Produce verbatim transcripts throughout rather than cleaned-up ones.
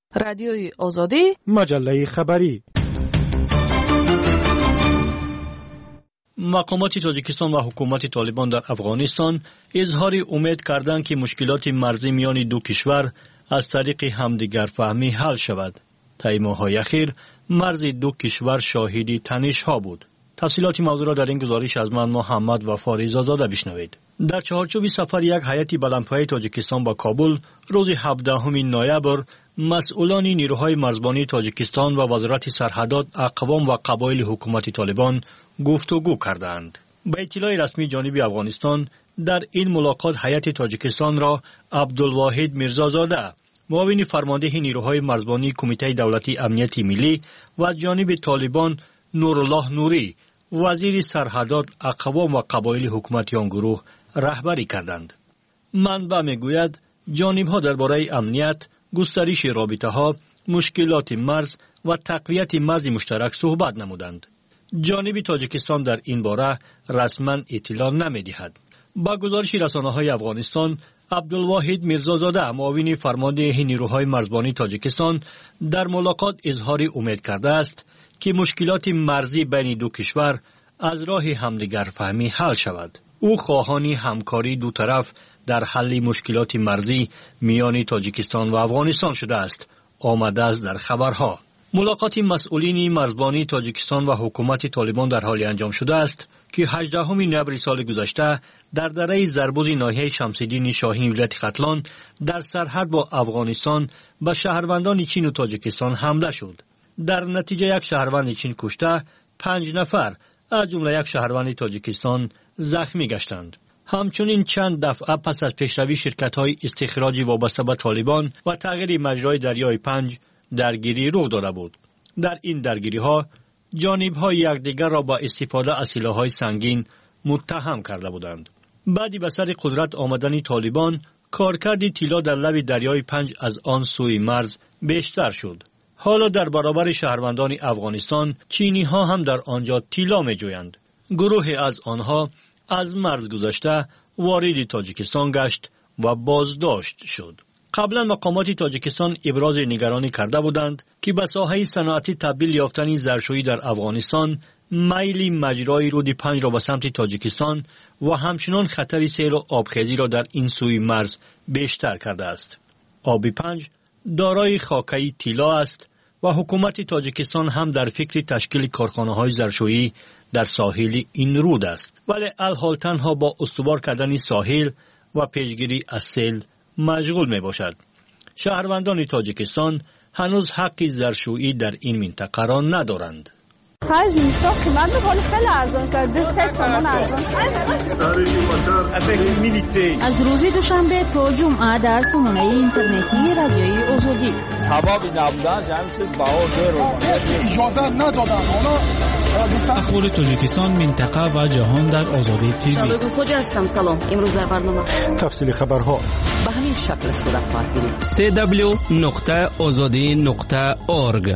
رادیوی آزادی، مجله خبری. مقامات تاجیکستان و حکومت طالبان در افغانستان اظهار امید کردند که مشکلات مرزی میان دو کشور از طریق همدیگر فهمی حل شود. طی ماه‌های اخیر مرز دو کشور شاهد تنش‌ها بود. تفصیلات موضوع را در این گزارش از من محمد و فاریزا زاده بشنوید. در چهارچوب سفر یک هیئت بلندپایه تاجیکستان با کابل روز هفدهم نوامبر مسئولان نیروهای مرزبانی تاجیکستان و وزارت سرحدات اقوام و قبایل حکومت طالبان گفتگو کردند. به اطلاع رسمی جانب افغانستان در این ملاقات هیئت تاجیکستان را عبدالواحد میرزازاده، معاون فرمانده نیروهای مرزبانی کمیته دولتی امنیت ملی و جانب طالبان نورالله نوری، وزیر سرحدات اقوام و قبایل حکومت آن گروه رهبری کردند. منبع میگوید جانب‌ها درباره امنیت، گسترش رابطه‌ها، مشکلات مرز و تقویت مرز مشترک صحبت نمودند. جانب تاجیکستان در این باره رسما اطلاع نمی‌دهد. با گزارش رسانه‌های افغانستان، عبدالواحد میرزازاده، معاون فرمانده نیروهای مرزبانی تاجیکستان، در ملاقات اظهار امید کرده است که مشکلات مرزی بین دو کشور از راه همدیگر فهمی حل شود. او خواهان همکاری دو طرف در حل مشکلات مرزی میان تاجیکستان و افغانستان شده است، آمده است در خبرها. ملاقات مسئولین مرزبانی تاجیکستان و حکومت طالبان در حال انجام شده است که هجدهم نوامبر سال گذشته در دره زربوز ناحیه شمس‌الدین شاهین ولایت ختلان در سرحد با افغانستان به شهروندان چین و تاجیکستان حمله شد. در نتیجه یک شهروند چین کشته، پنج نفر از جمله یک شهروند تاجیکستان زخمی گشتند. همچنین چند دفعه پس از پیشروی شرکت‌های استخراجی وابسته به طالبان و تغییر مجرای دریای پنج درگیری رخ داده بود. در این درگیری‌ها جانب‌ها یکدیگر را با استفاده از سلاح‌های سنگین متهم کرده بودند. بعدی به سر قدرت آمدن طالبان، کارکرد طلا در لب دریای پنج از آن سوی مرز بیشتر شد. حالا در برابر شهروندان افغانستان، چینی‌ها هم در آنجا طلا می‌جویند. گروه از آنها از مرز گذشته وارد تاجیکستان گشت و بازداشت شد. قبلا مقامات تاجیکستان ابراز نگرانی کرده بودند که به ساحه صنعتی تبدیل یافتن ظرفشویی در افغانستان میل مجرای رود پنج را به سمت تاجیکستان و همچنان خطر سیل و آبخیزی را در این سوی مرز بیشتر کرده است. آب پنج دارای خاکه‌ای طلا است و حکومت تاجیکستان هم در فکر تشکیل کارخانه‌های ظرفشویی در ساحل این رود است، ولی الحال تنها با استوار کردن ساحل و پیشگیری از سیل مشغول می باشد. شهروندان تاجیکستان هنوز حق ظرفشویی در این منطقه را ندارند. خرج میشا قیمت بالا خیلی ارزان کرده، سه تومن ارزان. از روز دوشنبه تا جمعه در سامانه اینترنتی رادیوی آزادی. سبب نبودن جمعیت باور رو اجازه ندادن. اخبار تاجیکستان، منطقه و جهان در آزادی تیوی. شبکه خوج هستم. سلام. امروز در برنامه تفصیل خبرها به همین شکل صورت خواهد گرفت. سی دبلیو نقطه آزادی نقطه اورگ.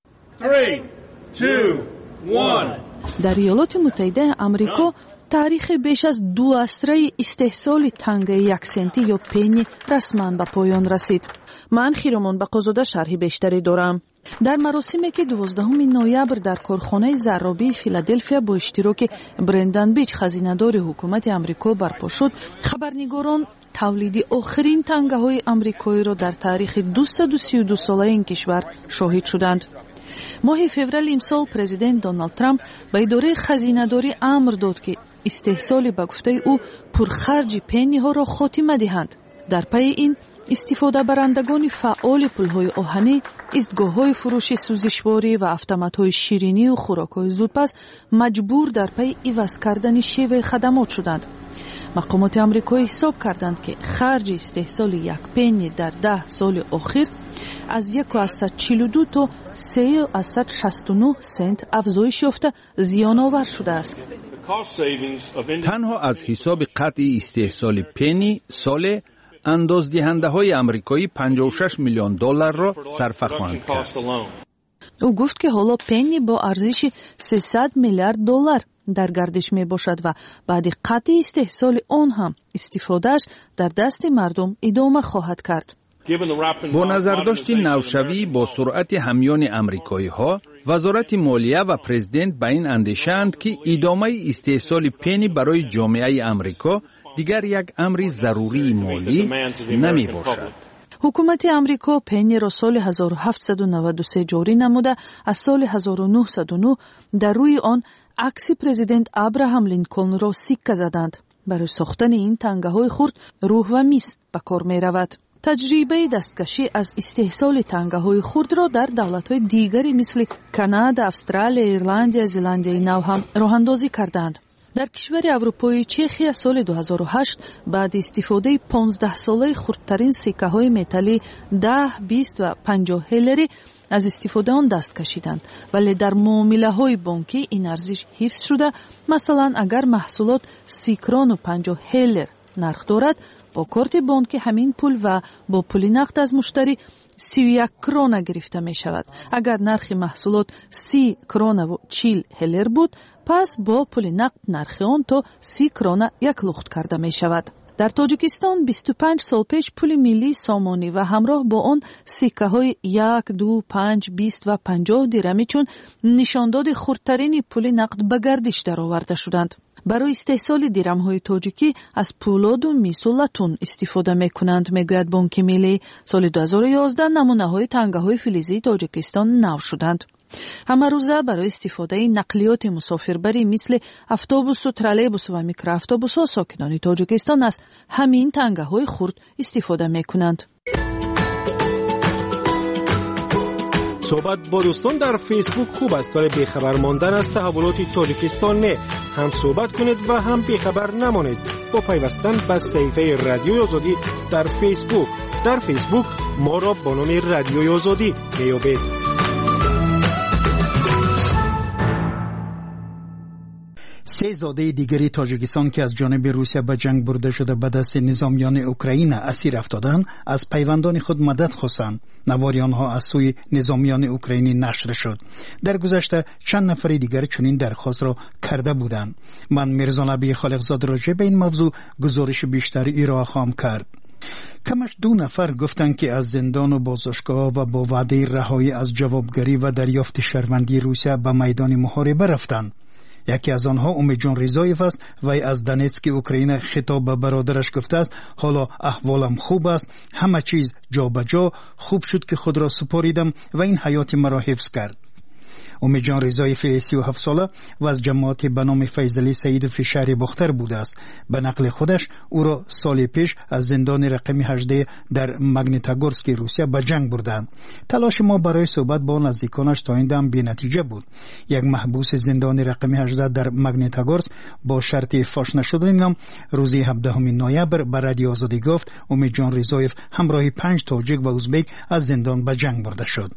در ایالات متحده آمریکا تاریخ بیش از دو عصره استحصال تنگ یک سنتی یا پنی رسما به پایان رسید. من خیرمان بقازاده شرح بیشتری دارم. در مراسمی که دوازدهم نوامبر در کارخانه زرابی فیلادلفیا با اشتراک برندن بیچ خزینه‌دار حکومت آمریکا برپا شد، خبرنگاران تولید آخرین تانگه‌های آمریکایی را در تاریخ دویست و سی و دو ساله این کشور شاهد شدند. ماه فوریه امسال پرزیدنت دونالد ترامپ به اداره خزینه‌داری امر داد که استحصال به گفته او پرخرج پنی ها را خاتمه دهند. در پی این استفاده برندگان فعال پل‌های آهنی، ایستگاه‌های فروش سوزشواری و اتومات‌های شیرینی و خوراک‌های زودپس مجبور در پی عوض کردن شیوه خدمات شدند. مقامات آمریکایی حساب کردند که خرج استحصال یک پنی در ده سال اخیر از یک و صد و چهل و دو تا سه و صد و شصت و نه سنت افزایش یافته زیان آور شده است. تنها از حساب قطع استحصال پنی سال اندازدهنده های آمریکایی پنجاه و شش میلیون دلار را صرف خواهند کرد. او گفت که حالا پنی با ارزش سیصد میلیارد دلار در گردش می باشد و بعد قطع استحصال آن هم استفادهش در دست مردم ادامه خواهد کرد. با نظرداشت نوشوی با سرعت همیان امریکایی ها، وزارت مالیه و پرزیدنت به این اندیشه‌اند که ادامه استحصال پنی برای جامعه امریکا دیگر یک امر ضروری مالی نمی باشد. حکومت امریکا پنی را سال هزار و هفتصد و نود و سه جاری نموده، از سال هزار و نهصد و نه در روی آن عکس پرزیدنت ابراهام لینکلن را سیکه زدند. برای ساختن این تنگه های خرد روح و میز به کار می رود. تجربه دستکشی از استحصال تنگه های خرد را در دولت های دیگری مثل کانادا، استرالیا، ایرلندیا، زلندیای نو هم راه اندازی کردند. در کشور اروپایی چخیا سال دو هزار و هشت بعد استفاده پانزده ساله خردترین سکه های متلی ده، بیست و پنجاه هلری از استفاده آن دست کشیدند، ولی در معامله های بانکی این ارزش حفظ شده. مثلا اگر محصولات سی کرون و پنجاه هلر نرخ دارد، با کارت بانکی همین پول و با پول نقد از مشتری سی و یک کرون گرفته می شود. اگر نرخ محصولات سی کرون و چهل هلر بود، پس با پول نقد نرخ آن تا سی کرون یک لخت کرده می شود. در تاجیکستان بیست و پنج سال پیش پول ملی سامانی و همراه با آن سکه های یک، دو، پنج، بیست و پنجاه درمی چون نشانداد خردترین پول نقد به گردش در آورده شدند. برای استحصال درم های تاجیکی از پولاد و میس و لاتون استفاده می کنند، می گوید بانک ملی. سال دو هزار و یازده نمونه های تنگه های فلزی تاجیکستان نو شدند. همه روزه برای استفاده نقلیات مسافربری مثل اتوبوس و ترالیبوس و میکرواتوبوس ها ساکنان تاجیکستان از همین تنگه های خرد استفاده می کنند. صحبت با دوستان در فیسبوک خوب است، ولی بیخبر ماندن از تحولات تاجیکستان نه. هم صحبت کنید و هم بیخبر نمانید با پیوستن به صفحه رادیوی آزادی در فیسبوک. در فیسبوک ما را با نام رادیوی آزادی بیابید. سه زاده دیگری تاجیکستان که از جانب روسیه به جنگ برده شده به دست نظامیان اوکراین اسیر افتادند، از پیوندان خود مدد خواستند. نواری آنها از سوی نظامیان اوکراینی نشر شد. در گذشته چند نفر دیگر چنین درخواست را کرده بودند. من میرزا نبی خالقزاده راجع به این موضوع گزارش بیشتری ارائه خواهم کرد. کمش دو نفر گفتند که از زندان و بازداشتگاه و با وعده رهایی از جوابگری و دریافت شهروندی روسیه به میدان محاربه رفتند. یکی از آنها امیدجان رضایف است و از دونتسک اوکراین خطاب به برادرش گفته است حالا احوالم خوب است، همه چیز جا به جا، خوب شد که خود را سپاریدم و این حیات مرا حفظ کرد. امیدجان رضایف سی و هفت ساله و از جماعت به نام فیضلی سیدوف شهر باختر بوده است. به نقل خودش او را سال پیش از زندان رقم هجده در مگنیتگورسک روسیه به جنگ بردند. تلاش ما برای صحبت با نزدیکانش تا این دم بی نتیجه بود. یک محبوس زندان رقم هجده در مگنیتگورسک با شرط فاش نشدن نام روز هفدهم نوامبر به رادیو آزادی گفت امیدجان رضایف همراه پنج تاجیک و ازبک از زندان به جنگ برده شد.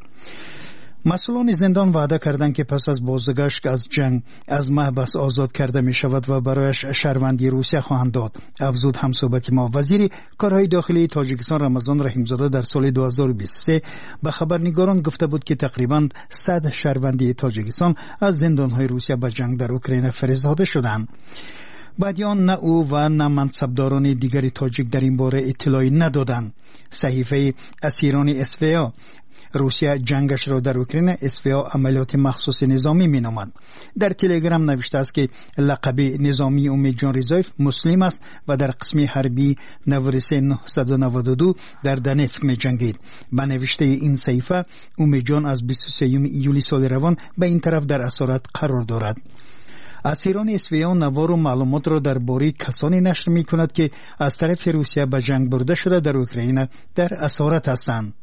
مسئولان زندان وعده کردند که پس از بازگشت از جنگ از محبس آزاد کرده می شود و برایش شهروندی روسیه خواهند داد. افزود همصحبت ما وزیر کارهای داخلی تاجیکستان رمضان رحیمزاده در سال دو هزار و بیست و سه به خبرنگاران گفته بود که تقریباً صد شهروندی تاجیکستان از زندانهای روسیه به جنگ در اوکراین فرستاده شدند. بعدیان نه او و نه منصبداران دیگری تاجیک در این باره اطلاعی ندادند. صحیفه اسیران اسویا روسیه جنگش را در اوکراین اسویا عملیات مخصوص نظامی می نامد. در تلگرام نوشته است که لقب نظامی امیدجان رضایف مسلم است و در قسم حربی نوروز نهصد و نود و دو در دونتسک می جنگید. به نوشته این صحیفه امیدجان از بیست و سوم ایولی سال روان به این طرف در اسارت قرار دارد. اسیران اسویا نوار و معلومات را درباره کسانی نشر می کند که از طرف روسیه به جنگ برده شده در اوکراین در اسارت هستند.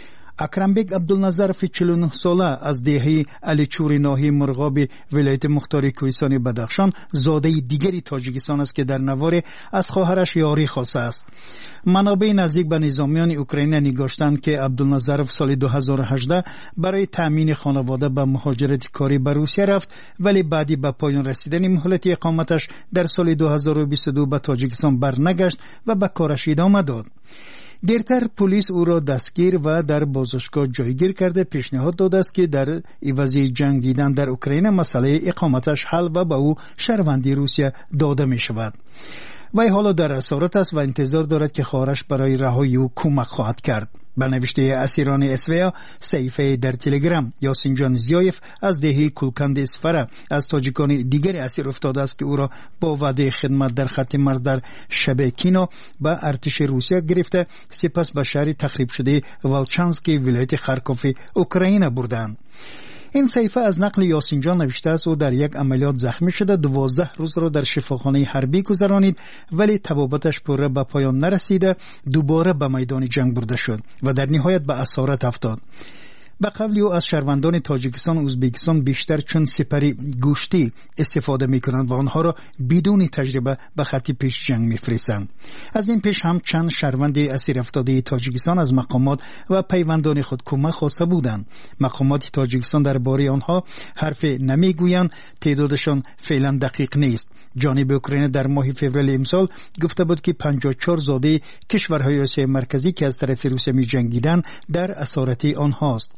اکرمبک عبدالنظرف چهل و نه ساله از دهه علیچور ناحیه مرغاب ولایت مختار کوهستان بدخشان زاده دیگری تاجیکستان است که در نوار از خواهرش یاری خواسته است. منابع نزدیک به نظامیان اوکراین نگاشتند که عبدالنظرف سال دو هزار و هجده برای تأمین خانواده به مهاجرت کاری به روسیه رفت، ولی بعدی به پایان رسیدن مهلت اقامتش در سال دو هزار و بیست و دو به تاجیکستان برنگشت و به کارش ادامه داد. دیرتر پلیس او را دستگیر و در بازداشتگاه جایگیر کرده پیشنهاد داده است که در عوض جنگ دیدن در اوکراین مسئله اقامتش حل و به او شهروندی روسیه داده می شود. وی حالا در اسارت است و انتظار دارد که خواهرش برای رهایی او کمک خواهد کرد. به نوشته اسیران اسویا صحیفه در تلگرام، یاسین جان زیایف از دهه کلکند اسفره از تاجیکان دیگر اسیر افتاده است که او را با وعده خدمت در خط مرز در شبکینو به ارتش روسیه گرفته، سپس به شهر تخریب شده ولچانسک ولایت خارکوف اوکراین بردند. این صحیفه از نقل یاسین جان نوشته است او در یک عملیات زخمی شده، دوازده روز را در شفاخانه حربی گذرانید ولی طبابتش پوره به پایان نرسیده، دوباره به میدان جنگ برده شد و در نهایت به اسارت افتاد. به قول او از شهروندان تاجیکستان و ازبکستان بیشتر چون سپری گوشتی استفاده میکنند و آنها را بدون تجربه به خط پیش جنگ میفرستند. از این پیش هم چند شهروند اسیر افتاده تاجیکستان از مقامات و پیوندان خود کمک خواسته بودند. مقامات تاجیکستان درباره آنها حرف نمیگویند، تعدادشان فعلا دقیق نیست. جانب اوکراین در ماه فوریه امسال گفته بود که پنجاه و چهار زاده کشورهای آسیای مرکزی که از طرف روسیه می‌جنگیدند در اسارت آنهاست.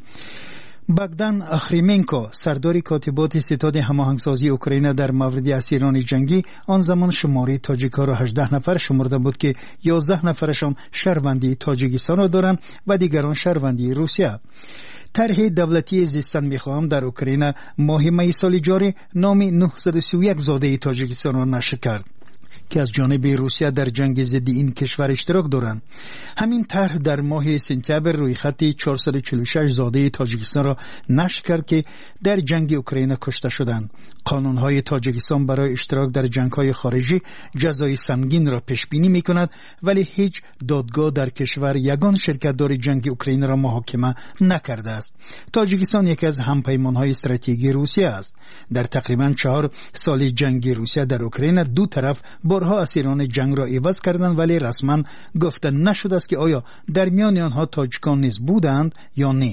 باگدان اخریمنکو سردار کاتبات ستاد هماهنگسازی اوکراین در مورد اسیران جنگی آن زمان شماره تاجیک‌ها را هجده نفر شمرده بود که یازده نفرشان شهروندی تاجیکستان را دارند و دیگران شهروندی روسیه. طرح دولتی زیستن میخواهم در اوکراین ماه می سال جاری نام نهصد و سی و یک زاده تاجیکستان را نشر کرد که از جانب روسیه در جنگ ضد این کشور اشتراک دارند. همین طرح در ماه سپتامبر روی خط چهارصد و چهل و شش زاده تاجیکستان را نشر کرد که در جنگ اوکراین کشته شدند. قانون‌های تاجیکستان برای اشتراک در جنگ‌های خارجی جزای سنگین را پیش بینی می‌کند، ولی هیچ دادگاه در کشور یگان شرکت‌دار جنگ اوکراین را محاکمه نکرده است. تاجیکستان یکی از همپیمان‌های استراتژیکی روسیه است. در تقریباً چهار سال جنگ روسیه در اوکراین دو طرف بارها اسیران جنگ را عوض کردند، ولی رسما گفته نشده است که آیا در میان آنها تاجیکان نیز بودند یا نه.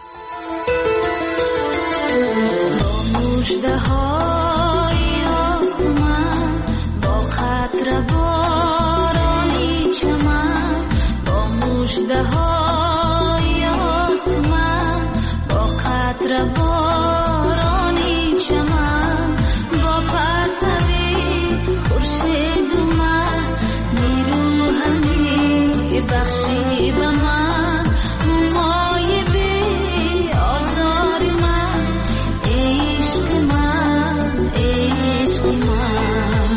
بخشی به من مای بی آزار من، عشق من عشق من.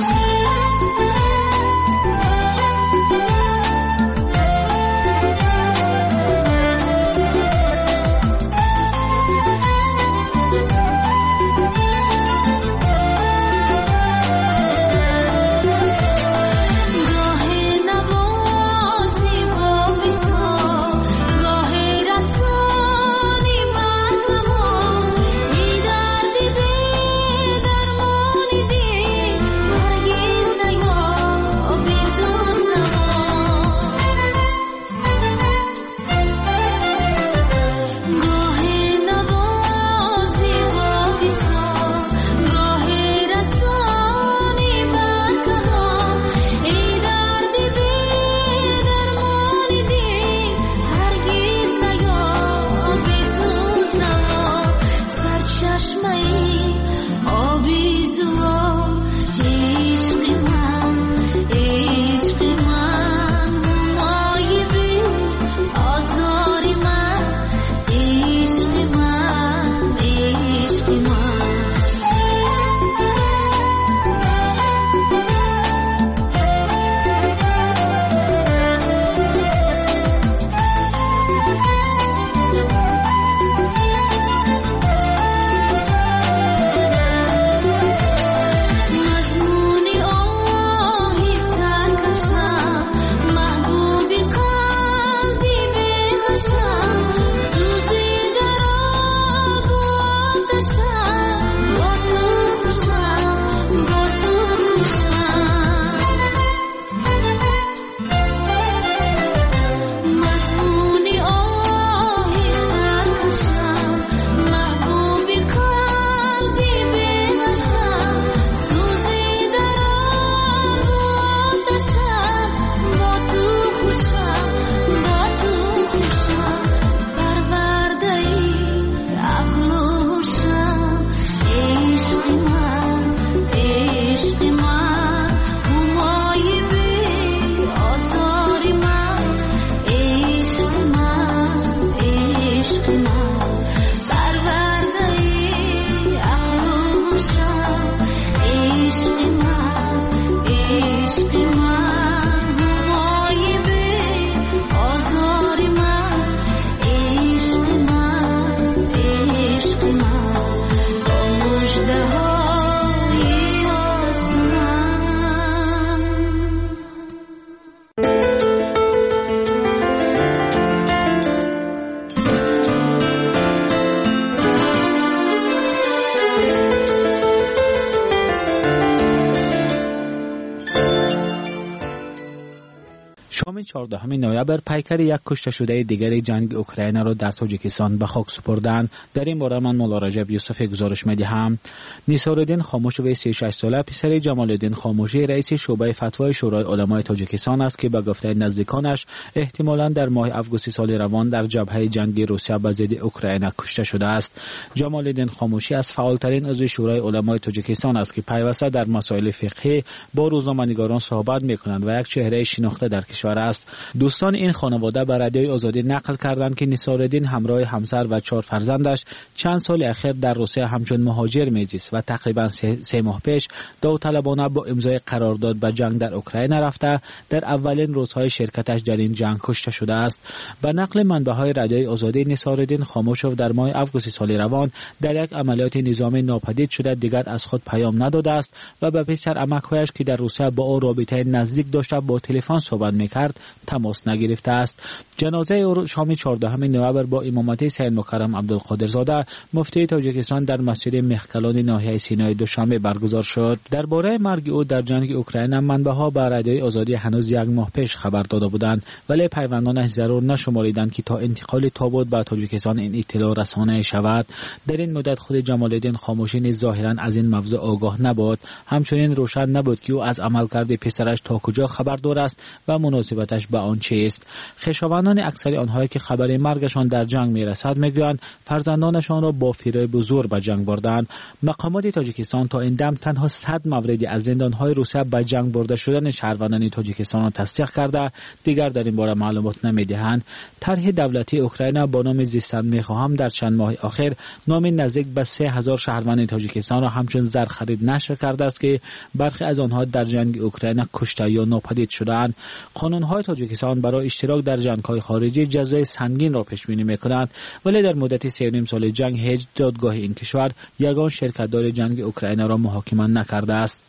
شام چهاردهم نوامبر پیکر یک کشته شده دیگر جنگ اوکراین را در تاجیکستان به خاک سپردند. در این باره من مولا رجب یوسف گزارش می‌دهم. نثارالدین خاموش و سی و شش ساله پسر جمال الدین خاموشی رئیس شعبه فتوای شورای علمای تاجیکستان است که به گفته نزدیکانش احتمالاً در ماه آگوست سال روان در جبهه جنگی روسیه به ضد اوکراین کشته شده است. جمال الدین خاموشی از فعالترین عضو شورای علمای تاجیکستان است که پیوسته در مسائل فقهی با روزنامه‌نگاران صحبت می‌کنند و یک چهره شناخته در کشور است. دوستان این خانواده به رادیوی آزادی نقل کردند که نثارالدین همراه همسر و چهار فرزندش چند سال اخیر در روسیه همچون مهاجر میزیست و تقریبا سه, سه ماه پیش داوطلبانه با امضای قرارداد به جنگ در اوکراین رفته در اولین روزهای شرکتش در این جنگ کشته شده است. به نقل منبع‌های رادیوی آزادی نثارالدین خاموشوف در ماه آگوست سال روان در یک عملیات نظامی ناپدید شده دیگر از خود پیام نداده است و به پسر عمک‌هایش که در روسیه با او رابطه نزدیک داشته با تلفن صحبت می‌کرد تماس نگرفته است. جنازه او شام چهاردهم نوامبر با امامت سید مکرم عبدالقادرزاده مفتی تاجیکستان در مسجد مخکلان ناحیه سینای دوشنبه برگزار شد. درباره مرگ او در جنگ اوکراین منبع‌ها به رادیوی آزادی هنوز یک ماه پیش خبر داده بودند ولی پیوندانش ضرور نشماریدند که تا انتقال تابوت به تاجیکستان این اطلاع رسانه شود. در این مدت خود جمال الدین خاموشی نیز ظاهرا از این موضوع آگاه نبود. همچنین روشن نبود که او از عملکرد پسرش تا کجا خبردار است و مناسبتش به آن چیست. خویشاوندان اکثر آنهایی که خبر مرگشان در جنگ میرسد میگویند فرزندانشان را با فریب و زور به جنگ بردند. مقامات تاجیکستان تا این دم تنها صد موردی از زندانهای روسیه به جنگ برده شدن شهروندان تاجیکستان را تصدیق کرده دیگر در این باره معلومات نمیدهند. طرح دولتی اوکراین با نام زیستن میخواهم در چند ماه اخیر نام نزدیک به سه هزار شهروند تاجیکستان را همچون زر خرید نشر کرده است که برخی از آنها در جنگ اوکراین کشته یا ناپدید شدند. قانون‌های تاجیکستان برای اشتراک در جنگ‌های خارجی جزای سنگین را پیش بینی می‌کنند ولی در مدت سه و نیم سال جنگ هیچ دادگاه این کشور یگان شرکت‌دار جنگ اوکراین را محاکمه نکرده است.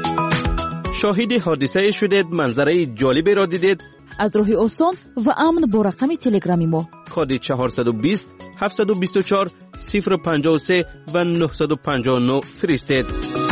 شاهد حادثه شدید، منظره جالبی را دیدید؟ از راه آسان و امن با رقم تلگرامی ما کد چهارصد و بیست هفتصد و بیست و چهار صفر پنجاه و سه و نهصد و پنجاه و نه فرستید.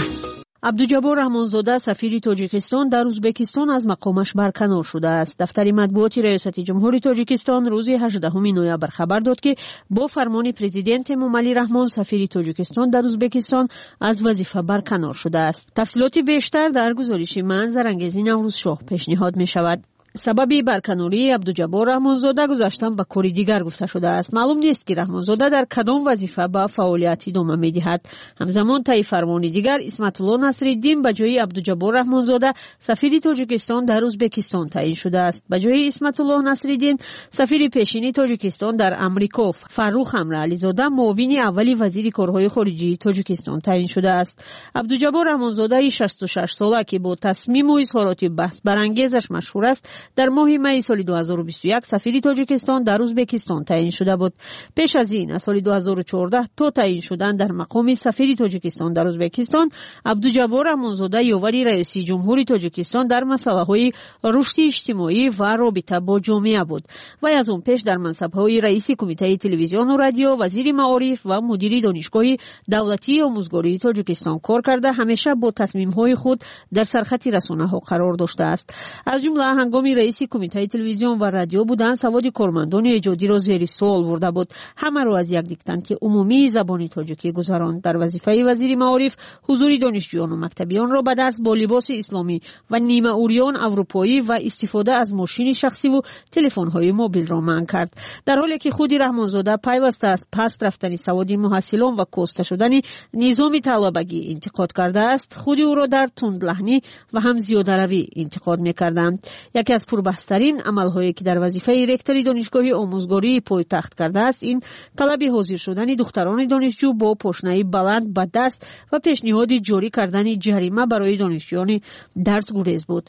عبدالجبار رحمانزاده سفیر تاجیکستان در ازبکستان از مقامش برکنار شده است. دفتر مطبوعاتی ریاست جمهوری تاجیکستان روز هجدهم نوامبر خبر داد که با فرمان پرزیدنت موملی رحمان سفیر تاجیکستان در ازبکستان از وظیفه برکنار شده است. تفصیلات بیشتر در گزارش من زرانگیز نوروز شاه پیشنهاد می شود. سبب برکناری عبدالجبار رحمانزاده گذاشتن به کاری دیگر گفته شده است. معلوم نیست که رحمانزاده در کدام وظیفه به فعالیت ادامه می‌دهد. همزمان طی فرمان دیگر اسمت الله نصرالدین به جای عبدالجبار رحمانزاده سفیر تاجیکستان در ازبکستان تعیین شده است. به جای اسمت الله نصرالدین سفیر پیشین تاجیکستان در امریکا فروخ امر علیزاده معاون اولی وزیر کارهای خارجی تاجیکستان تعیین شده است. عبدالجبار رحمانزاده شصت و شش ساله که با تصمیم و اظهارات بحث برانگیزش مشهور است در ماه می سال دو هزار و بیست و یک سفیر تاجیکستان در ازبکستان تعیین شده بود. پیش از این از سال دو هزار و چهارده تا تعیین شدن در مقام سفیر تاجیکستان در ازبکستان عبدالجبار رحمانزاده یاور رئیس جمهوری تاجیکستان در مسائل رشد اجتماعی و رابطه با جامعه بود و از اون پیش در منصب‌های رئیس کمیته تلویزیون و رادیو، وزیر معارف و مدیر دانشگاه دولتی آموزگاری تاجیکستان کار کرده همیشه با تصمیم‌های خود در سرخط رسانه‌ها قرار داشته است. از جمله هنگام رئیس کمیته تلویزیون و رادیو بودن سواد کارمندان ایجادی را زیر سوال برده بود. همه را از یک دیکتن که عمومی زبان تاجیکی گذراند. در وظیفه وزیر معارف حضور دانشجویان و مکتبیان را به درس با لباس اسلامی و نیمه اوریان اروپایی و استفاده از ماشین شخصی و تلفن‌های موبیل را منع کرد. در حالی که خود رحمانزاده پیوسته است پس رفتن سواد محصلان و کاسته شدن نظام طلبگی انتقاد کرده است، خود او را در تندلهنی و هم زیاده‌روی انتقاد می‌کردند. یکی از پربحث‌ترین عمل‌هایی که در وظیفه رکتور دانشگاه آموزگاری پایتخت کرده است این طلب حاضر شدن دختران دانشجو با پاشنه بلند به درس و پیشنهاد جاری کردن جریمه برای دانشجویان درس گریز بود.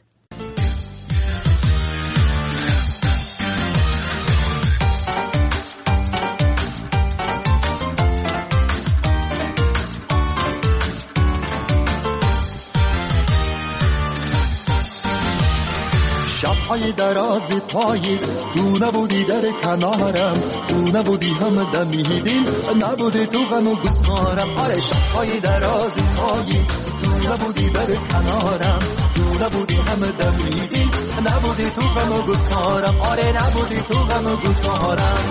شب‌های دراز پاییز تو نبودی در کنارم، تو نبودی هم دمیدین، نبودی تو غم و گسارم. آره شب‌های دراز پاییز تو نبودی در کنارم، تو نبودی همه دمیدی نبودی تو غم و گفتارم آره نبودی تو غم و گفتارم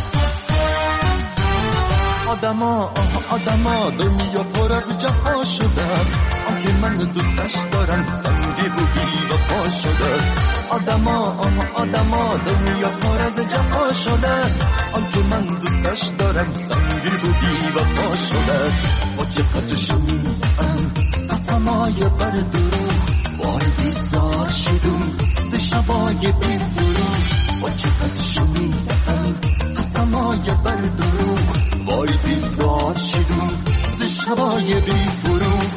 آدما آدما دنیا پر از جفا شده است آنکه من دوستش دارم سنگی بودی و پا شده است آدما آدما دنیا پر از جفا شده است آنکه من دوستش دارم سنگی بودی و پا شده است با چقدر شنیدم قسمای بر دروغ وای بیزار شدم ز شبای بی فروغ با چقدر شنیدم قسمای بر دروغ وای بیزار شدم ز شبای بی فروغ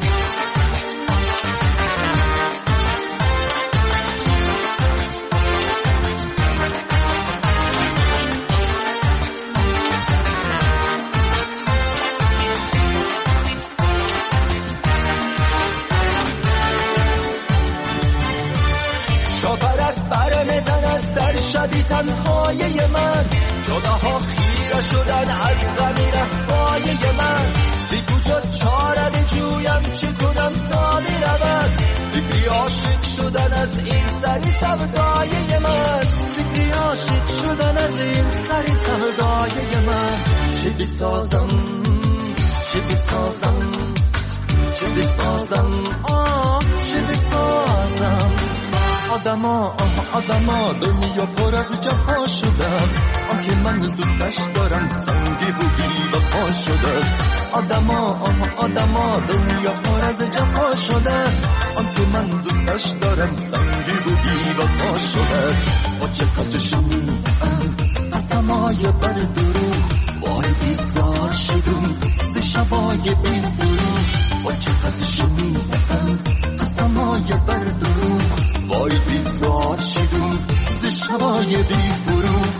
شاپرت بر میزند در شبی تنهای من جداها خیره شدن از غمی رفای من بی کجا چاره بجویم چه کنم تا میرود فکری عاشق شدن از این سری سودای من فکری عاشق شدن از این سری سودای من چه بسازم چه بسازم چه بسازم آه چه بسازم آدما آدما دنیا پر از جفا شده آنکه من دوستش دارم سنگی بودی و پا شده آدما آدما دنیا پر از جفا شده آنکه من دوستش دارم سنگی بودی و پا شده با چقدر شنیدم قسمای بر دروغ وای بیزار شدم ز شبای بی فروغ با چقدر شنیدم قسمای بر دروغ وای بیزار شدم ز شبای بی فروغ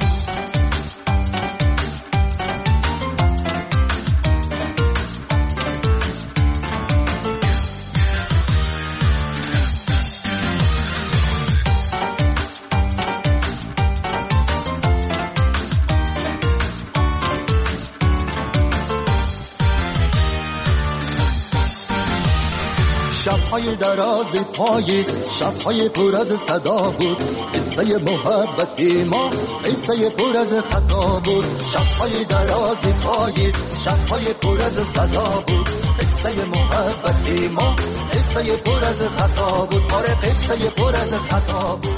شبهای دراز پاییز شبهای پر از صدا بود قصه محبت ما قصه پر از خطا بود شبهای دراز پاییز شبهای پر از صدا بود قصه محبت ما قصه پر از خطا بود آره قصه پر از خطا بود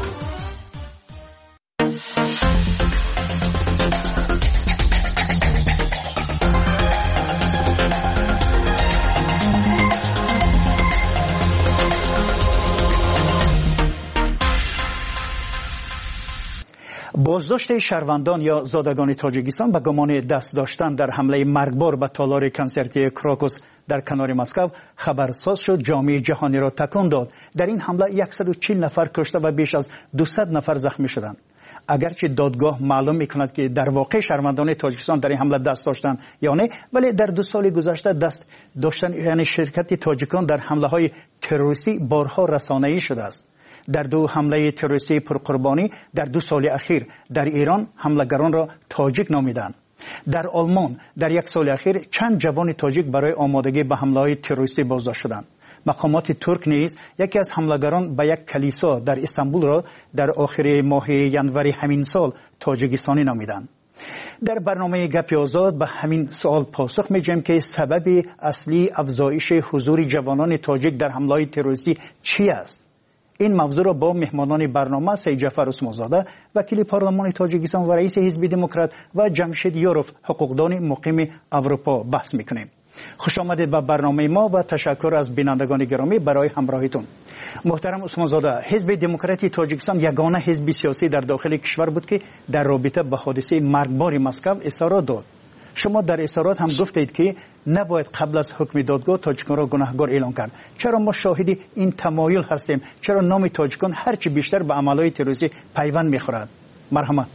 بازداشت شهروندان یا زادگان تاجیکستان به گمان دست داشتن در حمله مرگبار به تالار کنسرتی کراکوس در کنار مسکو خبرساز شد جامعه جهانی را تکان داد. در این حمله صد و چهل نفر کشته و بیش از دویست نفر زخمی شدند. اگرچه دادگاه معلوم میکند که در واقع شهروندان تاجیکستان در این حمله دست داشتند یا نه، ولی در دو سال گذشته دست داشتن یعنی شرکت تاجیکان در حمله های تروریستی بارها رسانه‌ای شده است. در دو حمله تروریستی پرقربانی در دو سال اخیر در ایران حملگران را تاجیک نامیدند. در آلمان در یک سال اخیر چند جوان تاجیک برای آمادگی به حمله‌های تروریستی بازداشت شدند. مقامات ترک نیز یکی از حملگران به یک کلیسا در استانبول را در آخر ماه ژانویه همین سال تاجیکستانی نامیدند. در برنامه گپ آزاد به همین سوال پاسخ می‌دهیم که سبب اصلی افزایش حضور جوانان تاجیک در حمله‌های تروریستی چی است؟ این موضوع را با مهمانان برنامه سید جعفر عثمانزاده وکیل پارلمان تاجیکستان و رئیس حزب دموکرات و جمشید یوروف حقوقدان مقیم اروپا بحث می‌کنیم. خوش آمدید به برنامه ما و تشکر از بینندگان گرامی برای همراهیتون. محترم عثمانزاده، حزب دموکراتی تاجیکستان یگانه حزب سیاسی در داخل کشور بود که در رابطه با حادثه مرگبار مسکو اظهارات داد. شما در اظهارات هم گفتید که نباید قبل از حکم دادگاه تاجیکان را گناهکار اعلام کرد. چرا ما شاهد این تمایل هستیم؟ چرا نام تاجیکان هرچی بیشتر به عملهای تروریستی پیوند می‌خورد؟ مرحمت.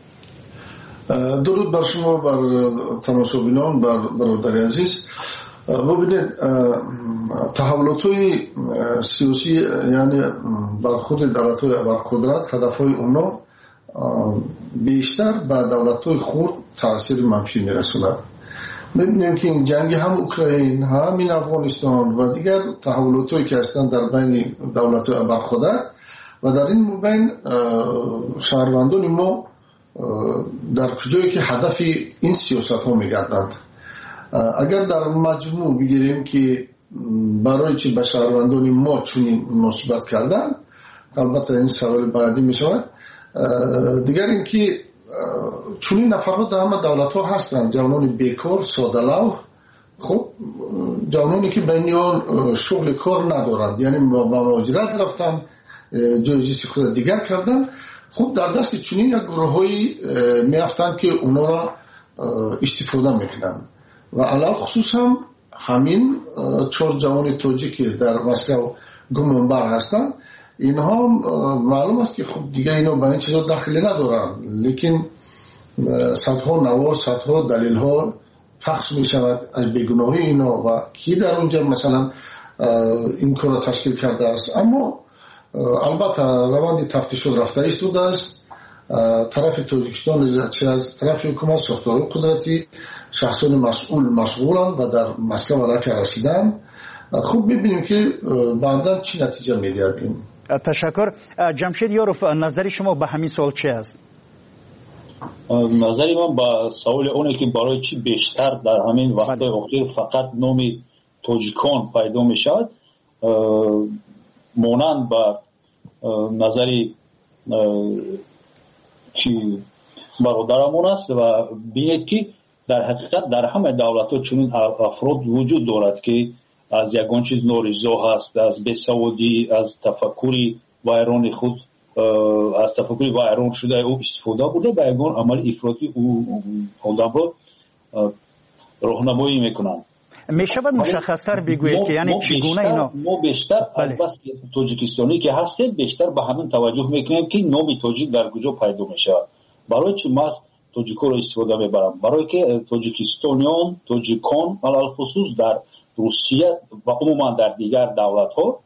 درود بر شما، بر تماشابینان، بر برادر عزیز. ببینید تحولات‌های سیاسی یعنی بر خود دولت‌های بر قدرت هدف‌های اونا بیشتر به دولت‌های خرد تاثیر منفی می‌رساند می‌بینیم که این جنگ هم اوکراین هم این افغانستان و دیگر تحولاتایی که هستند در بین دولت‌های برخودت و در این بین شهروندان ما در کجایی که هدف این سیاست‌ها می‌گردند. اگر در مجموع بگیریم که برای چی به شهروندان ما چنین مناسبت کردن، البته این سوال بعدی میشود. دیگر اینکه چنین نفرها در همه دولت‌ها هستند، جوانان بیکار، ساده‌لو، خب جوانانی که بینیان شغل کار ندارند، یعنی با مهاجرت رفتن، جایزی خود دیگر کردن. خب در دست چنین یک گروه‌هایی میافتند که اونا را استفاده میکنن و علاوه خصوص هم همین چهار جوان تاجیک که در مسکو گمانبر هستند، اینها معلوم است که خب دیگه اینا به این چیزا دخلی ندارن، لیکن صدها نوار، صدها دلیل ها پخش می شود از بیگناهی اینا و کی در اونجا مثلا این کار را تشکیل کرده است. اما البته روند تفتیش رفته ایستاده است. طرف تاجیکستان چه از طرف حکومت ساختار قدرتی شخصان مسئول مشغولند و در مسکو علاقه رسیدن. خوب ببینیم که بعدا چی نتیجه میدهد این. تشکر. جمشید یاروف، نظر شما به همین سوال چه است؟ نظری من با سوال اونه که برای چی بیشتر در همین وقتای اخیر فقط نام تاجیکان پیدا می شود، مانند با نظری که برادرمون است و بینید که در حقیقت در همه دولت ها چنین افراد وجود دارد که از یگان چیز نارضا هست، از بیسوادی، از تفکری ویران خود، از تفکری ویران شده او استفاده بوده به یگان عمل افراطی او آدم را راهنمایی میکنند. میشود مشخصتر بگویید که یعنی چگونه اینا؟ ما بیشتر از بس تاجیکستانی که هستیم بیشتر به همین توجه میکنیم که نام تاجیک در کجا پیدا میشود. برای چی ما تاجیکو را استفاده میبرم؟ برای که تاجیکستانیان، تاجیکان علل خصوص در روسیه و عموما در دیگر دولت ها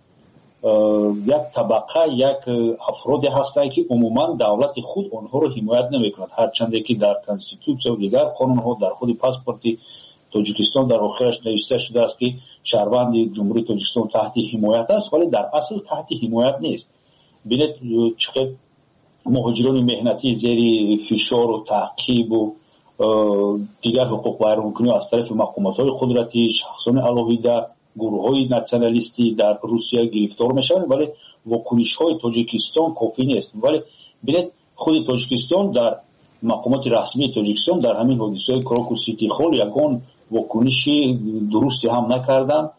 یک طبقه، یک افراد هستند که عموما دولت خود آنها را حمایت نمیکند، هرچند که در کانستیتوسیون و دیگر قانون ها در خود پاسپورت تاجیکستان در آخرش نوشته شده است که شهروند جمهوری تاجیکستان تحت حمایت است، ولی در اصل تحت حمایت نیست. ببینید چقدر مهاجران مهنتی زیر فشار و تعقیب و دیگر حقوق ویرانکنی از طرف مقامات قدرتی، شخصان علاهیده، گروه‌های ناسیونالیستی در روسیه گرفتار میشوند، ولی واکنش‌های تاجیکستان کافی نیست. ولی ببینید خود تاجیکستان در مقامات رسمی تاجیکستان در همین حادثه کراکو سیتی خول یگان واکنشی درستی هم نکردند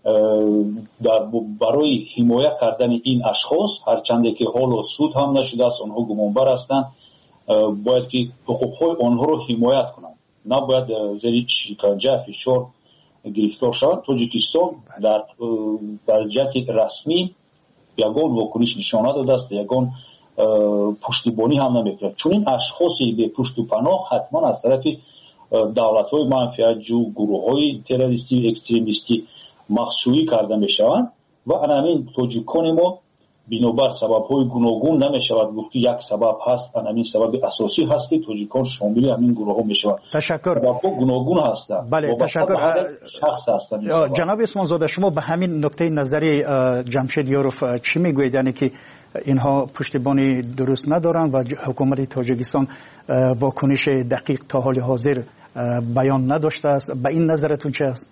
در برای حمایت کردن این اشخاص، هرچند که حالا سود هم نشده است، آنها گمانبر هستند، باید که حقوق‌های آنها رو حمایت کنند، نباید زیر شکنجه فشار گرفتار شوند. تاجیکستان در وضعیت رسمی یگان واکنش نشان داده است، یگان پشتیبانی هم نمی‌کند. چون این اشخاصی به پشت و پناه حتما از طرف دولت‌های منفعت‌جو، گروه‌های تروریستی و اکستریمیستی مخشویی کرده می‌شوند و همین تاجیکان ما بنابر سبب‌های گوناگون نمی‌شود گفت که یک سبب هست، همین سبب اساسی هست که تاجیکان شامل همین گروه‌ها می‌شوند. تشکر. سبب‌ها گوناگون هستند. بله تشکر. شخص هستند. جناب اسمان زاده، شما به همین نکته نظری جمشید یاروف چی میگویید؟ یعنی که اینها پشتیبانی درست ندارند و حکومت تاجیکستان واکنش دقیق تا حال حاضر بیان نداشته است. به این نظرتون چه است؟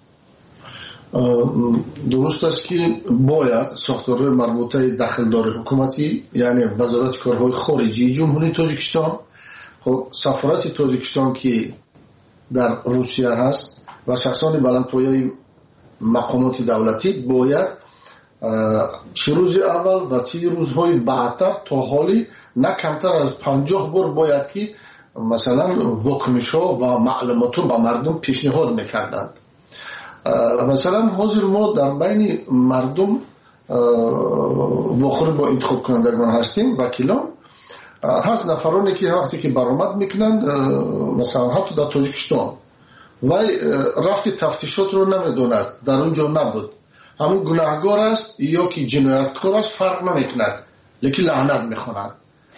درست است که باید ساختارهای مربوطه دخلدار حکومتی، یعنی وزارت کارهای خارجی جمهوری تاجیکستان، خب سفارت تاجیکستان که در روسیه هست و شخصان بلندپایه مقامات دولتی باید چه روز اول و چه روزهای بعدتر تا حالی نه کمتر از پنجاه بار باید که مثلا واکنش‌ها و معلومات رو به مردم پیشنهاد میکردند. مثلا حاضر ما در بین مردم واخور با انتخاب کنندگان هستیم، وکیلان هست، نفرانی که وقتی که برآمد میکنند مثلا حتی در تاجیکستان و رفت تفتیشات رو نمیدوند، در اونجا نبود، همون گناهگار است یا که جنایتکار است فرق نمیکند، لیکن لعنت میخونند.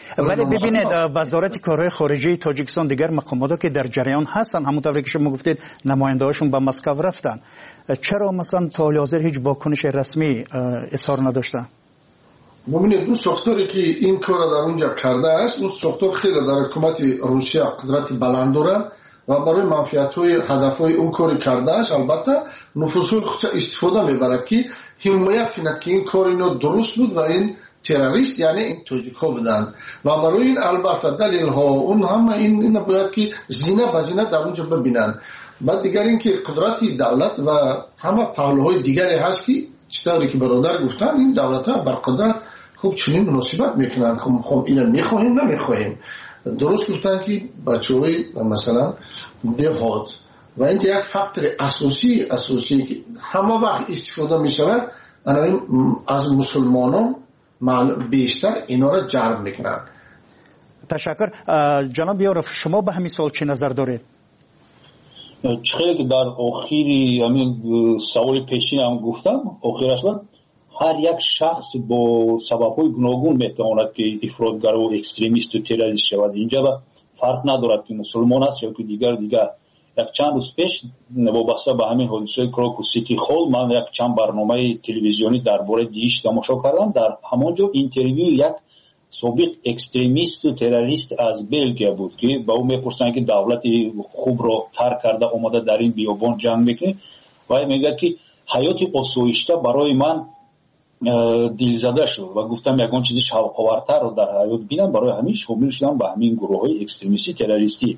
ولی ببینید وزارت کارهای خارجه تاجیکستان دیگر مقاماتی که در جریان هستن همونطوری که شما گفتید نماینده‌هاشون به مسکو رفتن، چرا مثلا تا حال حاضر هیچ واکنش رسمی اظهار نداشتن؟ ببینید اون ساختاری که این کار در اونجا کرده است، اون ساختار خیلی در حکومت روسیه قدرت بلند داره و برای منفعت‌های هدف‌های اون کاری کرده است. البته نفوذهای خودش استفاده میبرد که حمایت کند که این کار اینو درست بود و این تروریست یعنی این تاجیک‌ها بودن و برای این البته دلیل‌ها اون همه این این باید که زینه به زینه در اونجا ببینن. بعد دیگر این که قدرت دولت و همه پهلوهای دیگری هست که چطوری که برادر گفتن این دولت‌ها بر قدرت خوب چنین مناسبت میکنن. خب خب اینو میخواهیم نمیخواهیم. درست گفتن که بچه‌های مثلا دهات و این یک فاکتور اساسی اساسی که همه وقت استفاده میشود از مسلمانان بیشتر اینا را جلب میکنن. تشکر. جناب یارف شما به همین سوال چه نظر دارید؟ چخیلی که در آخری همین سوال پیشین هم گفتم آخرش بود هر یک شخص با سبب‌های گوناگون میتواند که افراطگر و اکستریمیست و تروریست شود. اینجا فرق ندارد که مسلمان است یا که دیگر دیگر. یک چند روز پیش وابسته به همین حادثه کراکو سیتی هال من یک چند برنامه تلویزیونی درباره دیش تماشا کردم. در همانجا اینترویو یک سابق اکستریمیست و تروریست از بلژیک بود که با او میپرسن که دولت خوب را ترک کرده اومده در این بیابان جنگ میکنه و میگه که حیات آسایشته برای من دلزده شد و گفتم یگان چیزی شوق‌آورتر رو در حیات بینم، برای همین شامل شدم به همین گروه‌های اکستریمیستی تروریستی.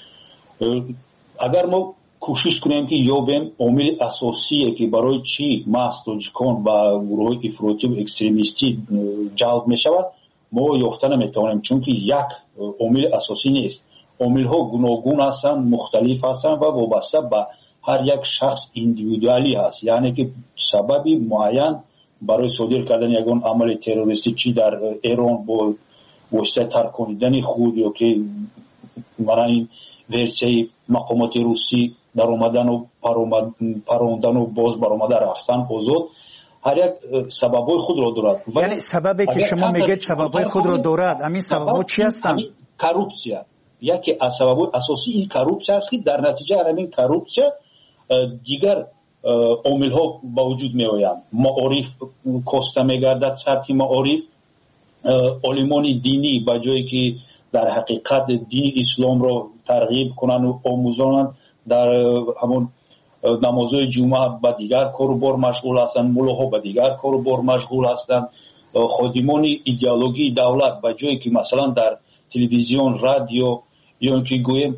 اگر ما کوشش کنیم که یابیم عامل اساسیه که برای چی محض تاجیکان و گروه‌های افراطی و اکستریمیستی جلب میشود ما یافته نمیتوانیم، چون که یک عامل اساسی نیست. عامل‌ها گوناگون هستند، مختلف هستند و وابسته به هر یک شخص ایندیویدوالی هست، یعنی که سببی معین برای صادر کردن یگان عمل تروریستی چی در ایران با واسطه ترکاندن خود یا که برای این ورسیه مقامات روسی در اومدن و پروندن و باز برآمده رفتن آزاد هر یک سببای خود را دارد. یعنی سببی که شما میگید سببای خود را دارد، همین سببا چی هستند؟ کروپسیا یکی از سببای اساسی این کروپسیا است که در نتیجه همین کروپسیا دیگر عامل ها با وجود می آیند. معارف کاسته می گردد، سطح معارف عالمان دینی با جایی که در حقیقت دین اسلام را ترغیب کنند و آموزانند در همون نمازهای جمعه با دیگر کار و بار مشغول هستند، ملاها با دیگر کار و بار مشغول هستند. خادمان ایدئولوژی دولت با جایی که مثلا در تلویزیون رادیو یا اینکه گویم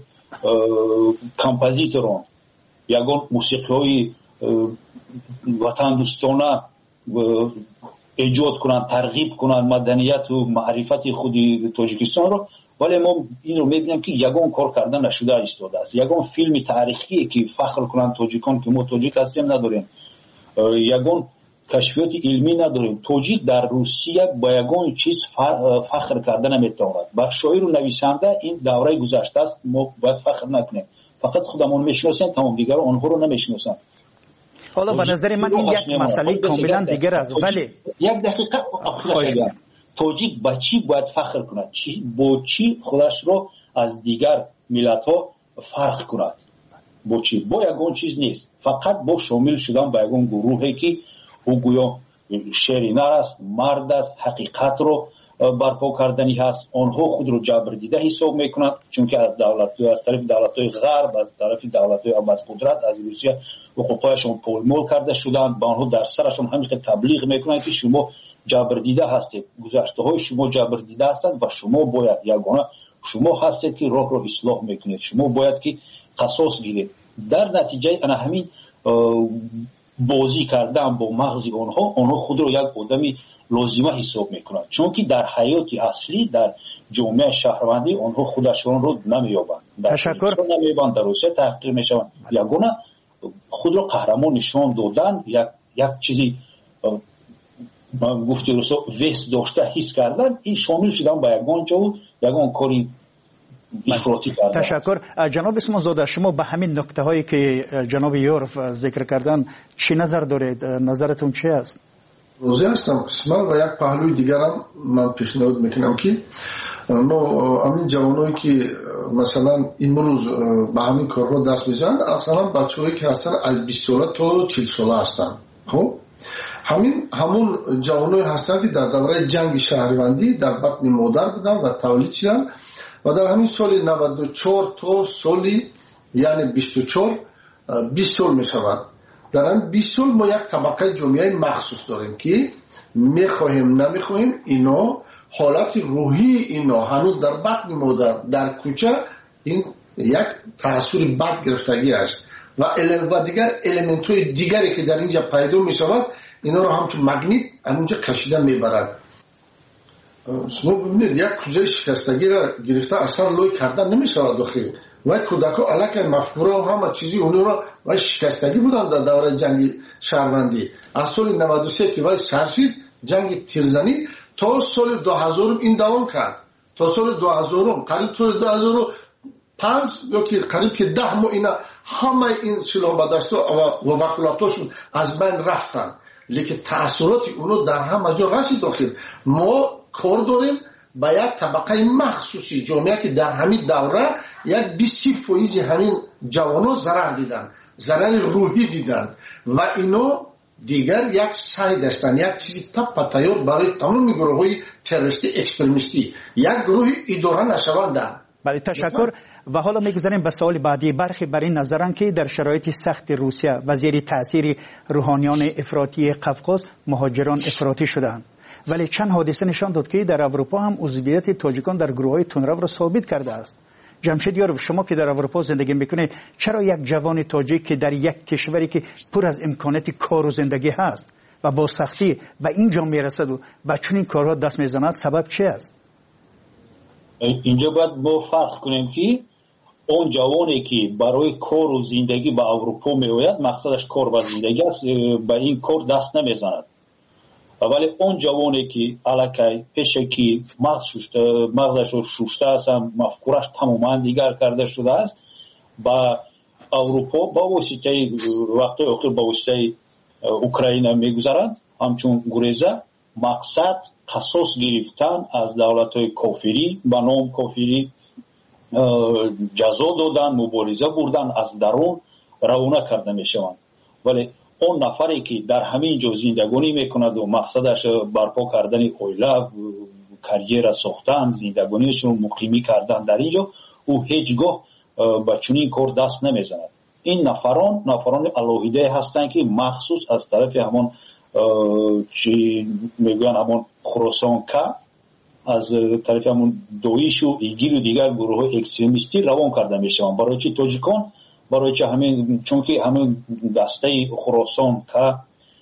کمپوزیتوران یگان موسیقی های وطن دوستانه ایجاد کنند، ترغیب کنند مدنیت و معرفت خود تاجیکستان رو، ولی ما این رو میبینیم که یگان کار کردن نشده ایستاده است. یگان فیلم تاریخی که فخر کنند تاجیکان که ما تاجیک هستیم نداریم، یگان کشفیات علمی نداریم. تاجیک در روسیه با یگان چیز فخر کردن نمیتواند. با شاعر و نویسنده این دوره گذشته است، ما باید فخر نکنیم. فقط خودمون میشناسیم، تمام دیگر آنها رو نمیشناسن. حالا به نظر من این یک مسئله کاملا دیگر است. ولی یک دقیقه آخر تاجیک با چی باید فخر کند؟ چی با چی خودش رو از دیگر ملت ها فرق کند؟ با چی؟ با یگان چیز نیست، فقط با شامل شدن با یگان گروهی که او گویا شرینه است، مرد است، حقیقت رو برپا کردنی هست. آنها خود رو جبر دیده حساب میکنند، چون که از دولت از طرف دولت‌های غرب، از طرف دولت‌های از قدرت از روسیه حقوقشون پایمال کرده شدند. با آنها در سرشون همین تبلیغ میکنند که شما جبر دیده هستید، گذشته های شما جبر دیده هستند و شما باید یگانه شما هستید که راه رو اصلاح میکنید، شما باید که قصاص گیرید. در نتیجه انا همین بازی کردن با مغز آنها، آنها خود رو یک آدمی لازمه حساب میکنند، چون که در حیات اصلی در جامعه شهروندی آنها خودشون رو نمیابند. تشکر. نمیابند، در روسیه تحقیر میشوند. یگانه خود رو قهرمان نشان دادن، یک یک چیزی من گفتی روسا ویس داشته حس کردن، این شامل شدن با یگان جو یگان کاری افراطی کردن. تشکر. جناب اسمان زاده، شما به همین نکته هایی که جناب یورف ذکر کردن چی نظر دارید؟ نظرتون چی است؟ روزی هستم قسمت و یک پهلوی دیگر هم من پیشنهاد میکنم که نو همین جوانایی که مثلا امروز به همین کارها دست میزنن اصلا بچه‌هایی که هستن از بیست ساله تا چهل ساله هستن. خب همین همون جوانایی هستن که در دوره جنگ شهروندی در بطن مادر بودن و تولید شدن و در همین سال نود و چهار تا سالی یعنی بیست و چهار بیست سال می شود. در همین بیست سال ما یک طبقه جامعه مخصوص داریم که میخواهیم نمیخواهیم اینا حالت روحی اینا هنوز در بطن مادر در کوچه این یک تأثیر بد گرفتگی است و و دیگر الیمنت های دیگری که در اینجا پیدا می شود اینا رو همچون مگنیت همونجا کشیده می برد. شما ببینید یک کوچه شکستگی را گرفته اصلا لوی کردن نمی شود داخل و کودکا علاقه مفکوره و همه چیزی اونو را و شکستگی بودن در دوره جنگ شهروندی از سال نود و سه که وای سرشید جنگ تیرزنی تا سال دو هزار این دوام کرد تا سال دو هزار قریب سال دو هزار و پنج یا که قریب که ده ماه اینا همه این سلاح بدست و وکالتاشون از بین رفتن لیکن تأثیرات اونو در همه جا رسید داخل. ما کار داریم با یک طبقه مخصوصی جامعه که در همین دوره یک بیست فیصد همین جوانا ضرر دیدن ضرر روحی دیدن و اینو دیگر یک سعی داشتن یک چیزی تپ تیار برای تمام گروه های تروریستی اکستریمیستی یک گروه اداره نشوندن. بله تشکر. و حالا میگذاریم به سوال بعدی. برخی بر این نظرن که در شرایط سخت روسیه و زیر تاثیر روحانیان افراطی قفقاز مهاجران افراطی شدند، ولی چند حادثه نشان داد که در اروپا هم عضویت تاجیکان در گروه‌های تندرو را ثابت کرده است. جمشید یارو، شما که در اروپا زندگی میکنید، چرا یک جوان تاجیک که در یک کشوری که پر از امکانات کار و زندگی هست و با سختی و اینجا میرسد و با چنین کارها دست میزند، سبب چی است؟ اینجا باید با فرق کنیم که اون جوانی که برای کار و زندگی به اروپا میآید مقصدش کار و زندگی است، به این کار دست نمیزند. ولی اون جوانی که علاقه پیشه که مغزش رو شوشته است، مفکورش تماما دیگر کرده شده است، با اروپا با واسطه وقتی اخیر با واسطه اوکراین میگذرند همچون گریزه، مقصد قصاص گرفتن از دولت‌های کافری به نام کافری جزا دادن، مبارزه بردن، از درون روانه کرده میشوند. ولی اون نفری که در همین جا زندگانی میکند و مقصدش برپا کردن اویله، کریر ساختن، زندگانیش رو مقیمی کردن در اینجا، او هیچگاه به چنین کار دست نمیزند. این نفران نفران الوهیده هستند که مخصوص از طرف همون چی میگن همون خراسان که از طرف همون دویش و ایگیل و دیگر گروه اکستریمیستی روان کرده میشوند. برای چی تاجیکان؟ برای چه همین چون که همین دسته خراسان که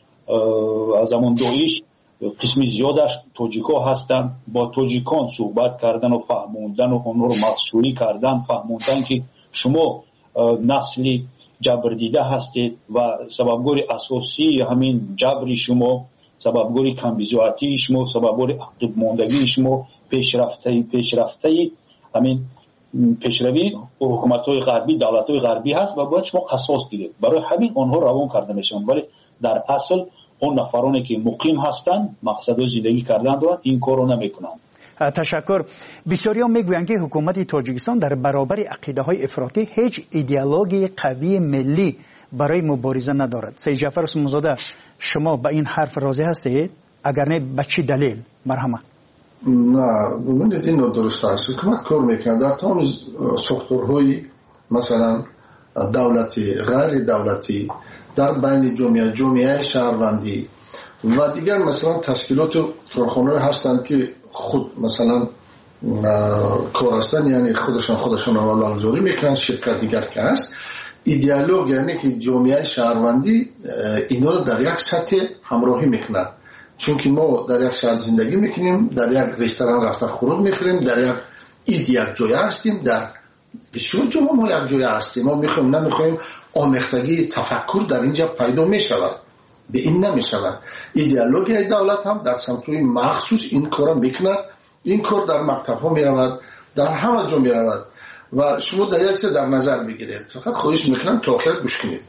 از همون دویش قسمی زیادش تاجیکا هستند، با تاجیکان صحبت کردن و فهموندن و اون رو مخشوری کردن، فهموندن که شما نسلی جبر دیده هستید و سببگوری اساسی همین جبری شما، سببگوری کمبیزواتی شما، سببگوری عقب ماندگی شما، پیشرفته پیشرفته همین پیشروی حکومت‌های غربی، دولت‌های غربی هست و باید شما قصاص گیرید. برای همین آنها روان کرده میشن، ولی در اصل اون نفرانی که مقیم هستند مقصد زندگی کردن دارند این کارو نمیکنند. تشکر. بسیاری هم میگویند که حکومت تاجیکستان در برابر عقیده های افراطی هیچ ایدئولوژی قوی ملی برای مبارزه ندارد. سید جعفر عثمانزاده، شما به این حرف راضی هستید؟ اگر نه به چه دلیل؟ مرحمت. نه ببینید این درست است. حکومت کار میکنه در تمام ساختارهای مثلا دولتی، غیر دولتی، در بین جامعه جامعه شهروندی و دیگر مثلا تشکیلات و کارخانه‌ای هستند که خود مثلا کار هستند، یعنی خودشان خودشان رو نامگذاری میکنن. شرکت دیگر که هست ایدئولوژی، یعنی که جامعه شهروندی اینا رو در یک سطح همراهی میکنن، چون که ما در یک شهر زندگی میکنیم، در یک رستوران رفته خورد میخوریم، در یک اید یک جای هستیم، در بسیار جاها ما یک جای هستیم. ما میخوایم نمیخوایم آمیختگی تفکر در اینجا پیدا میشود، به این نمیشود. ایدئولوژی دولت هم در سمتوی مخصوص این کار میکنه. این کار در مکتب ها میرود، در همه جا میرود و شما در یک چیز در نظر بگیرید. فقط خواهش میکنم تا آخر گوش کنید.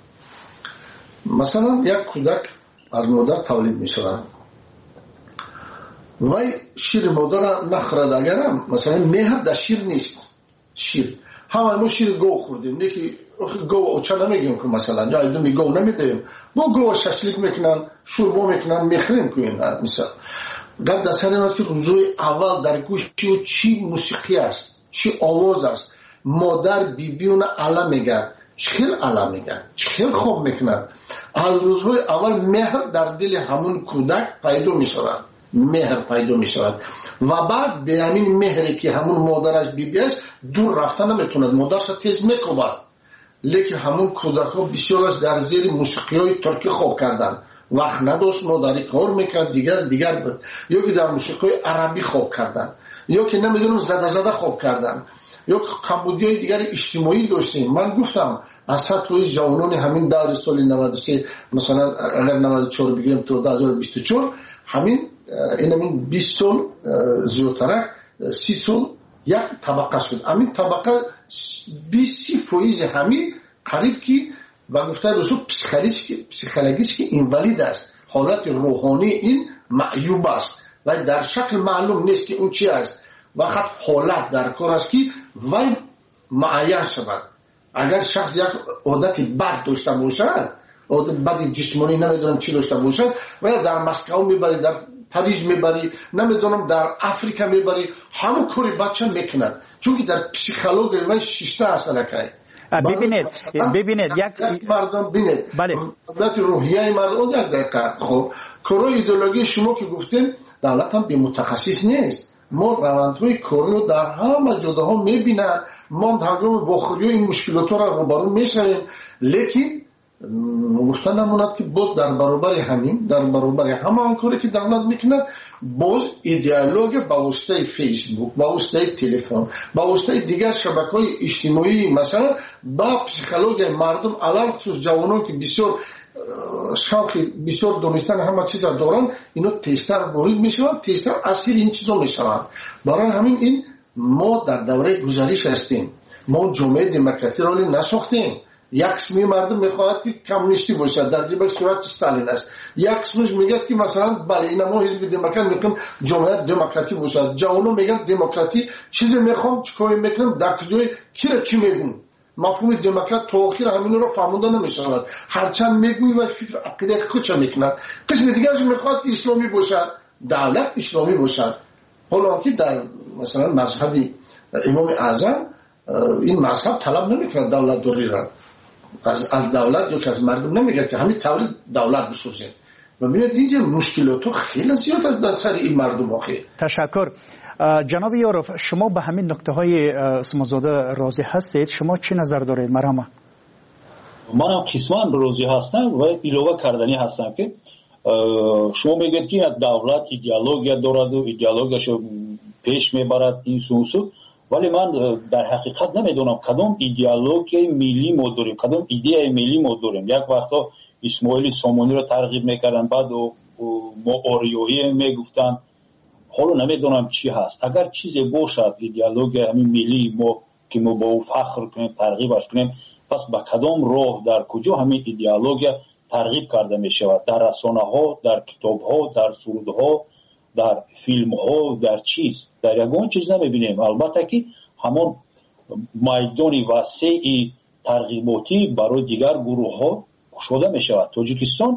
مثلا یک کودک از مادر تولید میشود، وای شیر مادر نخورد. اگرم مثلا مهر در شیر نیست. شیر همه ما شیر گو خوردیم، نه که گو اوچا نمیگیم که مثلا یا ایدمی گو نمیدیم، گو گو ششلیک میکنن، شوربا میکنن، میخریم که این مثلا قبل در سر این است که روزوی اول در گوش چی, چی موسیقی است، چی آواز است. مادر بیبیون علا میگن، چخیل علا میگن، چخیل خوب میکنن. از روزهای اول مهر در دل همون کودک پیدا میشود، مهر پیدا میشود و بعد به همین مهری که همون مادرش بیبی است دور رفتن نمیتوند، مادرش تیز میکوبد. لیکن همون کودک ها بسیارش در زیر موسیقی های ترکی خوب کردن، وقت نداشت مادری کار میکرد، دیگر دیگر بود. یا که در موسیقی های عربی خوب کردن، یا که نمیدونم زده زده خوب کردن، یا که کمبودی های دیگر اجتماعی داشتیم. من گفتم از توی جوانان همین دور سال نود و سه مثلا اگر نود و چهار بگیریم تو دو هزار و بیست و چهار همین این همین بیست سال زیادتر سی سال یک طبقه شد. همین طبقه بیست سی فویز همین قریب که و گفته رسول پسیخولوژیش که اینولید است، حالت روحانی این معیوب است و در شکل معلوم نیست که اون چی است. وقت حالت در کار است که وی معین شود. اگر شخص یک عادت بد داشته باشد، عادت بد جسمانی نمیدونم چی داشته باشد و در مسکو میبری، در پاریس میبری، نمیدونم در افریقا میبری، همون کاری بچه میکند، چون که در پسیخولوژی وی شیشته اصلا که ببینید ببینید یک مردم ببینید بله دولت روحیه مردم یک دقیقه. خب کارای ایدئولوژی شما که گفتین دولت هم به متخصص نیست. ما روندهای کاری رو در همه جاها میبینن، ما هنگام واخوری این مشکلات را روبرو میشیم، لیکن گفتن نموند که باز در برابر همین در برابر همه آن کاری که دولت میکند باز ایدئولوژی با واسطه فیسبوک، با واسطه تلفن، با واسطه دیگر شبکه‌های اجتماعی مثلا با پسیخولوژی مردم علل خصوص جوانان که بسیار شوق بسیار دونستن همه چیز دارن، اینا تیستر وارد میشوند، تیستر اسیر این چیزا میشوند. برای همین این ما در دوره گذشته هستیم، ما جامعه دموکراسی را نساختیم. یک قسمی مردم میخواهد که کمونیستی باشد، در جبهه صورت استالین است. یک قسمش میگه که مثلا بله این ما حزب دموکرات میگیم جامعه دموکراتی باشد. جوانان میگن دموکراتی چیزی میخوام چیکار میکنم، در کجای کی را چی میگن. مفهوم دموکرات تا آخر همین رو فهمونده نمیشود. هرچند میگویی و فکر عقیده خودش میکند. قسم دیگرش میخواد که اسلامی باشد، دولت اسلامی باشد. حالا که در مثلا مذهب امام اعظم این مذهب طلب نمیکنه دولت دوری را از از دولت یا که از مردم نمیگه که همین طور دولت بسازه. و ببینید اینجا مشکلات خیلی زیاد از در سر این مردم آخه. تشکر. جناب یاروف، شما به همین نکته های اسمزاده راضی هستید؟ شما چی نظر دارید؟ مرحبا. من هم قسمان راضی هستم و ایلوه کردنی هستم که شما میگید که دولت ایدئولوژی دارد و ایدئولوژیشو پیش میبرد این سوسو، ولی من در حقیقت نمیدونم کدام ایدئولوژی ملی ما داریم، کدام ایده ملی ما داریم. یک وقتا اسماعیل سامانی رو ترغیب میکردن، بعد و ما آریایی میگفتن، حالا نمیدونم چی هست. اگر چیزی باشد ایدئولوژی همین ملی ما که ما با او فخر کنیم، ترغیبش کنیم، پس با کدام راه در کجا همین ایدئولوژی ترغیب کرده می شود؟ در رسانه ها، در کتاب ها، در سرود ها، در فیلم ها، در چیز در یگان چیز نمیبینیم. البته که همون میدانی وسیعی ترغیباتی برای دیگر گروه ها شده می شود. تاجیکستان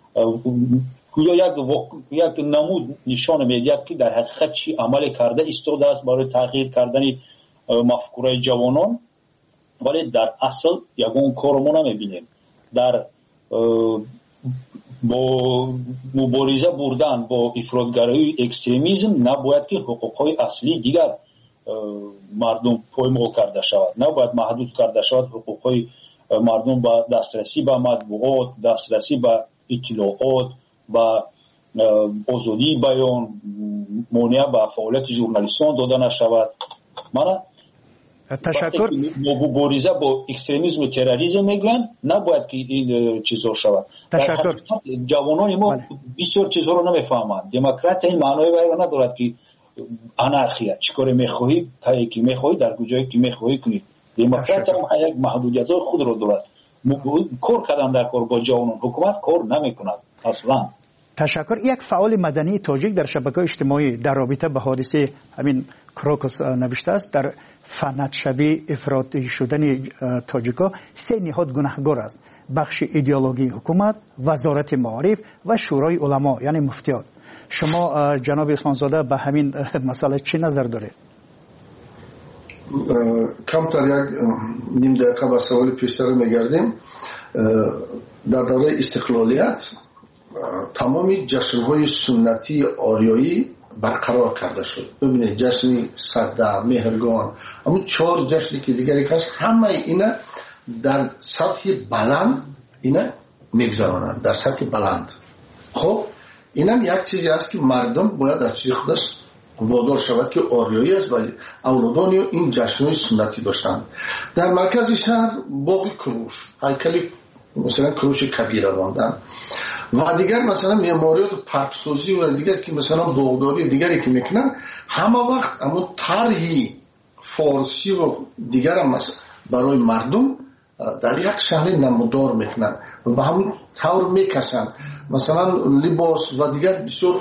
یا یک یک نمود نشان میدهد که در حقیقت چی عمل کرده ایستاده است برای تغییر کردن مفکوره جوانان، ولی در اصل یگان کار ما نمیبینیم. در با مبارزه بردن با افراطگرایی اکستریمیسم نباید که حقوقهای اصلی دیگر مردم پایمال کرده شود، نباید محدود کرده شود حقوقهای مردم به دسترسی به مطبوعات، دسترسی به اطلاعات، به آزادی بیان، مانع به فعالیت ژورنالیستان داده نشود. من تشکر. مبارزه با اکستریمیسم و تروریسم میگن نباید که این چیزا شود. تشکر. جوانان ما بله. بسیار چیزها رو نمیفهمند. دموکرات این معنای وای ندارد که انارخیا چیکار میخواهی تا کی میخواهی در کجایی که میخواهی کنی. دموکرات هم یک محدودیت‌های خود رو دارد. کار کردن در کار با جوانان، حکومت کار نمیکند اصلا. تشکر. یک فعال مدنی تاجیک در شبکه اجتماعی در رابطه به حادثه همین کروکوس نوشته است در فنتشوی افراطی شدن تاجیکا سه نهاد گناهکار است: بخش ایدئولوژی حکومت، وزارت معارف و شورای علما یعنی مفتیان. شما جناب عثمانزاده به همین مسئله چی نظر دارید؟ کمتر یک نیم دقیقه به سوال پیشتر میگردیم. در دوره استقلالیت تمامی جشن‌های سنتی آریایی برقرار کرده شد. ببینید جشن صده، مهرگان، همون چهار جشنی که دیگری هست، همه اینا در سطح بلند اینا میگذرانند، در سطح بلند. خب اینم یک چیزی است که مردم باید از چیز خودش وادار شود که آریایی است و اولادان این جشن‌های سنتی داشتند. در مرکز شهر باغ کروش، هیکل مثلا کروش کبیر ماندن و دیگر مثلا معماریات و پارکسازی و دیگر که مثلا باغداری و دیگری که میکنن، همه وقت اما طرحی فارسی و دیگر هم برای مردم در یک شهر نمودار میکنن و به همون طور میکشن. مثلا لباس و دیگر بسیار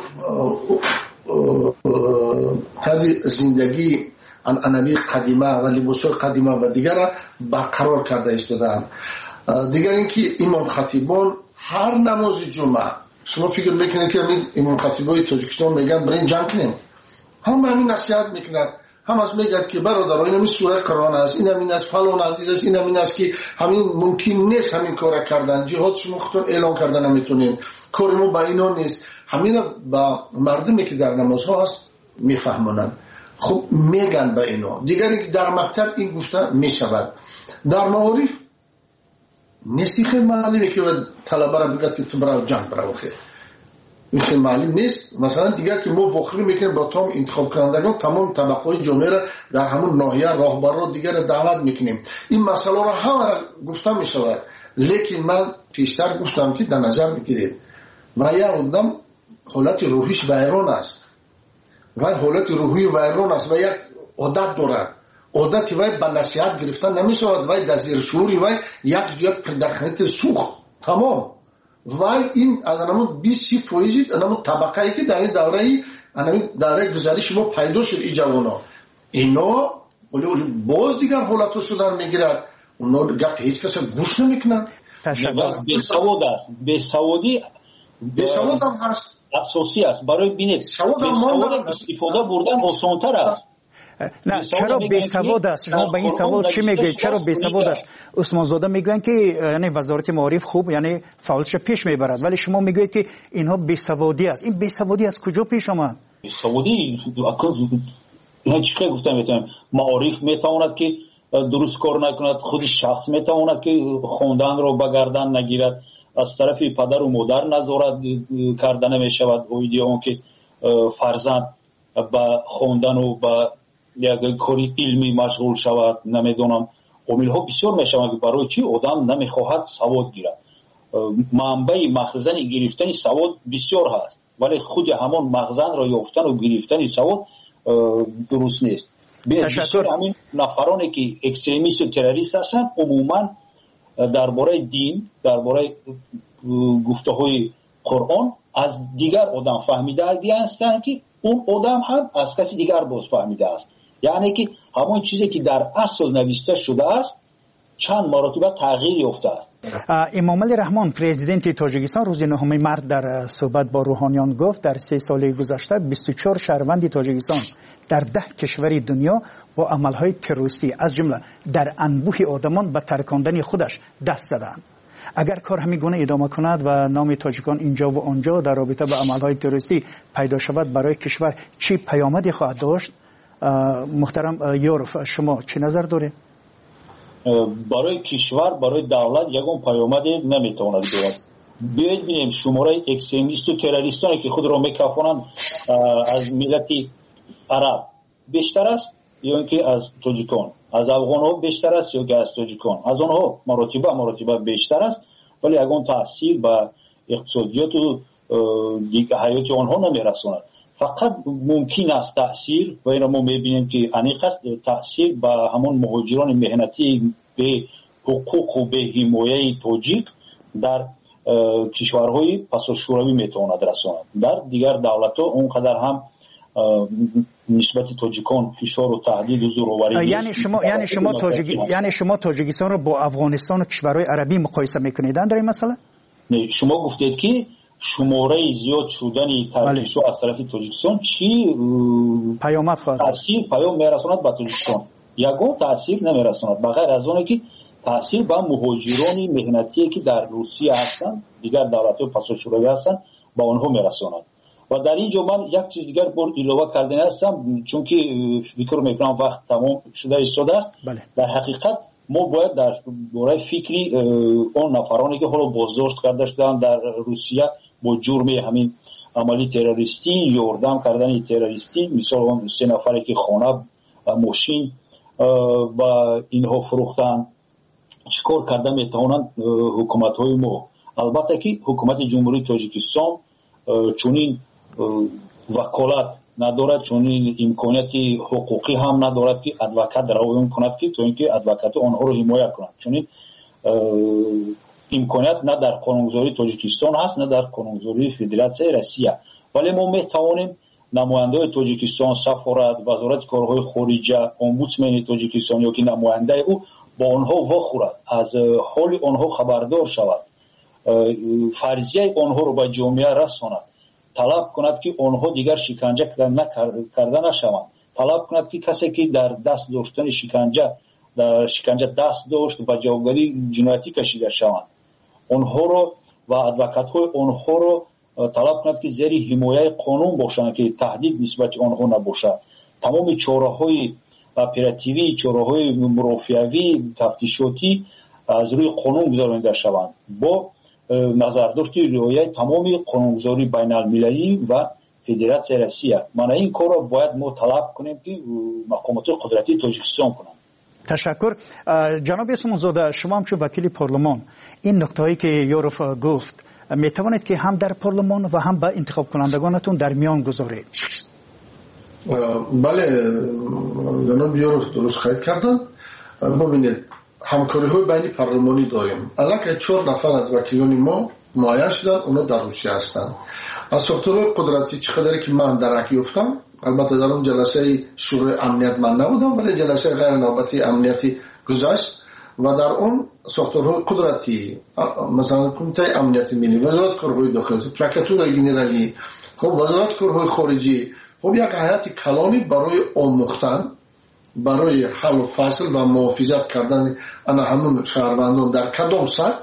طرز زندگی عنعنوی قدیمه و لباس‌های قدیمه و دیگر برقرار کرده ایستادند. دیگر اینکه امام خطیبان هر نماز جمعه، شما فکر میکنید که امام خطیبای تاجیکستان میگن برین جنگ کنیم، هم همین نصیحت میکنند، هم از میگد که برادر این همین سوره قرآن است، این همین است، فلان عزیز است، این همین است که همین ممکن نیست همین کار کردن، جهاد شما خودتون اعلان کردن نمیتونین، کار ما با اینا نیست. همین با مردمی که در نمازها هست میفهمونن. خب میگن به اینا. دیگری که در مکتب این گفته میشود. در معارف نیستی خیلی معلومه که طلبه را بگید که تو برای جنگ برای خیلی این خیلی معلوم نیست. مثلا دیگر که ما وخری میکنیم با تمام انتخاب کنندگان تمام طبقه جامعه را در همون ناحیه راهبر را دیگر دعوت میکنیم. این مسئله را همه را گفته میشود، لیکن من پیشتر گفتم که در نظر بگیرید و یک آدم حالت روحیش ویران است و حالت روحی ویران است و یک عادت دارد. عادت وای به نصیحت گرفتن نمیشود، وای در زیر شعوری وای یک یک پرداخت سوخت تمام. وای این از همون بیست فیصد همون طبقه ای که در این دوره ای همین دوره گذشته ما پیدا شد این جوانا، اینا ولی باز دیگر حالتو شدن میگیرد، اونا گپ هیچ کس گوش نمیکنن. به سواد است، به سوادی به سواد هم هست، اساسی است. برای بینید سواد هم استفاده بردن آسان‌تر است. نه چرا بی سواد است؟ شما به این سوال چی میگید؟ چرا بی سواد است؟ عثمان زاده میگن که یعنی وزارت معارف خوب یعنی فعالش پیش میبرد، ولی شما میگید که اینها بی سوادی است. این بی سوادی از کجا پیش آمد؟ بی سوادی نه چیکار گفتم میتونم معارف میتواند که درست کار نکند، خود شخص میتواند که خوندن رو به گردن نگیرد، از طرف پدر و مادر نظارت کردن میشود، اویدی اون که فرزند با خوندن و با یک کاری علمی مشغول شود. نمیدونم عامل ها بسیار میشوند که برای چی آدم نمیخواهد سواد گیرد. منبع مخزن گرفتن سواد بسیار هست، ولی خود همان مخزن را یافتن و گرفتن سواد درست نیست. بسیار همین نفرانی که اکستریمیست و تروریست هستند عموما درباره دین، درباره گفته های قرآن از دیگر آدم فهمیده هستند که اون آدم هم از کسی دیگر باز فهمیده است. یعنی که همون چیزی که در اصل نوشته شده است چند مرتبه تغییر یافته است. امام علی رحمان پرزیدنت تاجیکستان روز نهم مارس در صحبت با روحانیان گفت در سه سال گذشته بیست و چهار شهروند تاجیکستان در ده کشور دنیا با عملهای تروریستی از جمله در انبوه آدمان به ترکاندن خودش دست زدند. اگر کار همین گونه ادامه کند و نام تاجیکان اینجا و آنجا در رابطه با عملهای تروریستی پیدا شود، برای کشور چی پیامدی خواهد داشت؟ محترم یورف شما چه نظر دارید؟ برای کشور، برای دولت یگان پیامدی نمیتواند بیاید. بیایید ببینیم شماره اکستریمیست و تروریستانی که خود را میکافانند از ملت عرب بیشتر است یا اینکه از تاجیکان، از افغان ها بیشتر است یا که از تاجیکان، از آنها مراتبه مراتبه بیشتر است، ولی یگان تاثیر به اقتصادیات و حیات آنها نمیرساند. فقط ممکن است تأثیر و این ما میبینیم که انیق است تأثیر به همون مهاجران مهنتی به حقوق و به حمایه تاجیک در کشورهای پاساژشوروی میتواند رساند. در دیگر دولت‌ها اونقدر هم نسبت تاجیکان فشار و تهدید و زورآوری. یعنی شما یعنی شما تاجیک یعنی شما تاجیکستان رو با افغانستان و کشورهای عربی مقایسه میکنید در این مسئله؟ نه، شما گفتید که شماره زیاد شدن ترکیش از طرف تاجیکستان چی پیامد خواهد تاثیر پیام میرساند به تاجیکستان؟ یگان تاثیر نمیرساند بغیر از اون که تاثیر به مهاجران مهنتی که در روسیه هستند، دیگر دولت‌های پاساژشوروی هستند، با آنها میرساند. و در اینجا من یک چیز دیگر بر علاوه کردن هستم، چون که فکر میکنم وقت تمام شده ایستاده است. بله. در حقیقت ما باید در باره فکری اون نفرانی که حالا بازداشت کرده شدن در روسیه با جرم همین عملی تروریستی، یاردم کردن تروریستی، مثال اون سه نفری که خانه ماشین و اینها فروختن، چیکار کرده میتوانند حکومت‌های ما؟ البته که حکومت جمهوری تاجیکستان چونین وکالت ندارد، چونین امکانیتی حقوقی هم ندارد که ادوکات روایت کند که تو اینکه ادوکات آنها رو حمایت کند. چونین امکانیت نه در قانونگذاری تاجیکستان هست نه در قانونگذاری فدراسیون روسیه. ولی ما میتوانیم نماینده تاجیکستان، سفارت، وزارت کارهای خارجه، امبودسمن تاجیکستان یا که نماینده او با آنها وخورد، از حال آنها خبردار شود، فرضیه آنها رو به جامعه رساند، طلب کند که آنها دیگر شکنجه کرده نشوند، طلب کند که کسی که در دست داشتن شکنجه در شکنجه دست داشت و جوابگری جنایتی کشیده شوند، آنها رو و ادوکات های آنها رو طلب کند که زیر حمایت قانون باشند که تهدید نسبت آنها نباشد. تمام چاره‌های اپراتیوی، چاره‌های مرافعوی، تفتیشاتی از روی قانون گذارانده شوند با نظرداشت رعایت تمام قانونگذاری بین المللی و فدراسیون روسیه. من این کار را باید ما طلب کنیم که مقامات قدرتی تاجیکستان کنند. تشکر. جناب اسمانزاده، شما هم چون وکیل پارلمان این نکته‌ای که یوروف گفت می توانید که هم در پارلمان و هم با انتخاب کنندگانتون در میان گذارید؟ بله جناب یوروف درست خواهید کردن. ببینید همکاری های بین پارلمانی داریم. الان که چهار نفر از وکیلان ما معین شدن، اونا در روسیه هستند. از ساختارهای قدرتی چقدر که من درک یافتم، البته در اون جلسه شورای امنیت من نبودم ولی جلسه غیر نوبتی امنیتی گذشت و در اون ساختارهای قدرتی مثلا کمیته امنیت ملی، وزارت کارهای داخلی، پرکاتور گنرالی، خب وزارت کارهای خارجی، خب یک هیئت کلانی برای آموختن، برای حل و فصل و محافظت کردن انا همون شهروندان در کدام سطح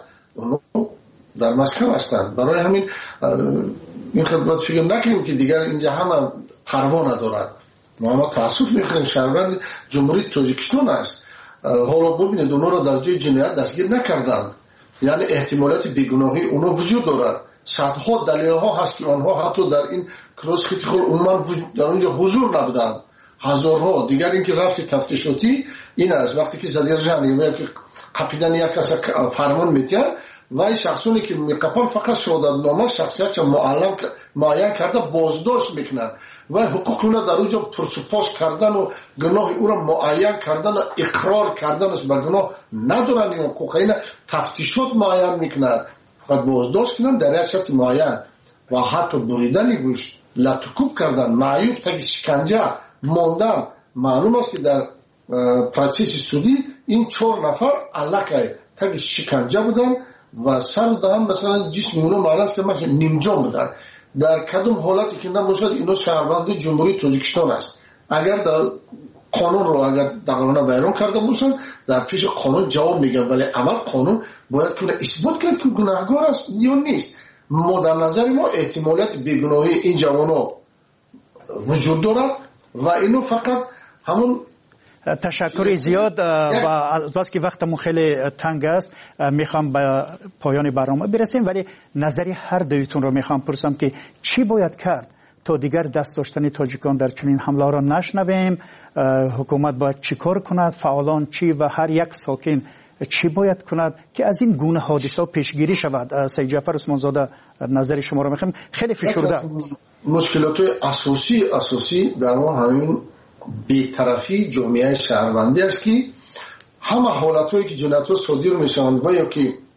در مسکن هستند. برای همین این خدمت فکر نکنیم که دیگر اینجا همه پروا ندارد. ما تاسف میخوریم شهروند جمهوری تاجیکستان است. حالا ببینید اونا را در جای جنایت دستگیر نکردند، یعنی احتمالات بیگناهی اونا وجود دارد. صدها دلیل ها هست که آنها حتی در این کلاس خیلی خود عموما در اونجا حضور نبودند. هزارها دیگر اینکه رفتی تفتیشاتی این است وقتی که زدیر جانی یا که قپیدن یک کس فرمان میتید و این شخصونی که میقپن فقط شهادت نامه شخصیت معلم معین کرده بازداشت میکنن و حقوق اونا در اونجا پرسپاس کردن و گناه او را معین کردن و اقرار کردن است به گناه ندارن. این حقوق اینا تفتیشات معین میکنن فقط بازداشت کنن در ریاست معین و حتی بریدن گوشت، لطکوب کردن، معیوب تا شکنجه ماندن. معلوم است که در پروسس سودی این چهار نفر علاقه تا شکنجه بودن و سر دادن مثلا جسم اونو معلوم است که مثلا نیمجان بودن. در کدوم حالتی که نباشد اینا شهروند جمهوری تاجیکستان است. اگر در قانون رو اگر در قانون بیان کرده باشن در پیش قانون جواب میگن، ولی اول قانون باید کنه اثبات کرد که گناهکار است یا نیست. ما در نظر ما احتمالات بیگناهی این جوانا وجود دارد و اینو فقط همون. تشکر زیاد و بس که وقتمون خیلی تنگ است میخوام به پایان برنامه برسیم، ولی نظری هر دویتون رو میخوام پرسم که چی باید کرد تا دیگر دست داشتن تاجیکان در چنین حمله را نشنویم؟ حکومت باید چی کار کند؟ فعالان چی و هر یک ساکن چی باید کند که از این گونه حادثه پیشگیری شود؟ سید جعفر عثمانزاده نظر شما رو میخوام. خیلی فشرده مشکلات اساسی اساسی در ما همین بی‌طرفی جامعه شهروندی است که همه حالت‌هایی که جنایت‌ها صادر میشوند و یا که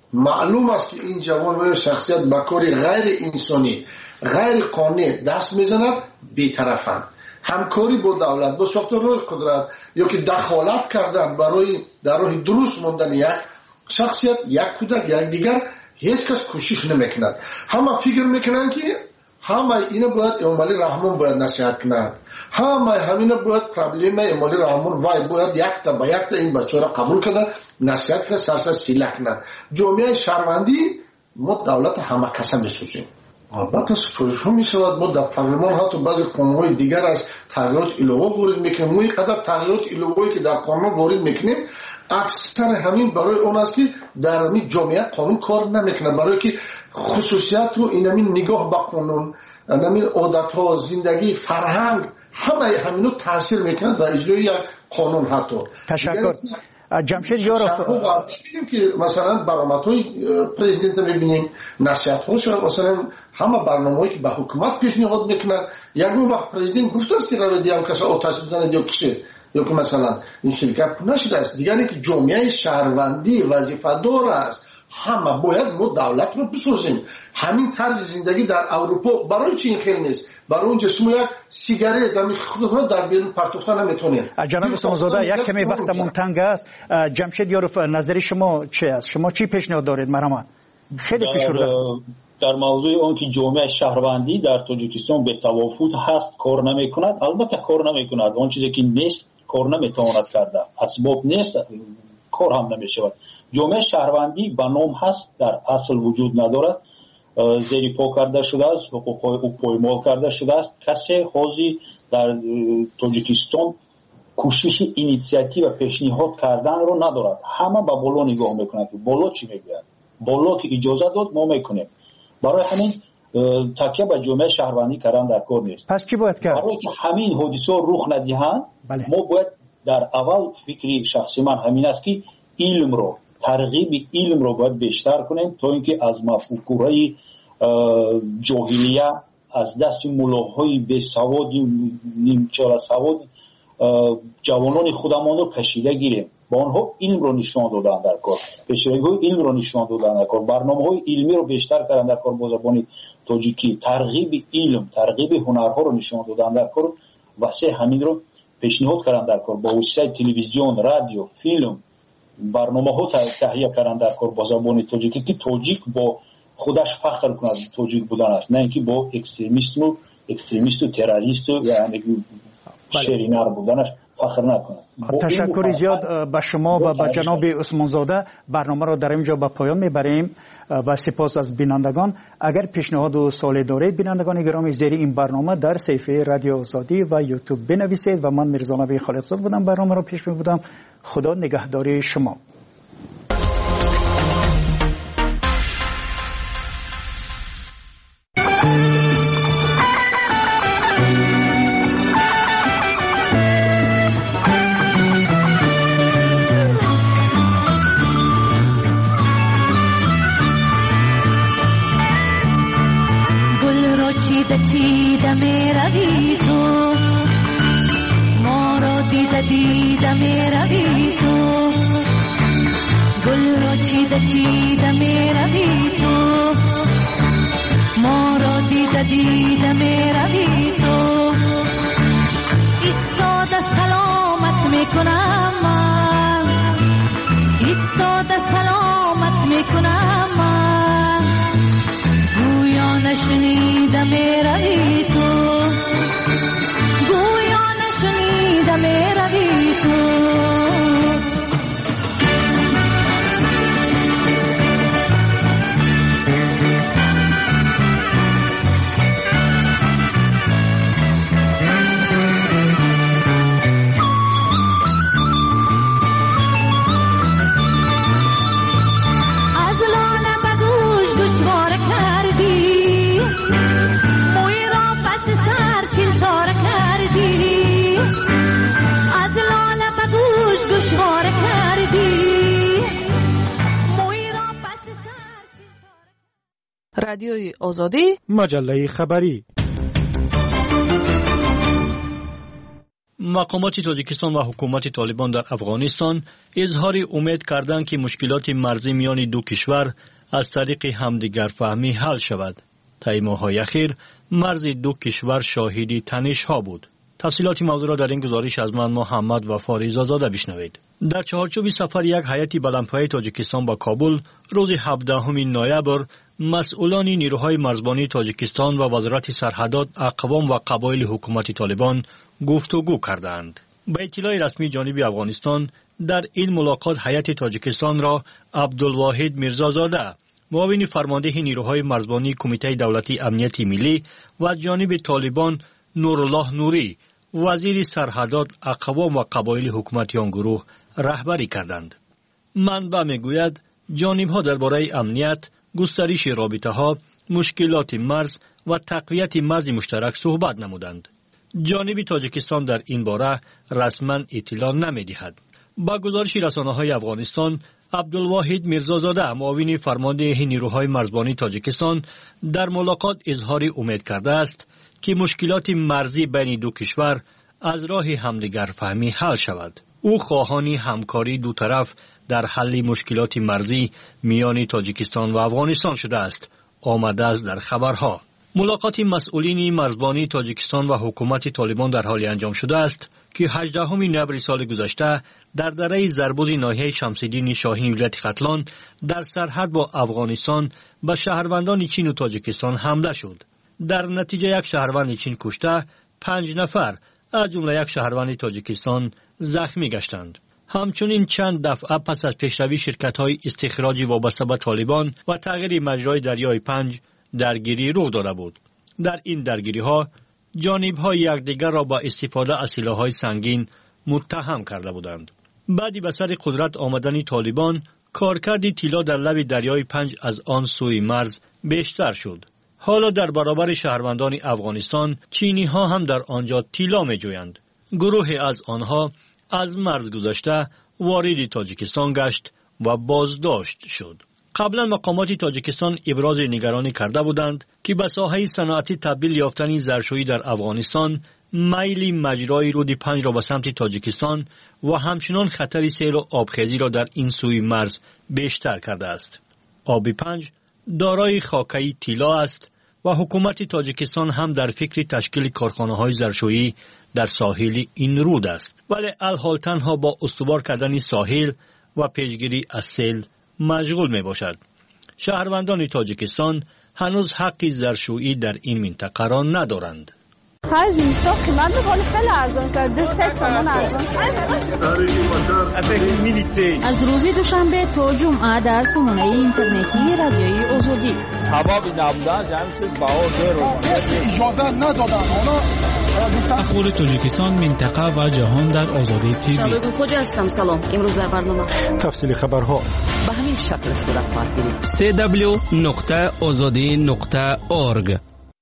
معلوم است که این جوان و شخصیت به کار غیر انسانی غیر قانونی دست میزند، بی‌طرفند. همکاری با دولت با ساختارهای قدرت یا که دخالت کردن برای در راه درست ماندن یک شخصیت، یک کودک، یک دیگر، هیچ کس کوشش نمیکند. همه فکر میکنند که همه اینا باید امالی رحمان باید نصیحت کند، همه همینا باید پرابلم امالی رحمان وای باید یک تا با یک تا این بچه را قبول کند، نصیحت کند، سرسر سیله کند. جامعه شهروندی ما دولت همه کسا میسوزیم. البته سفارش ها می شود، ما در پارلمان حتی بعضی قانون‌های دیگر از تغییرات علاوه وارد میکنیم. ما اینقدر تغییرات علاوه‌ای که در قانون وارد میکنیم اکثر همین برای اون است که در همین جامعه قانون کار نمیکنه، برای که خصوصیت و این همین نگاه به قانون، همین عادت ها، زندگی، فرهنگ، همه همینو تاثیر میکنه در اجرای یک قانون. حتی تشکر جمشید یارف، میبینیم که مثلا برآمدهای پرزیدنت میبینیم، نصیحت‌هاش مثلا همه برنامه‌ای که به حکومت پیشنهاد میکنند. یک وقت پرزیدنت گفته است که روی دیام کسا آتش بزنه یا کشه یا که مثلا این شرکت نشده است. دیگه اینکه جامعه شهروندی وظیفه‌دار است، همه باید ما دولت رو بسازیم. همین طرز زندگی در اروپا برای چی این خیلی نیست؟ برای اونجا شما یک سیگارت هم خود در بیرون پرتوفتن نمیتونید. جناب سامزاده یک کمی وقتمون تنگ است. جمشید یارف، نظر شما چی است؟ شما چی پیشنهاد دارید؟ مرحبا. خیلی فشرده در موضوع اون که جامعه شهروندی در تاجیکستان به توافق هست کار نمیکند، البته کار نمیکند. اون چیزی که نیست کار نمیتواند کرده، اسباب نیست کار هم نمیشود. جامعه شهروندی به نام هست، در اصل وجود ندارد، زیر پا کرده شده است، حقوقهای او پایمال کرده شده است. کسی حاضی در تاجیکستان کوشش اینیشیاتیو و پیشنهاد کردن رو ندارد. همه به بالا نگاه میکنند که بالا چی میگوید، بالا که اجازه داد ما میکنیم. برای همین تکیه به جامعه شهروندی کردن در کار نیست. پس چی باید کرد؟ برای که همین حادثه رخ ندهند، بله. ما باید در اول فکری شخصی من همین است که علم رو، ترغیب علم رو باید بیشتر کنیم تا اینکه از مفکورهای جاهلیه، از دست ملاهای بی سواد، نیمچه سواد جوانان خودمان رو کشیده گیریم. با آنها علم رو نشان دادن در کار، پیشروی علم رو نشان دادن در کار، برنامه‌های علمی رو بیشتر کردن در کار با زبان تاجیکی، ترغیب علم، ترغیب هنرها رو نشان دادن در کار و سه همین رو پیشنهاد کردن در کار با وسیله تلویزیون، رادیو، فیلم، برنامه‌ها تهیه کردن در کار با زبان تاجیکی که تاجیک با خودش فخر کند تاجیک بودن است، نه اینکه با اکستریمیست و اکستریمیست و تروریست و یعنی شرینر بودنش فخر نکنه. تشکر زیاد به شما و به جناب عثمان زاده. برنامه را در اینجا به پایان میبریم و سپاس از بینندگان. اگر پیشنهاد و سوالی دارید بینندگان گرامی، زیر این برنامه در صفحه رادیو آزادی و یوتیوب بنویسید و من میرزا نبی خالقزاد بودم برنامه را پیش میبردم. خدا نگهداری شما. رادیوی آزادی، مجله خبری. مقامات تاجیکستان و حکومت طالبان در افغانستان اظهار امید کردند که مشکلات مرزی میان دو کشور از طریق همدیگر فهمی حل شود. طی ماه‌های اخیر مرز دو کشور شاهد تنش‌ها بود. تفصیلات موضوع را در این گزارش از من محمد و فاریزا زاده بشنوید. در چهارچوب سفر یک هیئت بلندپایه تاجیکستان با کابل روز هفدهم نوامبر مسئولان نیروهای مرزبانی تاجیکستان و وزارت سرحدات اقوام و قبایل حکومت طالبان گفتگو کردند. به اطلاع رسمی جانب افغانستان در این ملاقات هیئت تاجیکستان را عبدالواحد میرزازاده معاون فرمانده نیروهای مرزبانی کمیته دولتی امنیت ملی و جانب طالبان نورالله نوری وزیر سرحدات اقوام و قبایل حکومت آن گروه رهبری کردند. منبع میگوید جانب‌ها درباره امنیت، گسترش رابطه‌ها، مشکلات مرز و تقویت مرز مشترک صحبت نمودند. جانب تاجیکستان در این باره رسما اطلاع نمی‌دهد. با گزارش رسانه‌های افغانستان، عبدالواحد میرزازاده معاون فرمانده نیروهای مرزبانی تاجیکستان در ملاقات اظهار امید کرده است که مشکلات مرزی بین دو کشور از راه همدیگر فهمی حل شود. او خواهان همکاری دو طرف در حل مشکلات مرزی میان تاجیکستان و افغانستان شده است. آمده است در خبرها. ملاقات مسئولین مرزبانی تاجیکستان و حکومت طالبان در حال انجام شده است که هجدهم نوامبر سال گذشته در دره زربوز ناحیه شمس‌الدین شاهین ولایت ختلان در سرحد با افغانستان به شهروندان چین و تاجیکستان حمله شد. در نتیجه یک شهروند چین کشته، پنج نفر از جمله یک شهروند تاجیکستان زخمی گشتند. همچنین چند دفعه پس از پیشروی شرکت‌های استخراجی وابسته به طالبان و تغییر مجرای دریای پنج درگیری رخ داده بود. در این درگیری‌ها جانب‌ها یکدیگر را با استفاده از سلاح‌های سنگین متهم کرده بودند. بعدی به سر قدرت آمدن طالبان، کارکرد طلا در لب دریای پنج از آن سوی مرز بیشتر شد. حالا در برابر شهروندان افغانستان، چینی‌ها هم در آنجا طلا می‌جویند. گروهی از آنها از مرز گذشته وارد تاجیکستان گشت و بازداشت شد. قبلا مقامات تاجیکستان ابراز نگرانی کرده بودند که به ساحه صنعتی تبدیل یافتن ظرفشویی در افغانستان میل مجرای رود پنج را به سمت تاجیکستان و همچنان خطر سیل و آبخیزی را در این سوی مرز بیشتر کرده است. آب پنج دارای خاکه‌ای طلا است و حکومت تاجیکستان هم در فکر تشکیل کارخانه‌های ظرفشویی در ساحل این رود است، ولی الحال تنها با استوار کردن ساحل و پیشگیری از سیل مشغول می باشد. شهروندان تاجیکستان هنوز حق ظرفشویی در این منطقه را ندارند. هر جنسا قیمت بالا خیلی ارزان شد. دست سامان ارزان شد. از روز دوشنبه تا جمعه در سامانه اینترنتی رادیوی آزادی. هوا بی نبودن جمعیت بها زیر اجازه ندادن. اخبار تاجیکستان، منطقه و جهان در آزادی تیوی. شبگو خوجا هستم. سلام. امروز در برنامه تفصیل خبرها به همین شکل صورت خواهد گرفت. سی دبلیو نقطه آزادی نقطه اورگ.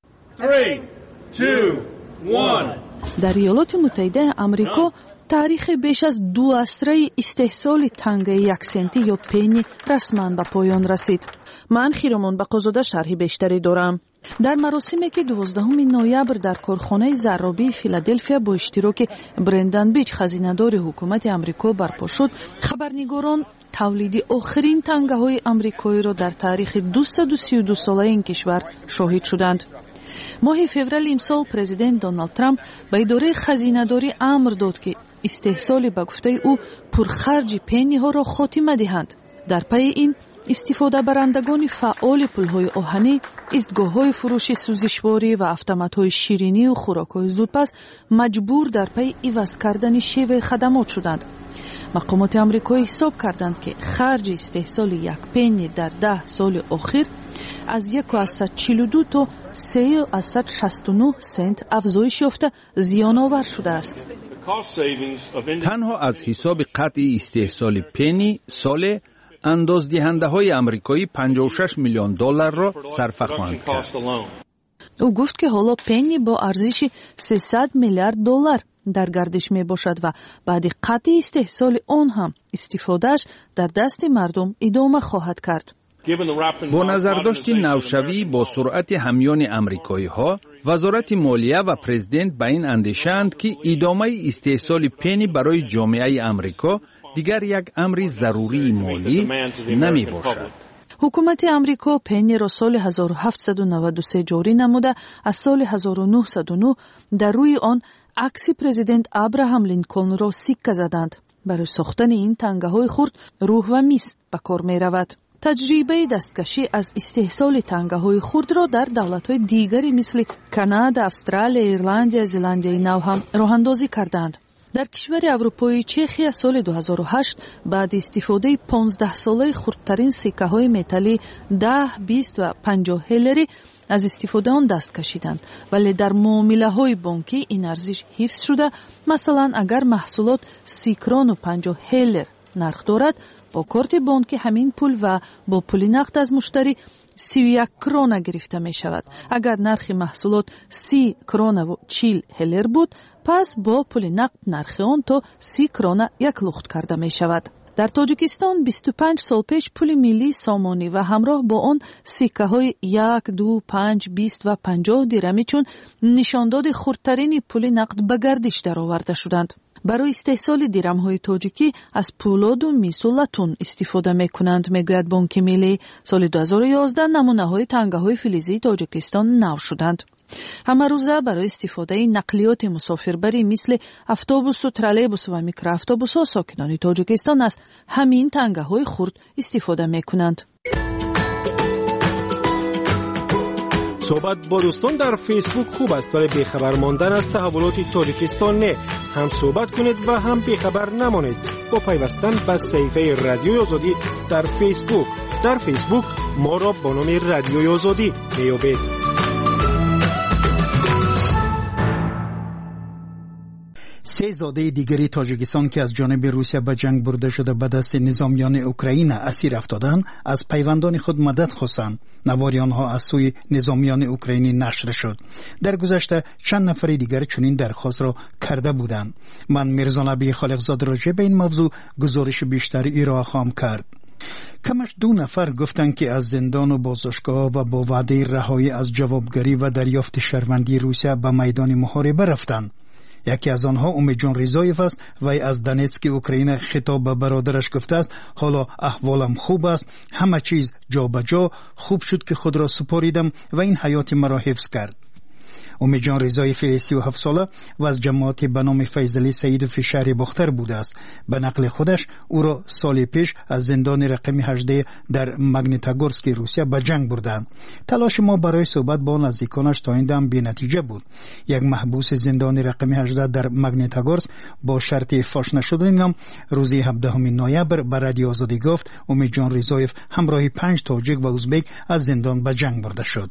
در ایالات متحده آمریکا تاریخ بیش از دو عصره استحصال تنگه یک سنتی یا پنی رسما به پایان رسید. من خیرمان بقازاده شرح بیشتری دارم. در مراسمی که دوازدهم نوامبر در کارخانه زرابی فیلادلفیا با اشتراک برندن بیچ خزینه‌دار حکومت آمریکا برپا شد، خبرنگاران تولید آخرین تنگه های آمریکایی را در تاریخ دویست و سی و دو ساله این کشور شاهد شدند. ماه فوریه امسال پرزیدنت دونالد ترامپ به اداره خزینه‌داری امر داد که استحصال به گفته او پرخرج پنی ها را خاتمه دهند. در پی این استفاده برندگان فعال پل‌های آهنی، ایستگاه‌های فروش سوزشواری و اتومات‌های شیرینی و خوراک‌های زودپس مجبور در پی عوض کردن شیوه خدمات شدند. مقامات آمریکایی حساب کردند که خرج استحصال یک پنی در ده سال اخیر از یک و صد و چهل و دو تا سه و صد و شصت و نه سنت افزایش یافته زیان آور شده است. تنها از حساب قطع استحصال پنی سال اندازدهنده های آمریکایی پنجاه و شش میلیون دلار را صرفه خواهند کرد. او گفت که حالا پنی با ارزش سیصد میلیارد دلار در گردش می باشد و بعد قطع استحصال آن هم استفادهش در دست مردم ادامه خواهد کرد. با نظرداشت نوشوی با سرعت همیان امریکایی ها، وزارت مالیه و پرزیدنت به این اندیشند که ادامه استحصال پنی برای جامعه امریکا دیگر یک امر ضروری مالی نمی باشد. حکومت امریکا پنی را سال هزار و هفتصد و نود و سه جاری نموده، از سال هزار و نهصد و نه در روی آن عکس پرزیدنت ابراهام لینکلن را سیکه زدند. برای ساختن این تنگه های خرد روح و میس به کار می رود. تجربه دستکشی از استحصال تنگه های خرد را در دولت های دیگری مثل کانادا، استرالیا، ایرلندیا، زلندیای نو هم راه اندازی کردند. در کشور اروپایی چخیا سال دو هزار و هشت بعد استفاده پانزده ساله خردترین سکه های متالی ده، بیست و پنجاه هلری از استفاده آن دست کشیدند، ولی در معامله های بانکی این ارزش حفظ شده. مثلا اگر محصولات سی کرون و پنجاه هلر نرخ دارد، با کارت بانکی همین پول و با پول نقد از مشتری سی و یک کرون گرفته می شود. اگر نرخ محصولات سی کرون و چهل هلر بود، پس با پول نقد نرخ آن تا سی کرون یک لخت کرده می شود. در تاجیکستان بیست و پنج سال پیش پول ملی سامانی و همراه با آن سکه های یک، دو، پنج، بیست و پنجاه دیرمی چون نشانداد خردترین پول نقد به گردش در آورده شدند. برای استحصال دیرم های تاجیکی از پولاد و میس و لاتون استفاده می کنند، می گوید بانک ملی. سال دو هزار و یازده نمونه های تنگه های فلزی تاجیکستان نو شدند. همه روزه برای استفاده نقلیات مسافربری مثل اتوبوس و ترالیبوس و میکرواتوبوس ها ساکنان تاجیکستان از همین تنگه های خرد استفاده می کنند. صحبت با دوستان در فیسبوک خوب است، ولی بیخبر ماندن از تحولات تاجیکستان نه. هم صحبت کنید و هم بیخبر نمانید با پیوستن به صفحه رادیوی آزادی در فیسبوک. در فیسبوک ما را با نام رادیوی آزادی میابید. سه زاده دیگری تاجیکستان که از جانب روسیه به جنگ برده شده به دست نظامیان اوکراین اسیر افتادند، از پیوندان خود مدد خواستند. نواری آنها از سوی نظامیان اوکراینی نشر شد. در گذشته چند نفر دیگر چنین درخواست را کرده بودند. من میرزا نبی خالقزاد راجع به این موضوع گزارش بیشتری ارائه خواهم کرد. کمش دو نفر گفتند که از زندان و بازداشتگاه و با وعده رهایی از جوابگری و دریافت شهروندی روسیه به میدان محاربه رفتند. یکی از آنها امید جان رضایف است و از دونتسک اوکراین خطاب به برادرش گفته است حالا احوالم خوب است، همه چیز جا به جا، خوب شد که خود را سپاریدم و این حیات مرا حفظ کرد. امید جان رضایف سی و هفت ساله و از جماعت به نام فیضلی سیدوف شهر باختر بوده است. به نقل خودش او را سال پیش از زندان رقم هجده در مگنیتگورسک روسیه به جنگ بردند. تلاش ما برای صحبت با نزدیکانش تا این دم بی نتیجه بود. یک محبوس زندان رقم هجده در مگنیتگورسک با شرط فاش نشدن نام روز هفدهم نوامبر به رادیو آزادی گفت امید جان رضایف همراه پنج تاجیک و ازبک از زندان به جنگ برده شد.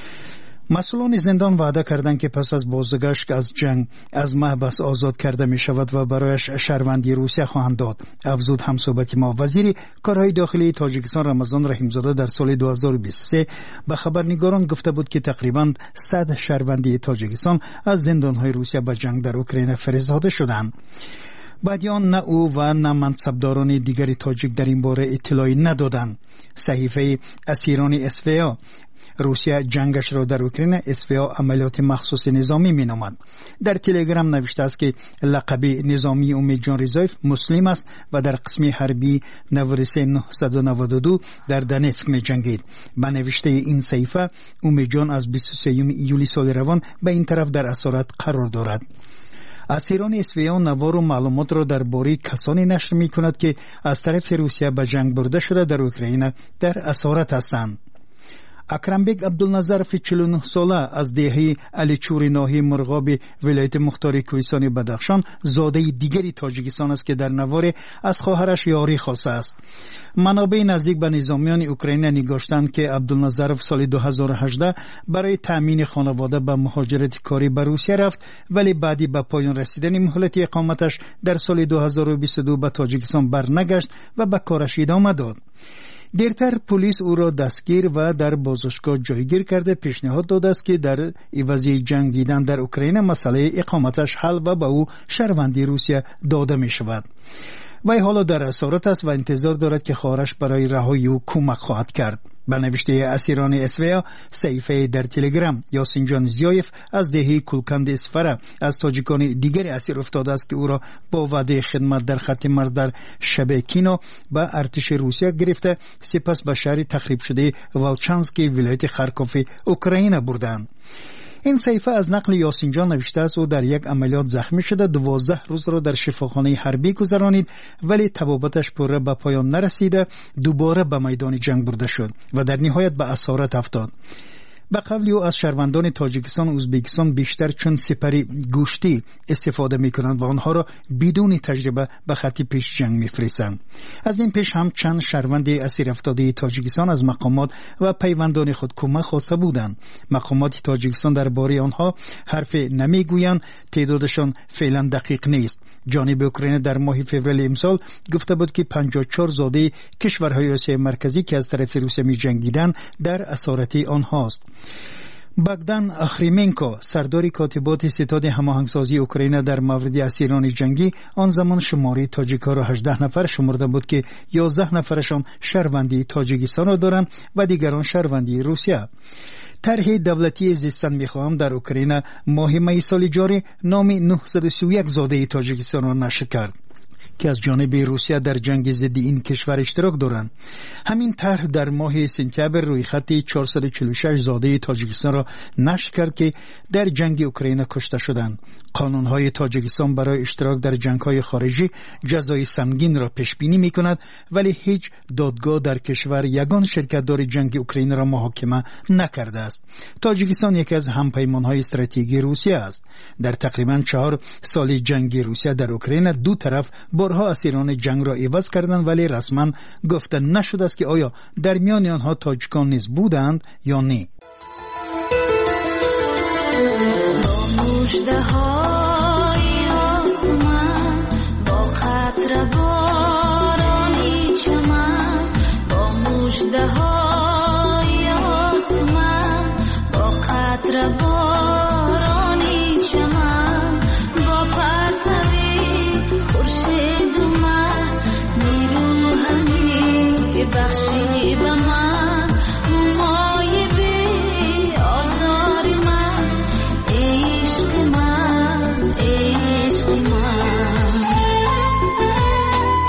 مسئولان زندان وعده کردند که پس از بازگشت از جنگ از محبس آزاد کرده می شود و برایش شهروندی روسیه خواهند داد. افزود همصحبت ما وزیر کارهای داخلی تاجیکستان رمضان رحیمزاده در سال دو هزار و بیست و سه به خبرنگاران گفته بود که تقریباً صد شهروندی تاجیکستان از زندانهای روسیه به جنگ در اوکراین فرستاده شدند. بعد آن نه او و نه منصبداران دیگری تاجیک در این باره اطلاعی ندادند. صحیفه اسیران اس وی آ روسیه جنگش را در اوکراین اس وی آ عملیات مخصوص نظامی می نامد. در تلگرام نوشته است که لقب نظامی امید جان رضایف مسلم است و در قسم حربی نود و سه نهصد و نود و دو در دونتسک می جنگید. به نوشته این صحیفه امید جان از بیست و سوم ایولی سال روان به این طرف در اسارت قرار دارد. اسیران اس وی آ نوار و معلومات را درباره کسانی نشر می کند که از طرف روسیه به جنگ برده شده در اوکراین در اسارت هستند. اکرمبک عبدالنظرف چهل و نه ساله از دهه علیچور ناحیه مرغاب ولایت مختار کوهستان بدخشان زاده دیگری تاجیکستان است که در نوار از خواهرش یاری خواسته است. منابع نزدیک به نظامیان اوکراین نگاشتند که عبدالنظرف سال دو هزار و هجده برای تأمین خانواده به مهاجرت کاری به روسیه رفت، ولی بعدی به پایان رسیدن مهلت اقامتش در سال دو هزار و بیست و دو به تاجیکستان برنگشت و به کارش ادامه داد. دیرتر پلیس او را دستگیر و در بازداشتگاه جایگیر کرده پیشنهاد داده است که در عوض جنگیدن در اوکراین مسئله اقامتش حل و به او شهروندی روسیه داده می شود. وی حالا در اسارت است و انتظار دارد که خواهرش برای رهایی او کمک خواهد کرد. به نوشته اسیران اسویا، صحیفه در تلگرام یاسین جان زیایف از دهه کلکند اسفره از تاجیکان دیگر اسیر افتاده است که او را با وعده خدمت در خط مرز در شبکینو به ارتش روسیه گرفته، سپس به شهر تخریب شده والچانسکی ولایت خارکوف اوکراین بردند. این صحیفه از نقل یاسین جان نوشته است او در یک عملیات زخمی شده، دوازده روز را در شفاخانه حربی گذرانید ولی طبابتش پوره به پایان نرسیده، دوباره به میدان جنگ برده شد و در نهایت به اسارت افتاد. به قول او از شهروندان تاجیکستان و ازبکستان بیشتر چون سپری گوشتی استفاده میکنند و آنها را بدون تجربه به خط پیش جنگ میفرستند. از این پیش هم چند شهروند اسیر افتاده تاجیکستان از مقامات و پیوندان خود کمک خواسته بودند. مقامات تاجیکستان درباره آنها حرف نمیگویند، تعدادشان فعلا دقیق نیست. جانب اوکراین در ماه فوریه امسال گفته بود که پنجاه و چهار زاده کشورهای آسیای مرکزی که از طرف روسیه می جنگیدند در اسارت آنهاست. باگدان اخریمنکو، سردار کاتبات ستاد هماهنگسازی اوکراین در مورد اسیران جنگی، آن زمان شماره تاجیک‌ها را هجده نفر شمرده بود که یازده نفرشان شهروندی تاجیکستان را دارند و دیگران شهروندی روسیه. طرح دولتی زیستن میخواهم در اوکراین ماه می سال جاری نام نهصد و سی و یک زاده تاجیکستان را نشر کرد که از جانب روسیه در جنگ ضد این کشور اشتراک دارند. همین طرح در ماه سپتامبر روی خط چهارصد و چهل و شش زاده تاجیکستان را نشر کرد که در جنگ اوکراین کشته شدند. قانون‌های تاجیکستان برای اشتراک در جنگ‌های خارجی جزای سنگین را پیش بینی می‌کند، ولی هیچ دادگاه در کشور یگان شرکت‌دار جنگ اوکراین را محاکمه نکرده است. تاجیکستان یکی از همپیمان‌های استراتژیکی روسیه است. در تقریباً چهار سال جنگ روسیه در اوکراین دو طرف بارها اسیران جنگ را عوض کردند، ولی رسما گفته نشده است که آیا در میان آنها تاجیکان نیز بودند یا نه. مژده‌های آسمان با قطره بارانی چمن، با مژده‌های آسمان با قطره بارانی چمن، با پرتوی خورشید من نیرو همی بخشی به من، مای بی آزار من، عشق من، عشق من.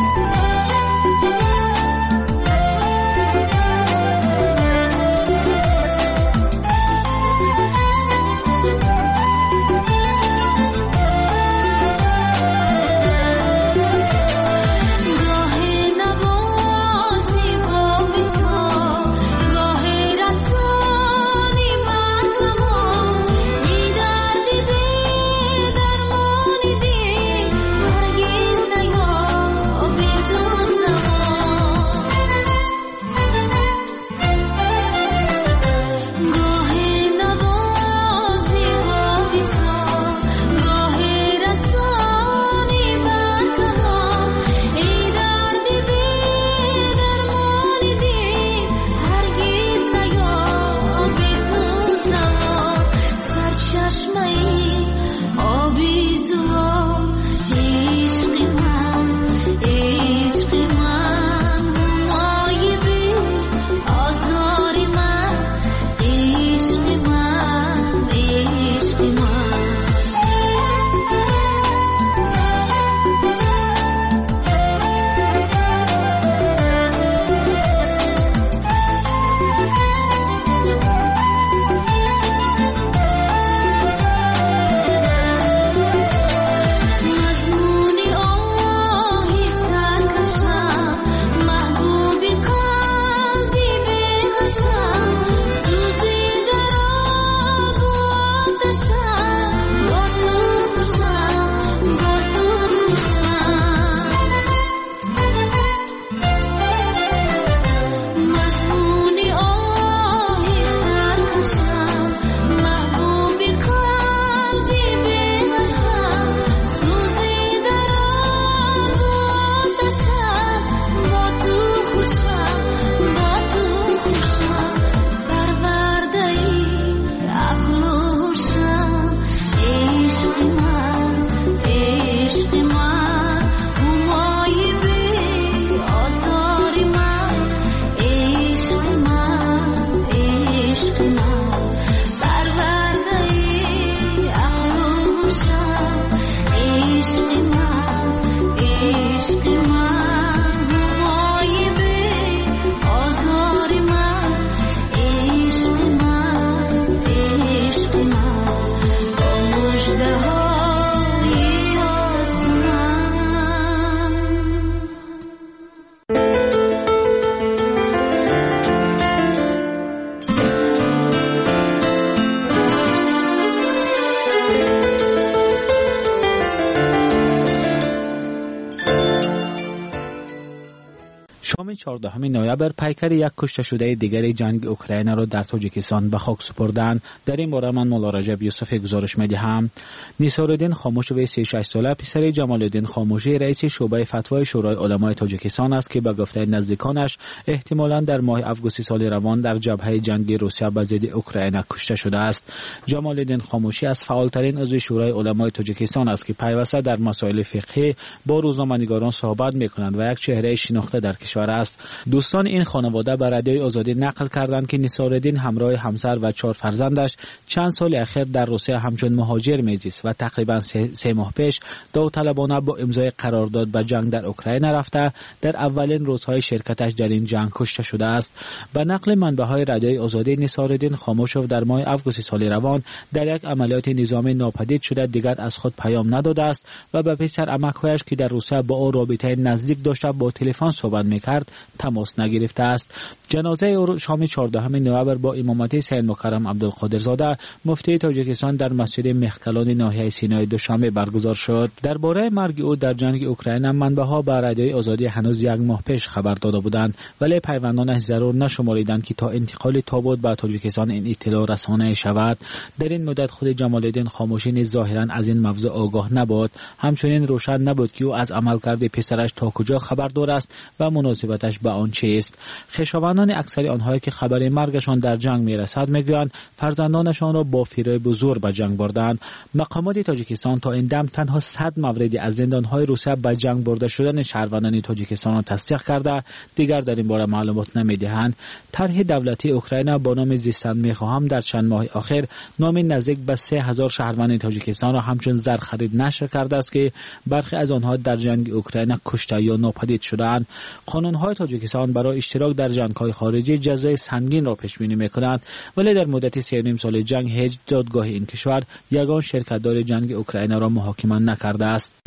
شام چهاردهم نوامبر پیکر یک کشته شده دیگر جنگ اوکراین را در تاجیکستان به خاک سپردند. در این باره من مولا رجب یوسف گزارش می‌دهم. نیسارالدین خاموشوی سی و شش ساله پسر جمالالدین خاموشی رئیس شعبه فتوای شورای علمای تاجیکستان است که به گفته نزدیکانش احتمالاً در ماه آگوست سال روان در جبهه جنگی روسیه به ضد اوکراین کشته شده است. جمالالدین خاموشی از فعالترین عضو شورای علمای تاجیکستان است که پیوسته در مسائل فقهی با روزنامه‌نگاران صحبت می‌کنند و یک چهره شناخته در کشور است. دوستان این خانواده به رادیوی آزادی نقل کردند که نیسارالدین همراه همسر و چهار فرزندش چند سال اخیر در روسیه همچون مهاجر میزیست و تقریبا سه, سه ماه پیش داوطلبانه با امضای قرارداد به جنگ در اوکراین رفته در اولین روزهای شرکتش در این جنگ کشته شده است. به نقل منبع‌های رادیوی آزادی نیسارالدین خاموشوف در ماه آگوست سال روان در یک عملیات نظامی ناپدید شده دیگر از خود پیام نداده است و به پسر عمک‌هایش که در روسیه با او رابطه نزدیک داشته با تلفن صحبت می‌کرد تماس نگرفته است. جنازه او شام چهاردهم نوامبر با امامت سید مکرم عبدالقادرزاده مفتی تاجیکستان در مسجد مخکلان ناحیه سینای دوشنبه برگزار شد. درباره مرگ او در جنگ اوکراین منبع‌ها به رادیوی آزادی هنوز یک ماه پیش خبر داده بودند ولی پیوندانش ضرور نشماریدند که تا انتقال تابوت به تاجیکستان این اطلاع رسانه شود. در این مدت خود جمالالدین خاموشی نیز ظاهرا از این موضوع آگاه نبود. همچنین روشن نبود که او از عملکرد پسرش تا کجا خبردار است و مناسبتش به آن چیست. خویشاوندان اکثر آنهایی که خبر مرگشان در جنگ میرسد میگویند فرزندانشان را با فریب زور به جنگ بردند. مقامات تاجیکستان تا این دم تنها صد مورد از زندانهای روسیه به جنگ برده شدن شهروندان تاجیکستان را تصدیق کرده دیگر در این باره معلومات نمیدهند. طرح دولتی اوکراین با نام زیستن میخواهم در چند ماه آخر نام نزدیک به سه هزار شهروند تاجیکستان را همچون زر خرید نشر کرده است که برخی از آنها در جنگ اوکراین کشته یا ناپدید شدند. قانون‌های تاجیکستان برای اشتراک در جنگ‌های خارجی جزای سنگین را پیش بینی می‌کنند ولی در مدت سه و نیم سال جنگ هیچ دادگاه این کشور یگان شرکت‌دار جنگ اوکراین را محاکمه نکرده است.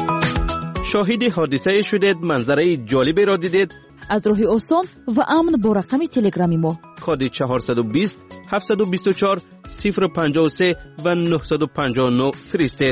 شاهد حادثه شدید، منظره جالبی را دیدید؟ از راه آسان و امن با رقم تلگرامی ما کد چهارصد و بیست هفتصد و بیست و چهار صفر پنجاه و سه و نهصد و پنجاه و نه فرستید.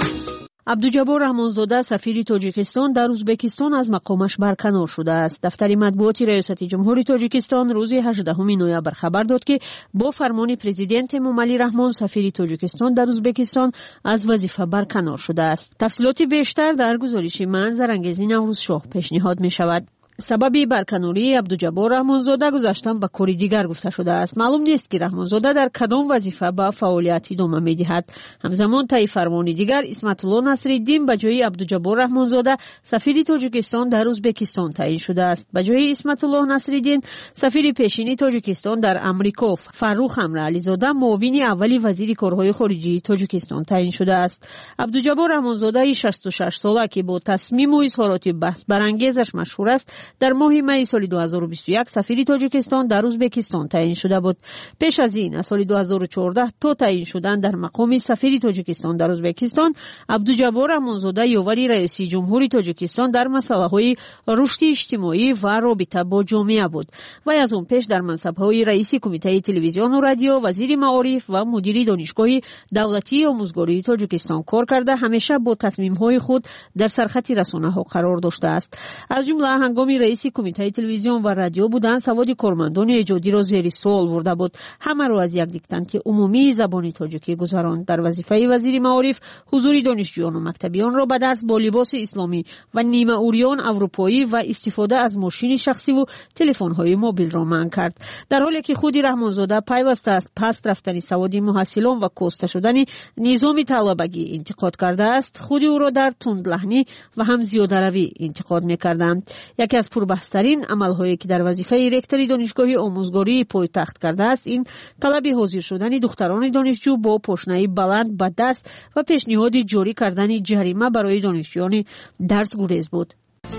عبدالجبار رحمانزاده سفیر تاجیکستان در ازبکستان از مقامش برکنار شده است. دفتر مطبوعاتی ریاست جمهوری تاجیکستان روز هجدهم نوامبر خبر داد که با فرمان پرزیدنت موملی رحمان سفیر تاجیکستان در ازبکستان از وظیفه برکنار شده است. تفصیلات بیشتر در گزارش من زرنگزی نوروز شاه پیشنهاد می شود. سببی برکناری عبدالجبار رحمانزاده گذاشتن به کاری دیگر گفته شده است. معلوم نیست که رحمانزاده در کدام وظیفه به فعالیت ادامه می‌دهد. همزمان طی فرمانی دیگر اسمت الله نصرالدین به جای عبدالجبار رحمانزاده سفیر تاجیکستان در ازبکستان تعیین شده است. به جای اسمت الله نصرالدین سفیر پیشین تاجیکستان در امریکا فروخ امر علیزاده معاون اولی وزیر کارهای خارجی تاجیکستان تعیین شده است. عبدالجبار رحمانزاده شصت و شش ساله که با تصمیم و اظهارات بحث برانگیزش مشهور است در ماه می سال دو هزار و بیست و یک سفیر تاجیکستان در ازبکستان تعیین شده بود. پیش از این از سال دو هزار و چهارده تا تعیین شدن در مقام سفیر تاجیکستان در ازبکستان عبدالجبار رحمانزاده یاوری رئیس جمهوری تاجیکستان در مسائل رشد اجتماعی و رابطه با جامعه بود و از اون پیش در منصب‌های رئیس کمیته تلویزیون و رادیو، وزیر معارف و مدیر دانشگاه دولتی آموزگاری تاجیکستان کار کرده همیشه با تصمیم‌های خود در سرخط رسانه‌ها قرار داشته است. از جمله هنگامی رئیس کمیته تلویزیون و رادیو بودن سواد کارمندان ایجادی را زیر سوال برده بود. همه را از یک دیکتانت عمومی زبان تاجیکی گذراند. در وظیفه وزیر معارف حضور دانشجویان و مکتبیان را به درس با لباس اسلامی و نیمه اوریان اروپایی و استفاده از ماشین شخصی و تلفن‌های موبیل را منع کرد. در حالی که خود رحمانزاده پیوسته است پس رفتن سواد محصلان و کاسته شدن نظام طلبگی انتقاد کرده است، خود او را در تندلحنی و هم زیاده‌روی انتقاد می‌کردند. یکی از پربحث‌ترین عمل‌هایی که در وظیفه رکتور دانشگاه آموزگاری پایتخت کرده است این طلب حاضر شدن دختران دانشجو با پاشنه بلند به درس و پیشنهاد جاری کردن جریمه برای دانشجویان درس گریز بود.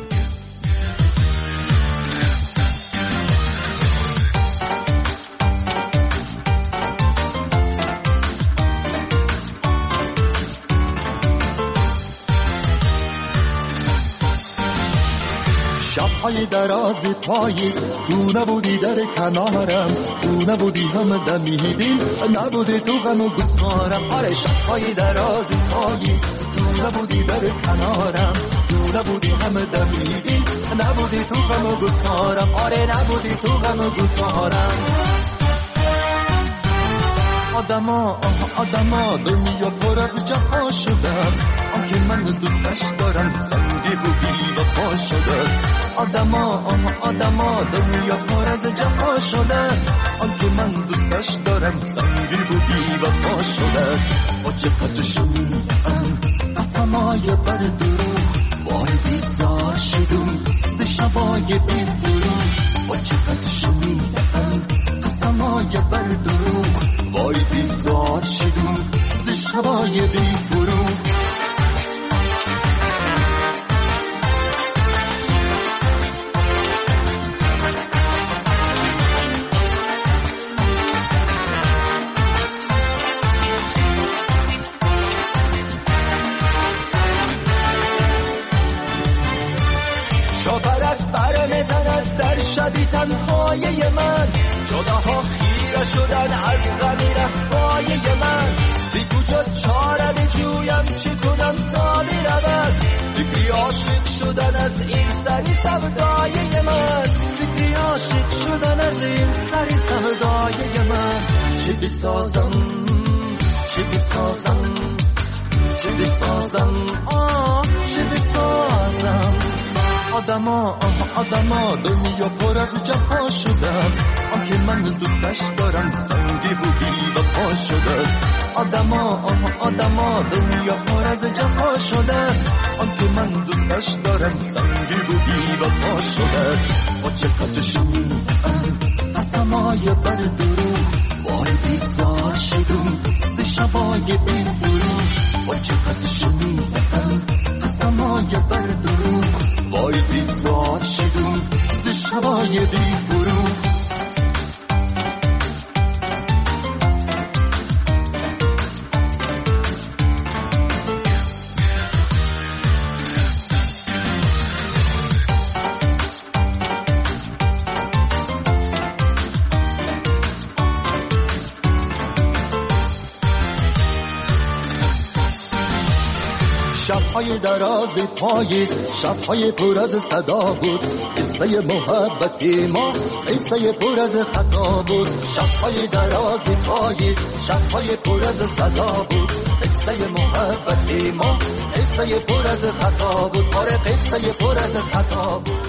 شب‌های دراز پاییز تو نبودی در کنارم، تو نبودی هم دمیدیم، نبودی تو غم و گفتارم. آره شب‌های دراز پاییز تو نبودی در کنارم، تو نبودی همه دمیدی، نبودی تو غم و گسارم، آره نبودی تو غم و گسارم. آدما آدما دنیا پر از جفا شده، آنکه من دوستش دارم سنگی بودی و پا شده. آدما آدما دنیا پر از جفا شده، آنکه من دوستش دارم سنگی بودی و پا شده. با چقدر شنیدم قسمای بر دروغ، وای بیزار شدم ز شبای بی فروغ. با چقدر شنیدم قسمای بر دروغ، وای بیزار شدم ز شبای بی فروغ. شاپرک بر میزند در شبی تنهای من، جداها خیره شدن از غمی رهبای من. بی کجا چاره بجویم چه کنم تا برود، فکری عاشق شدن از این سری سودای من. فکری عاشق شدن از این سری سودای من. چه بسازم چه بسازم چه بسازم آه چه بسازم. آدما آدما دنیا پر از جفا شده، آنکه من دوستش دارم سنگی بودی و پا شده. آدما آدما دنیا پر از جفا شده، آنکه من دوستش دارم سنگی بودی و پا شده. با چقدر شنیدم قسمای بر دروغ، وای بیزار شدم ز شبای بی فروغ. با چقدر شنیدم قسمای بر دروغ، وای بیزار شدم ز شبای بی فروغ. شب‌های دراز پاییز، شب‌های پر از صدا بود، قصه محبت ما قصه پر از خطا بود. شب‌های دراز پاییز، شب‌های پر از صدا بود، قصه محبت ما قصه پر از خطا بود، آره قصه پر از خطا بود.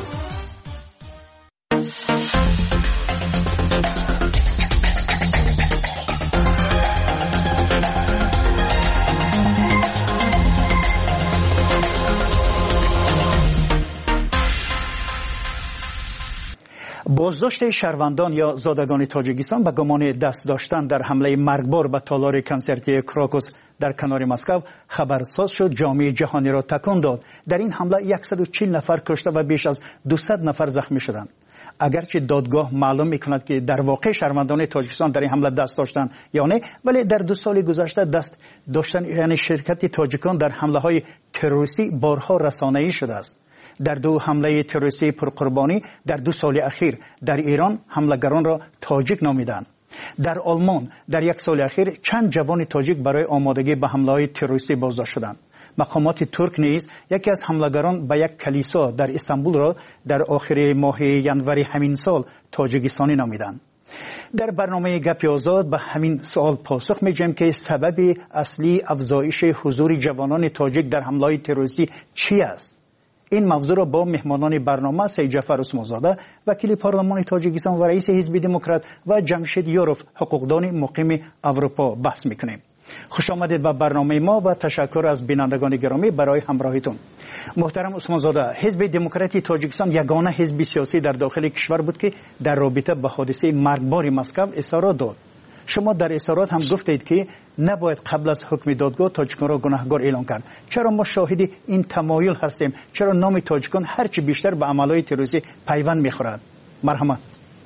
بازداشت شهروندان یا زادگان تاجیکستان به گمان دست داشتن در حمله مرگبار به تالار کنسرتی کراکوس در کنار مسکو خبرساز شد، جامعه جهانی را تکان داد. در این حمله صد و چهل نفر کشته و بیش از دویست نفر زخمی شدند. اگرچه دادگاه معلوم میکند که در واقع شهروندان تاجیکستان در این حمله دست داشتند یا نه، ولی در دو سال گذشته دست داشتن یعنی شرکت تاجیکان در حمله های تروریستی بارها رسانه‌ای شده است. در دو حمله تروریستی پرقربانی در دو سال اخیر در ایران حملگران را تاجیک نامیدند. در آلمان در یک سال اخیر چند جوان تاجیک برای آمادگی به حمله‌های تروریستی بازداشت شدند. مقامات ترک نیز یکی از حملگران به یک کلیسا در استانبول را در آخر ماه ینوری همین سال تاجیکستانی نامیدند. در برنامه گپ آزاد به همین سوال پاسخ می‌دهیم که سبب اصلی افزایش حضور جوانان تاجیک در حمله‌های تروریستی چی است؟ این موضوع را با مهمانان برنامه سید جعفر عثمانزاده وکیل پارلمان تاجیکستان و رئیس حزب دموکرات و جمشید یوروف حقوقدان مقیم اروپا بحث میکنیم. خوش آمدید به برنامه ما و تشکر از بینندگان گرامی برای همراهیتون. محترم عثمانزاده، حزب دموکراتی تاجیکستان یگانه حزب سیاسی در داخل کشور بود که در رابطه با حادثه مرگبار مسکو اظهارات داد. شما در اظهارات هم گفتید که نباید قبل از حکم دادگاه تاجیکان را گناهکار اعلام کرد. چرا ما شاهد این تمایل هستیم؟ چرا نام تاجیکان هرچی بیشتر به عملهای تروریستی پیوند میخورد؟ مرحمت.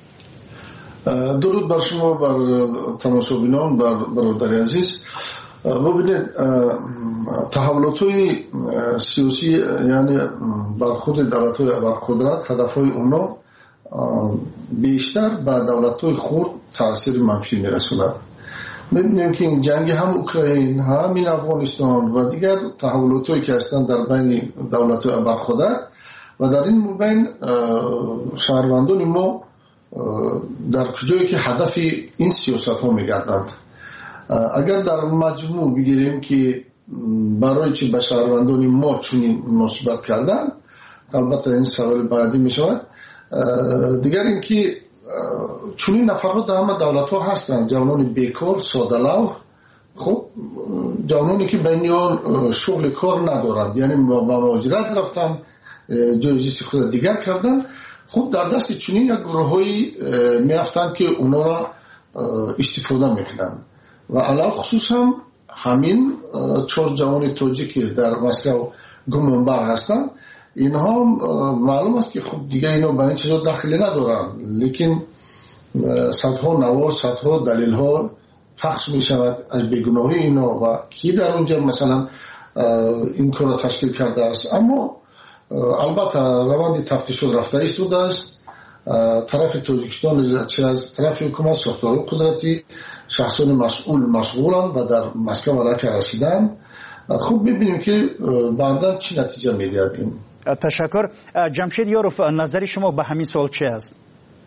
درود بر شما، بر تماشاگران، بر برادر عزیز. ببینید، تحولات‌های سیاسی یعنی برخورد دولت‌های ابرقدرت، هدف‌های اونا بیشتر به دولت‌های خرد تاثیر منفی می‌رساند می‌بینیم که این جنگ هم اوکراین هم این افغانستان و دیگر تحولاتایی که هستند در بین دولت‌های برخوردار و در این بین شهروندان ما در کجایی که هدف این سیاست‌ها می‌گردند. اگر در مجموع بگیریم که برای چی به شهروندان ما چنین مناسبت کردن، البته این سوال بعدی می شود. دیگر اینکه چنین نفرها در همه دولت ها هستند، جوانان بیکار، ساده‌لو، خب جوانانی که بین آن شغل کار ندارند، یعنی با مهاجرت رفتن، جایزی خود دیگر کردن، خب در دست چنین یک گروه‌هایی میافتند که اونا را استفاده میکنند و علاوه خصوص هم همین چهار جوان تاجیکی در مسکو گمانبر هستند. اینها معلوم است که خب دیگه اینا به این چیزا دخلی ندارن، لیکن صدها نوار، صدها دلیل ها پخش می شود از بیگناهی اینا و کی در اونجا مثلا این کار را تشکیل کرده است. اما البته روند تفتیشات رفته ایستاده است. طرف تاجیکستان چه از طرف حکومت، ساختار قدرتی، شخصان مسئول مشغولند و در مسکو علاقه رسیدن. خوب میبینیم که بعدا چی نتیجه میدهد این. تشکر. جمشید یاروف، نظر شما به همین سوال چی است؟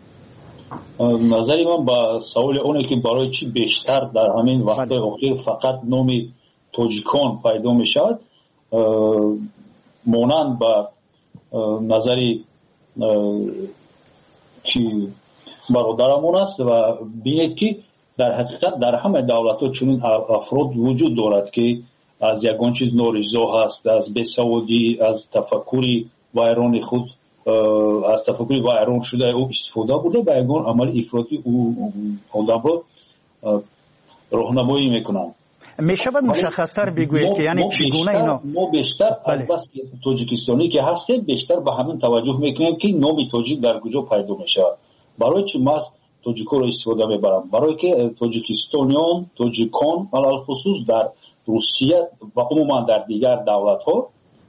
نظری من با سوال اونه که برای چی بیشتر در همین وقت اخیر فقط نامی تاجیکان پیدا میشد، مانند با نظری که برادرمون است و بینید که در حقیقت در همه دولت ها چنین افراد وجود دارد که از یگان چیز نارضا هست، از بیسوادی، از تفکری ویران خود، از تفکری ویران شده او استفاده بوده به یگان عمل افراطی او آدم را راهنمایی میکنند. میشود مشخص‌تر بگویید که یعنی چگونه اینا ما بیشتر از بس تاجیکستانی که هستیم بیشتر به همین توجه میکنیم که نام تاجیک در کجا پیدا میشه. برای چی ما تاجیک‌ها را استفاده میبرم؟ برای که تاجیکستانیان، تاجیکان علل خصوص در روسیه و عموما در دیگر دولت‌ها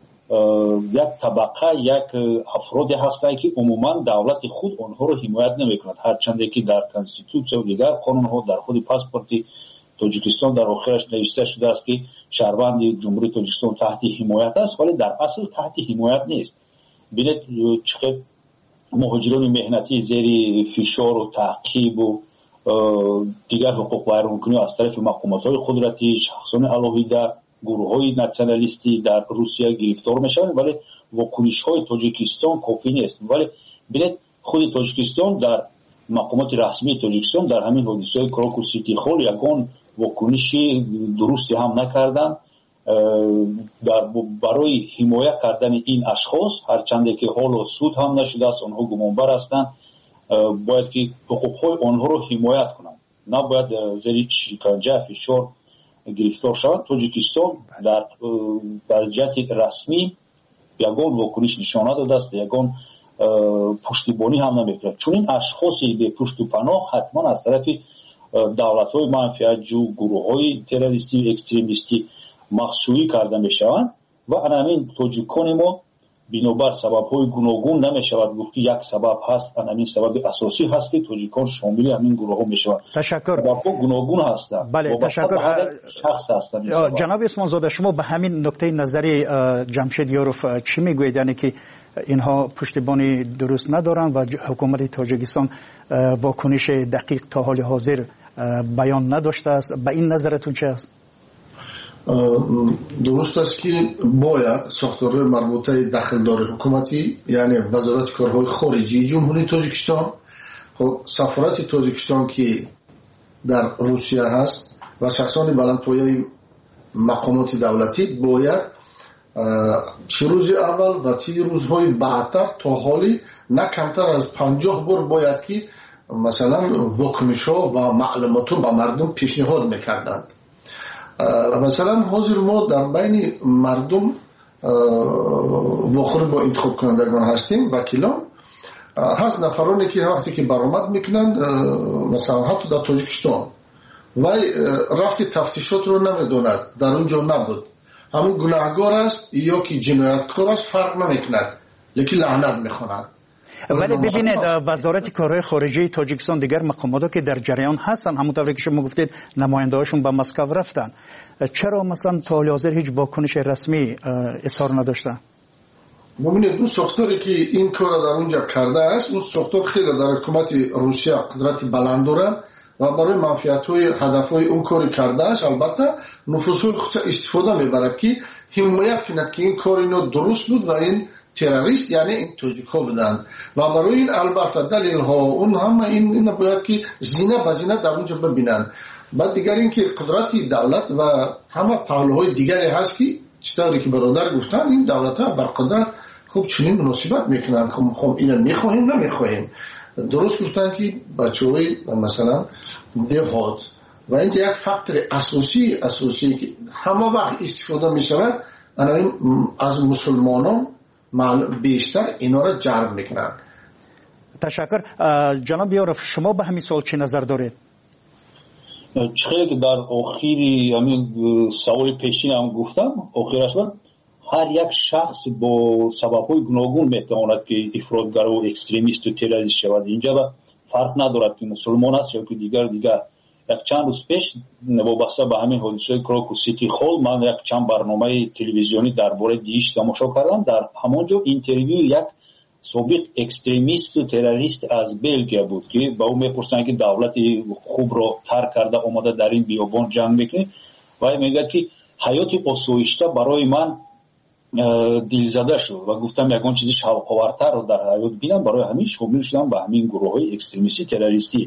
یک طبقه، یک افرادی هستند که عموما دولت خود آنها را حمایت نمیکند، هرچند که در کانستیتوسیون و دیگر قانون‌ها در خود پاسپورت تاجیکستان در آخرش نوشته شده است که شهروند جمهوری تاجیکستان تحت حمایت است، ولی در اصل تحت حمایت نیست. ببینید چقدر مهاجران مهنتی زیر فشار و تعقیب و دیگر حقوق ویرانکنی از طرف مقامات‌های قدرتی، شخصان علاویده، گروه‌های ناسیونالیستی در روسیه گرفتار میشوند، ولی واکنش‌های تاجیکستان کافی نیست. ولی ببینید خود تاجیکستان در مقامات رسمی تاجیکستان در همین حادثه کراکو سیتی هال یگان واکنشی درستی هم نکردند در برای حمایت کردن این اشخاص، هرچند که حال سود هم نشده است، آنها گمانبر هستند، باید که حقوق‌های آنها رو حمایت کنند، نباید زیر شکنجه فشار گرفتار شوند. تاجیکستان در وضعیت رسمی یگان واکنش نشانه داده است، یگان پشتیبانی هم نمی‌کند. چون این اشخاصی به پشت و پناه حتما از طرف دولت‌های منفعت‌جو، گروه‌های تروریستی و اکستریمیستی مخشویی کرده می‌شوند و همین تاجیکان ما بنابر سبب‌های گوناگون نمی‌شود گفت که یک سبب هست، همین سبب اساسی هست که تاجیکان شامل همین گروه‌ها می‌شوند. تشکر. سبب‌ها گوناگون هستند. بله تشکر. شخص هستند. جناب عثمان زاده، شما به همین نکته نظری جمشید یاروف چی میگویید؟ یعنی که اینها پشتیبانی درست ندارند و حکومت تاجیکستان واکنش دقیق تا حال حاضر بیان نداشته است. به این نظرتون چه است؟ درست است که باید ساختارهای مربوطه دخلدار حکومتی، یعنی وزارت کارهای خارجی جمهوری تاجیکستان، خب سفارت تاجیکستان که در روسیه هست و شخصان بلندپایه مقامات دولتی باید چه روز اول و چه روزهای بعدتر تا حالی نه کمتر از پنجاه بار باید که مثلا واکنش ها و معلومات رو به مردم پیشنهاد میکردند. مثلا حاضر ما در بین مردم واخور با انتخاب کنندگان هستیم، وکیلان هست، نفرانی که وقتی که برآمد میکنن مثلا حتی در تاجیکستان و رفت تفتیشات رو نمیدوند، در اونجا نبود، همون گناهگار است یا که جنایتکار است فرق نمیکند، لیکن لعنت میخواند. ولی ببینید وزارت کارهای خارجه تاجیکستان دیگر مقامات که در جریان هستن، همونطوری که شما گفتید نماینده‌هاشون به مسکو رفتن، چرا مثلا تا حال حاضر هیچ واکنش رسمی اظهار نداشتن؟ ببینید اون ساختاری که این کار در اونجا کرده است، اون ساختار خیلی در حکومت روسیه قدرت بلند داره و برای منفعت‌های هدف‌های اون کاری کرده است. البته نفوذهای خودش استفاده میبرد که حمایت کند که این کار اینو درست بود و این تروریست یعنی این توجیک‌ها بودن و برای این البته دلیل‌ها اون همه این اینا باید که زینه به زینه در اونجا ببینن. بعد دیگر این که قدرت دولت و همه پهلوهای دیگری هست که چطوری که برادر گفتن این دولت‌ها بر قدرت خوب چنین مناسبت میکنن. خب خب اینو میخواهیم نمیخواهیم. درست گفتن که بچه‌های مثلا دهات و اینجا یک فاکتور اساسی اساسی که همه وقت استفاده میشود از مسلمانان بیشتر اینا را جلب میکنن. تشکر. جناب یارف شما به همین سوال چه نظر دارید؟ چخیلی که در آخری همین سوال پیشین هم گفتم آخرش بود هر یک شخص با سبب‌های گوناگون میتواند که افراطگر و اکستریمیست و تروریست شود. اینجا با فرق ندارد که مسلمان است یا که دیگر دیگر. یک چند روز پیش وابسته به همین حادثه کراکو سیتی هال من یک چند برنامه تلویزیونی درباره دیش تماشا کردم. در همونجا اینترویو یک سابق اکستریمیست و تروریست از بلژیک بود که با او میپرسن که دولت خوب را ترک کرده اومده در این بیابان جنگ میکنه و میگه که حیات آسایشته برای من دلزده شد و گفتم یگان چیزی شوق‌آورتر رو در حیات بینم، برای همین شامل شدم به همین گروه‌های اکستریمیستی تروریستی.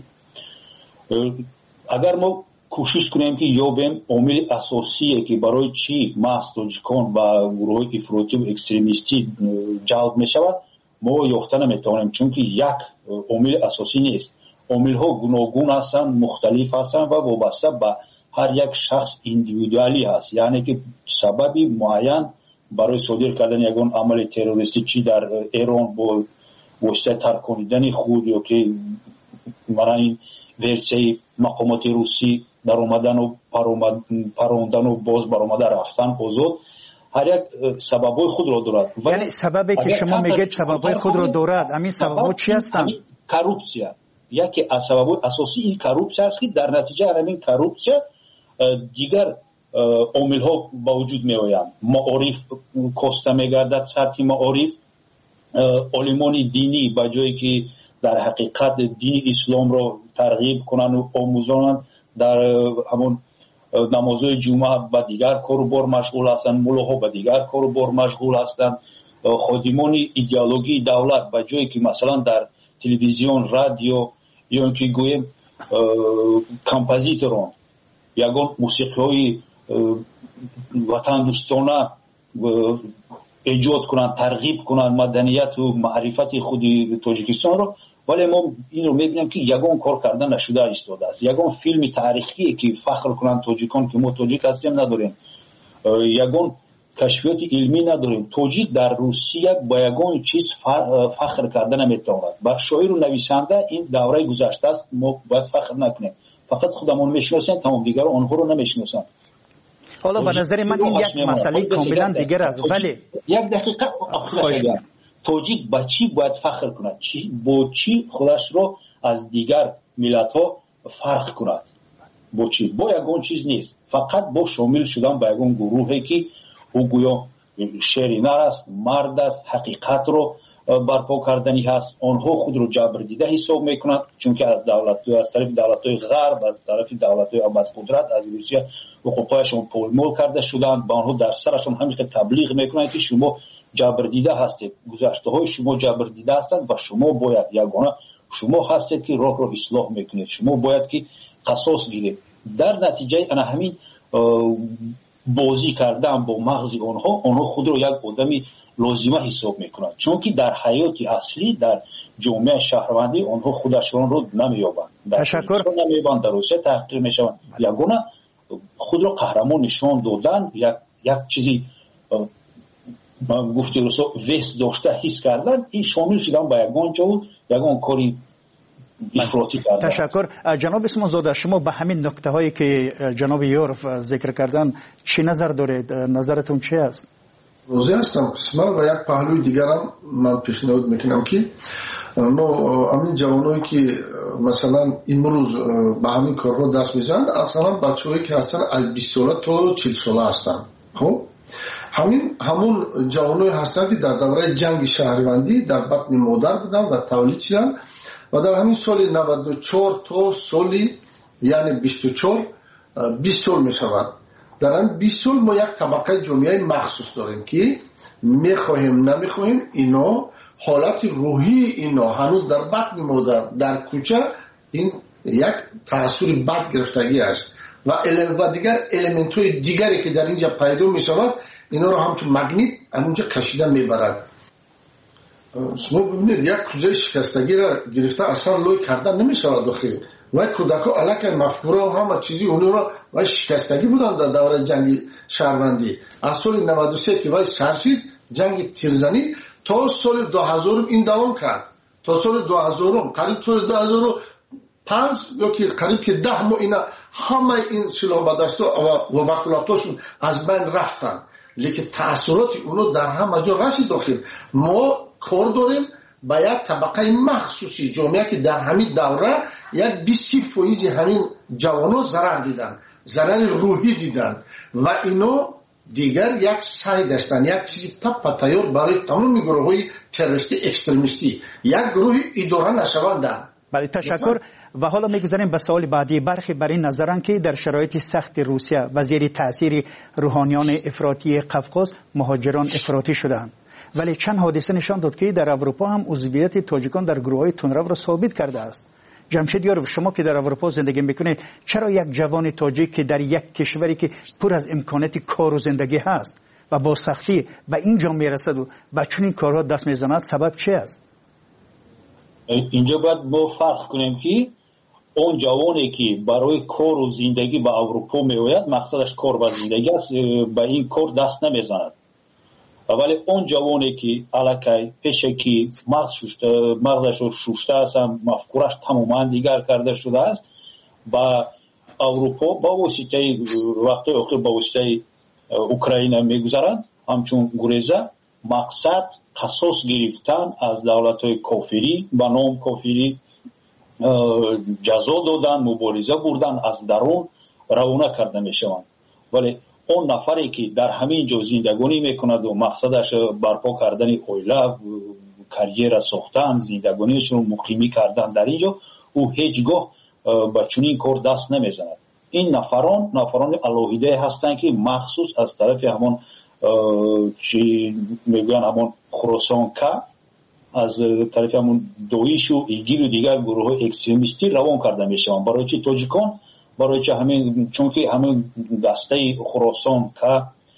اگر ما کوشش کنیم که یابیم عامل اساسیه که برای چی محض تاجیکان و گروه‌های افراطی و اکستریمیستی جلب میشود ما یافته نمیتوانیم، چون که یک عامل اساسی نیست. عامل‌ها گوناگون هستند، مختلف هستند و وابسته به هر یک شخص ایندیویدوالی هست. یعنی که سببی معین برای صادر کردن یگان عمل تروریستی چی در ایران با واسطه ترکاندن خود یا که برای این ورسه مقامات روسی در اومدن و پروندن و باز بر اومده رفتن آزاد، هر یک سببای خود را دارد. یعنی سببی که شما میگید سببای خود را دارد، همین سببا چی هستند؟ کروپسیا. یکی از سببای اساسی این کروپسیا است که در نتیجه همین کروپسیا دیگر عامل ها با وجود می آیند. معارف کاسته می گردد، سطح معارف علمان دینی با جایی که در حقیقت دین اسلام را ترغیب کنند و آموزانند در همون نمازهای جمعه با دیگر کار و بار مشغول هستند، ملاها با دیگر کار و بار مشغول هستند. خادمان ایدئولوژی دولت با جایی که مثلا در تلویزیون رادیو یا اینکه گویم کمپوزیتوران یگان موسیقی وطن دوستانه ایجاد کنند، ترغیب کنند مدنیت و معرفت خود تاجیکستان رو، ولی ما این رو میبینیم که یگان کار کردن نشده ایستاده است. یگان فیلم تاریخی که فخر کنند تاجیکان که ما تاجیک هستیم نداریم، یگان کشفیات علمی نداریم. تاجیک در روسیه با یگان چیز فخر کردن نمیتواند. با شاعر و نویسنده این دوره گذشته است، ما باید فخر نکنیم. فقط خودمون میشناسیم، تمام دیگر آنها رو نمیشناسن. حالا به نظر من این یک مسئله کاملا دیگر است. ولی یک دقیقه خواهش می‌کنم تاجیک با چی باید فخر کند، چی با چی خودش رو از دیگر ملت‌ها فرق کند؟ با چی؟ با یگان چیز نیست، فقط با شامل شدن با یگان گروهی که او گویا شرینه است، مرد است، حقیقت رو برپا کردنی هست. آنها خود رو جبر دیده حساب میکنند، چون که از دولت از طرف دولت‌های غرب، از طرف دولت‌های از قدرت از روسیه حقوقشون پولمول کرده شدند. با آنها در سرشون همین که تبلیغ میکنند که شما جبر دیده هستید، گذشته‌های شما جبر دیده هستند و شما باید یگانه شما هستید که راه رو اصلاح میکنید، شما باید که قصاص گیرید. در نتیجه انا همین بازی کردن با مغز آنها، آنها خود رو یک آدمی لازمه حساب میکنند، چون که در حیات اصلی در جامعه شهروندی آنها خودشون رو نمیابند. تشکر. نمیابند، در روسیه تحقیر میشوند. یگانه خود رو قهرمان نشان دادن، یک یک چیزی من گفته روسا وست داشته حس کردن، این شامل شدن با یگان جو یگان کاری افراطی کردن. تشکر. جناب اسمان زاده، شما به همین نکته هایی که جناب یورف ذکر کردن چی نظر دارید؟ نظرتون چی است؟ روزی هستم قسمت و یک پهلوی دیگرم من پیشنهاد میکنم که نو همین جوانایی که مثلا امروز به همین کارها دست میزنن اصلا بچه‌هایی که هستن از بیست ساله تا چهل ساله هستن. خب همین همون جوانایی هستن که در دوره جنگ شهروندی در بطن مادر بودن و تولید شدن و در همین سال نود و چهار تا سالی یعنی بیست و چهار بیست سال میشود. در این بیست سال ما یک طبقه جامعه مخصوص داریم که میخواهیم نمیخواهیم اینا حالت روحی اینا هنوز در بطن مادر در کوچه این یک تأثیر بد گرفتگی است و و دیگر الیمنت های دیگری که در اینجا پیدا می شود اینا رو همچون مگنیت همونجا کشیده میبرد. شما ببینید یک کوزه شکستگی را گرفته اصلا لوی کردن نمی شود داخل و کودکا علاقه مفکوره و همه چیزی اونو را و شکستگی بودن در دوره جنگ شهروندی. از سال نود و سه که وای سرشید جنگ تیرزنی تا سال دو هزار این دوام کرد. تا سال دو هزار قریب سال دو هزار و پنج یا که قریب که ده ماه اینا همه این سلاح بدستا و وکالتاشون از بین رفتن. لیکن تأثیرات اونو در همه جا رسید داخل. ما کار داریم با یک طبقه مخصوصی جامعه که در همین دوره یک بیست فیصد همین جوانو ضرر دیدن، ضرر روحی دیدن و اینو دیگر یک سعی داشتن یک چیزی تپ تیار برای تمام گروه های تروریستی اکستریمیستی یک گروه اداره نشوندن. بله تشکر. و حالا میگذاریم به سوال بعدی. برخی بر این نظرن که در شرایط سخت روسیه و زیر تاثیر روحانیان افراطی قفقاز مهاجران افراطی شدند، ولی چند حادثه نشان داد که در اروپا هم عضویت تاجیکان در گروه‌های تندرو را ثابت کرده است. جمشید یارو، شما که در اروپا زندگی میکنید، چرا یک جوان تاجیک که در یک کشوری که پر از امکانات کار و زندگی هست و با سختی به اینجا میرسد و به چنین کارها دست میزند، سبب چه است؟ اینجا باید ما فرق کنیم که اون جوانی که برای کار و زندگی به اروپا میآید مقصدش کار و زندگی است، به این کار دست نمیزند. ولی اون جوانی که علاقه پیشه که مغز شوشته مغزش رو شوشته است، مفکورش تماما دیگر کرده شده است، با اروپا با واسطه وقتی آخر با واسطه اوکراین میگذارند همچون گریزه مقصد قصاص گرفتن از دولت‌های کافری به نام کافری جزا دادن، مبارزه بردن، از درون روانه کرده میشوند. ولی اون نفری که در همین جا زندگانی میکند و مقصدش برپا کردن اویله، کریر ساختن، زندگانیش رو مقیمی کردن در اینجا، او هیچگاه به چنین کار دست نمیزند. این نفران نفران الهیده هستند که مخصوص از طرف همون چی میگن همون خراسان که از طرف همون دویش و ایگیل و دیگر گروه های اکستریمیستی روان کرده میشوند. برای چی تاجیکان؟ برای چه همین چون که همین دسته خراسان که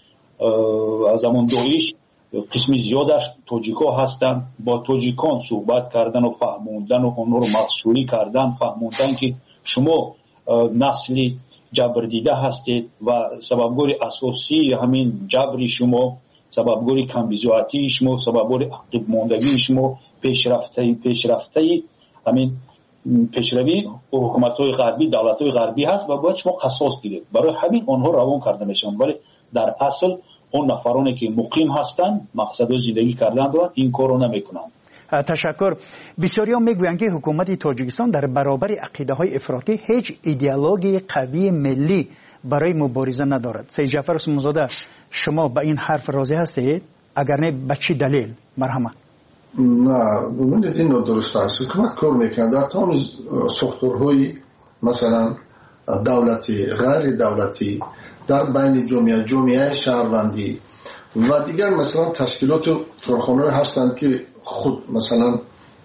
از همون دویش قسمی زیادش تاجیکا هستند، با تاجیکان صحبت کردن و فهموندن و اونها رو مخشوری کردن، فهموندن که شما نسلی جبر دیده هستید و سببگوری اساسی همین جبری شما، سببگوری کمبیزواتی شما، سببگوری عقب ماندگی شما، پیشرفته پیشرفته همین پیشروی حکومت‌های غربی، دولت‌های غربی هست و باید شما قصاص گیرید. برای همین آنها روان کرده میشن، ولی در اصل اون نفرانی که مقیم هستند مقصد زندگی کردن دارند این کارو نمیکنند. تشکر. بسیاریان میگویند که حکومت تاجیکستان در برابر عقیده‌های افراطی هیچ ایدئولوژی قوی ملی برای مبارزه ندارد. سید جعفر عثمانزاده، شما به این حرف راضی هستید؟ اگر نه به چه دلیل؟ مرحمت. نه ببینید این درست است. حکومت کار میکنه در تمام ساختارهای مثلا دولتی، غیر دولتی، در بین جامعه جامعه شهروندی و دیگر مثلا تشکیلات و کارخانه‌ای هستند که خود مثلا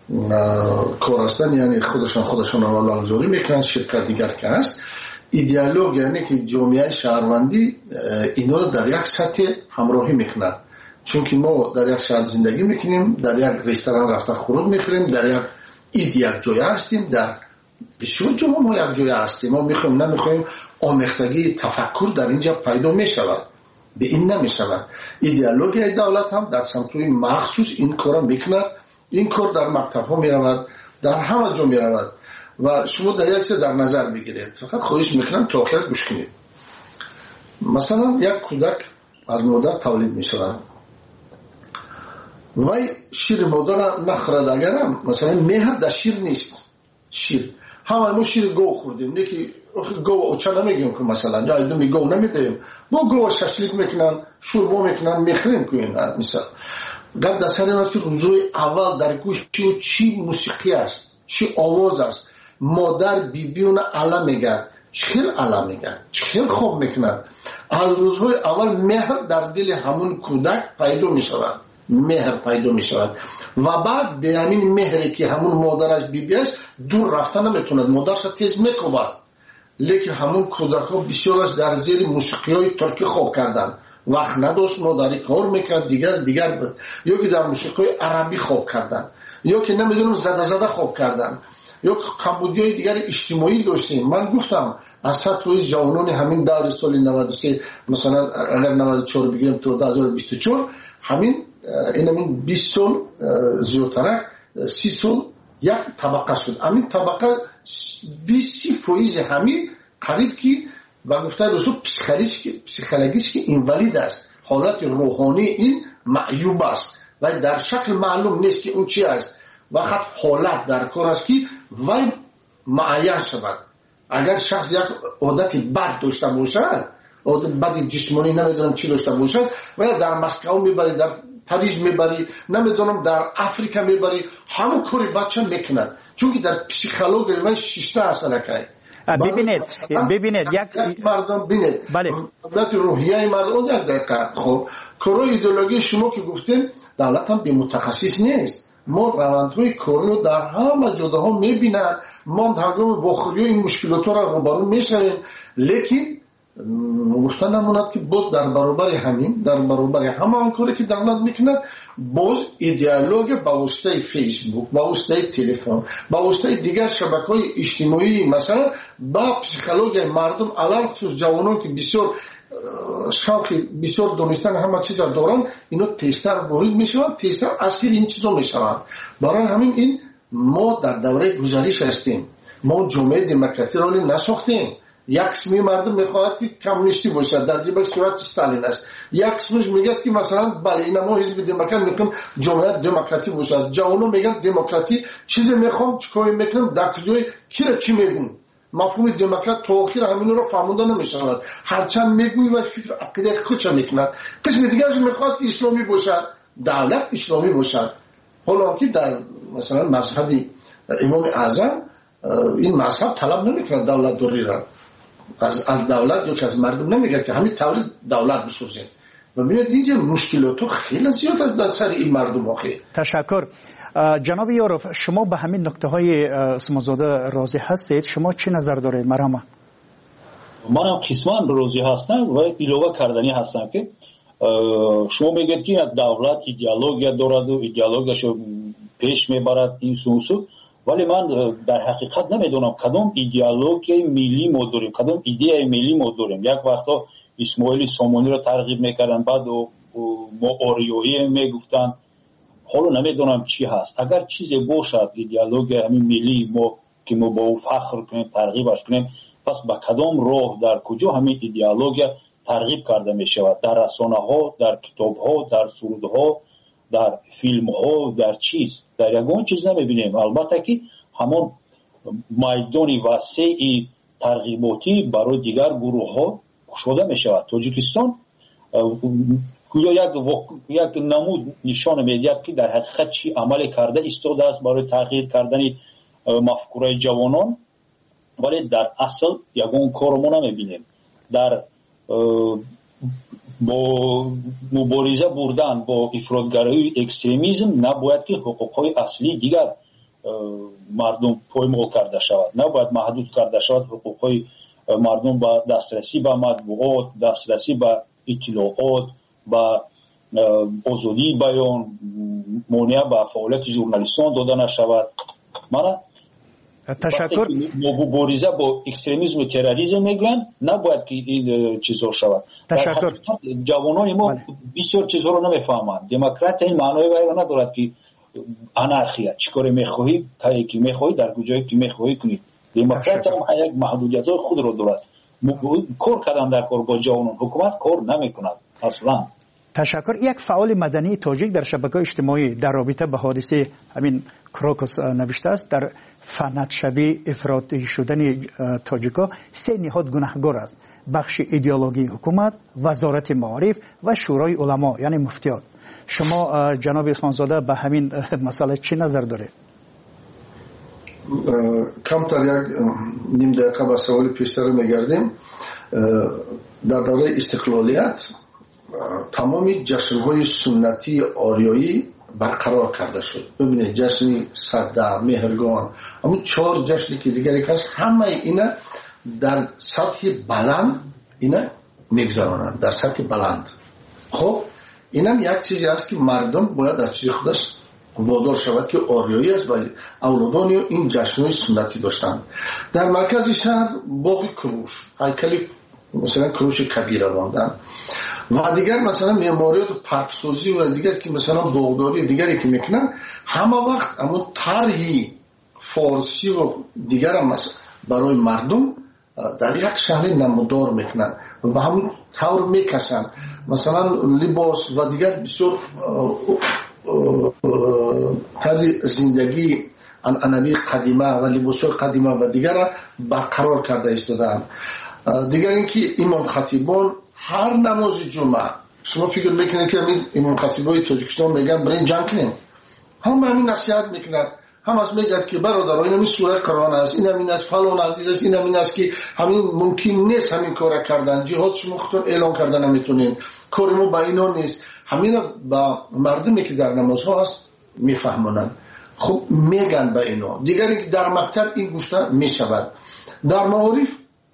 کار هستند، یعنی خودشان خودشان رو لازوری میکنن. شرکت دیگر که هست ایدئولوژی، یعنی که جامعه شهروندی اینا رو در یک سطح همراهی میکنن. چون که ما در یک شهر زندگی میکنیم، در یک رستوران رفته خوراک میخوریم، در یک اید یک جای هستیم، در بسیار جاها ما یک جای هستیم. ما میخوایم نمیخوایم آمیختگی تفکر در اینجا پیدا میشود، به این نمیشود. ایدئولوژی دولت هم در سمتوی مخصوص این کار میکند. این کار در مکتب ها میرود، در همه جا میرود و شما در یک چیز در نظر بگیرید. فقط خواهش میکنم تا آخر گوش کنید. مثلا یک کودک از مادر تولید میشود، وای شیر مادر نخورد. اگرم مثلا مهر در شیر نیست. شیر همه ما شیر گو خوردیم، یکی گو اوچه نمیگیم که مثلا یا ایدومی گو نمیدیم، با گو ششلیک میکنن، شوربا میکنن، میخریم کنین. مثلا گفت در سر این است که روزوی اول در گوش چی, چی موسیقی است، چی آواز است. مادر بیبیون علا میگن، چخیل علا میگن، چخیل خوب میکنن. از روزهای اول مهر در دل همون کودک پیدا میشود، مهر پیدا میشود و بعد به همین مهری که همون مادرش بیبی است دور رفتن نمیتوند، مادرش تیز میکوبد. لیکن همون کودک ها بسیارش در زیر موسیقی های ترکی خوب کردن، وقت نداشت مادری کار میکرد، دیگر دیگر بود. یا که در موسیقی عربی خوب کردن، یا که نمیدونم زده زده خوب کردن، یا کمبودی های دیگر اجتماعی داشتیم. من گفتم از سطح جوانان همین دور سال نود و سه مثلا اگر نود و چهار بگیریم تا دو هزار و بیست و چهار همین این همین بیست سال زیادتر سی سال یک طبقه شد. همین طبقه بیست فیصد همین قریب که با گفته رسول پسیکولوژیش که اینوالید است، حالت روحانی این معیوب است و در شکل معلوم نیست که اون چی است. وقت حالت در کار است که وای معین شود. اگر شخص یک عادت بد داشته باشد، عادت بد جسمانی نمیدونم چی داشته باشد، و در مسکو میبری، در پاریس میبری، نمیدونم در افریقا میبری، همون کاری بچه میکند، چون که در پسیکولوژی و شیشته اصلا که ببینید ببینید یک مردم ببینید بله دولت روحیه مردم یک دقیقه. خب کارو ایدئولوژی شما که گفتین دولت هم بی متخصص نیست. ما روندهای کارو در همه جاها میبینن، ما هنگام واخوری این مشکلات را روبرو میشویم، لیکن گفتن نموند که باز در برابر همین در برابر همه کاری که دولت میکند باز ایدئولوژی با واسطه فیسبوک، با واسطه تلفن، با واسطه دیگر شبکه‌های اجتماعی مثلا با پسیکولوژی مردم الان خصوص جوانان که بسیار شوق بسیار دونستن همه چیز دارن، اینو تیزتر وارد میشوند، تیزتر اسیر این چیزا میشوند. برای همین این ما در دوره گذشته هستیم، ما جامعه دموکراسی را نساختیم. یک قسمی مردم میخواهد که کمونیستی باشد، در جبهه صورت استالین است. یک قسمش میگه که مثلا بله این ما حزب دموکرات میگیم جامعه دموکراتی باشد. جوانو میگن دموکراتی چیزی میخوام چیکار میکنم، در کجای کی را چی میگن. مفهوم دموکرات تا آخر همین رو فهمونده نمیشود. هرچند میگوی و فکر عقیده خودش میکند. قسم دیگرش میخواد که اسلامی باشد، دولت اسلامی باشد. حالا که در مثلا مذهب امام اعظم این مذهب طلب نمیکنه دولت دوری را از از دولت یا که از مردم نمیگه که همین تولید دولت بسازیم. و میاد اینجا مشکلات خیلی زیاد از در سر این مردم آخه. تشکر. جناب یاروف، شما به همین نکته های سمازاده راضی هستید؟ شما چه نظر دارید مرحبا؟ من هم قسمان راضی هستم و ایلوه کردنی هستم که شما میگید که دولت ایدئولوژی دارد و ایدئولوژیشو پیش میبرد این سوسو، ولی من در حقیقت نمیدونم کدام ایدئولوژی ملی ما داریم، کدام ایده ملی ما داریم. یک وقتا اسماعیل سامانی رو ترغیب میکردن، بعد ما آریایی میگفتن، حالا نمیدونم چی هست. اگر چیزی باشد ایدئولوژی همین ملی ما که ما با او فخر کنیم، ترغیبش کنیم، پس با کدام راه در کجا همین ایدئولوژی ترغیب کرده می شود؟ در رسانه ها، در کتاب ها، در سرود ها، در فیلم ها، در چیز در یگان چیز نمیبینیم. البته که همون میدانی وسیع ترغیباتی برای دیگر گروه ها شده می شود. تاجیکستان یا یک یک نمود نشان میدهد که در حقیقت چی عمل کرده ایستاده است برای تغییر کردن مفکوره جوانان، ولی در اصل یگان کار ما نمیبینیم. در با مبارزه بردن با افراطگرایی اکستریمیسم نباید که حقوقهای اصلی دیگر مردم پایمال کرده شود، نباید محدود کرده شود حقوقهای مردم با دسترسی به مطبوعات، دسترسی به اطلاعات، با آزادی بیان، مانع به فعالیت ژورنالیستان داده نشود. من تشکر. مبارزه با اکستریمیسم و تروریسم میگن نباید که این چیزا شود. تشکر. جوانان ما بسیار چیزها رو نمیفهمند. دموکرات این معنی رو ندارد که انارخیا چیکار میخواهی تا کی میخواهی در کجایی که میخواهی کنی. دموکرات هم یک محدودیت‌های خود رو دارد. کار کردن در کار با جوانان، حکومت کار نمیکند اصلا. تشکر. یک فعال مدنی تاجیک در شبکه اجتماعی در رابطه به حادثه همین کروکوس نوشته است در فنتشوی افراطی شدن تاجیکا سه نهاد گناهکار است: بخش ایدئولوژی حکومت، وزارت معارف و شورای علما یعنی مفتیات. شما جناب عثمان زاده به همین مسئله چی نظر داره؟ کمتر یک نیم دقیقه به سوال پیشتر میگردیم. در دوره استقلالیت تمامی جشن‌های سنتی آریایی برقرار کرده شد. ببینید جشن صده، مهرگان، همون چهار جشنی که دیگری هست، همه اینا در سطح بلند اینا میگذرانند، در سطح بلند. خب اینم یک چیزی است که مردم باید از چیز خودش وادار شود که آریایی است و اولادان این جشن‌های سنتی داشتند. در مرکز شهر باغ کروش، هیکل مثلا کروش کبیر ماندن و دیگر مثلا معماریات و پارکسازی و دیگر که مثلا باغداری دیگری که میکنن، همه وقت اما طرحی فارسی و دیگر هم برای مردم در یک شهر نمودار میکنن و به همون طور میکشن. مثلا لباس و دیگر بسیار طرز زندگی عنعنوی قدیمه و لباس‌های قدیمه و دیگر برقرار کرده ایستادند. دیگر اینکه امام خطیبان هر نماز جمعه، شما فکر میکنید که امام خطیبای تاجیکستان میگن برای جنگ کنیم، هم همین نصیحت میکنند، هم از میگه که برادر این همین سوره قرآن است، این همین از فلان عزیز است، این همین است که همین ممکن نیست همین کار کردن، جهاد شما خودتون اعلان کردن نمیتونین، کار ما با اینا نیست. همین با مردمی که در نمازها هست میفهمونن، خب میگن به اینا. دیگری که در مکتب این گفته میشود. در معارف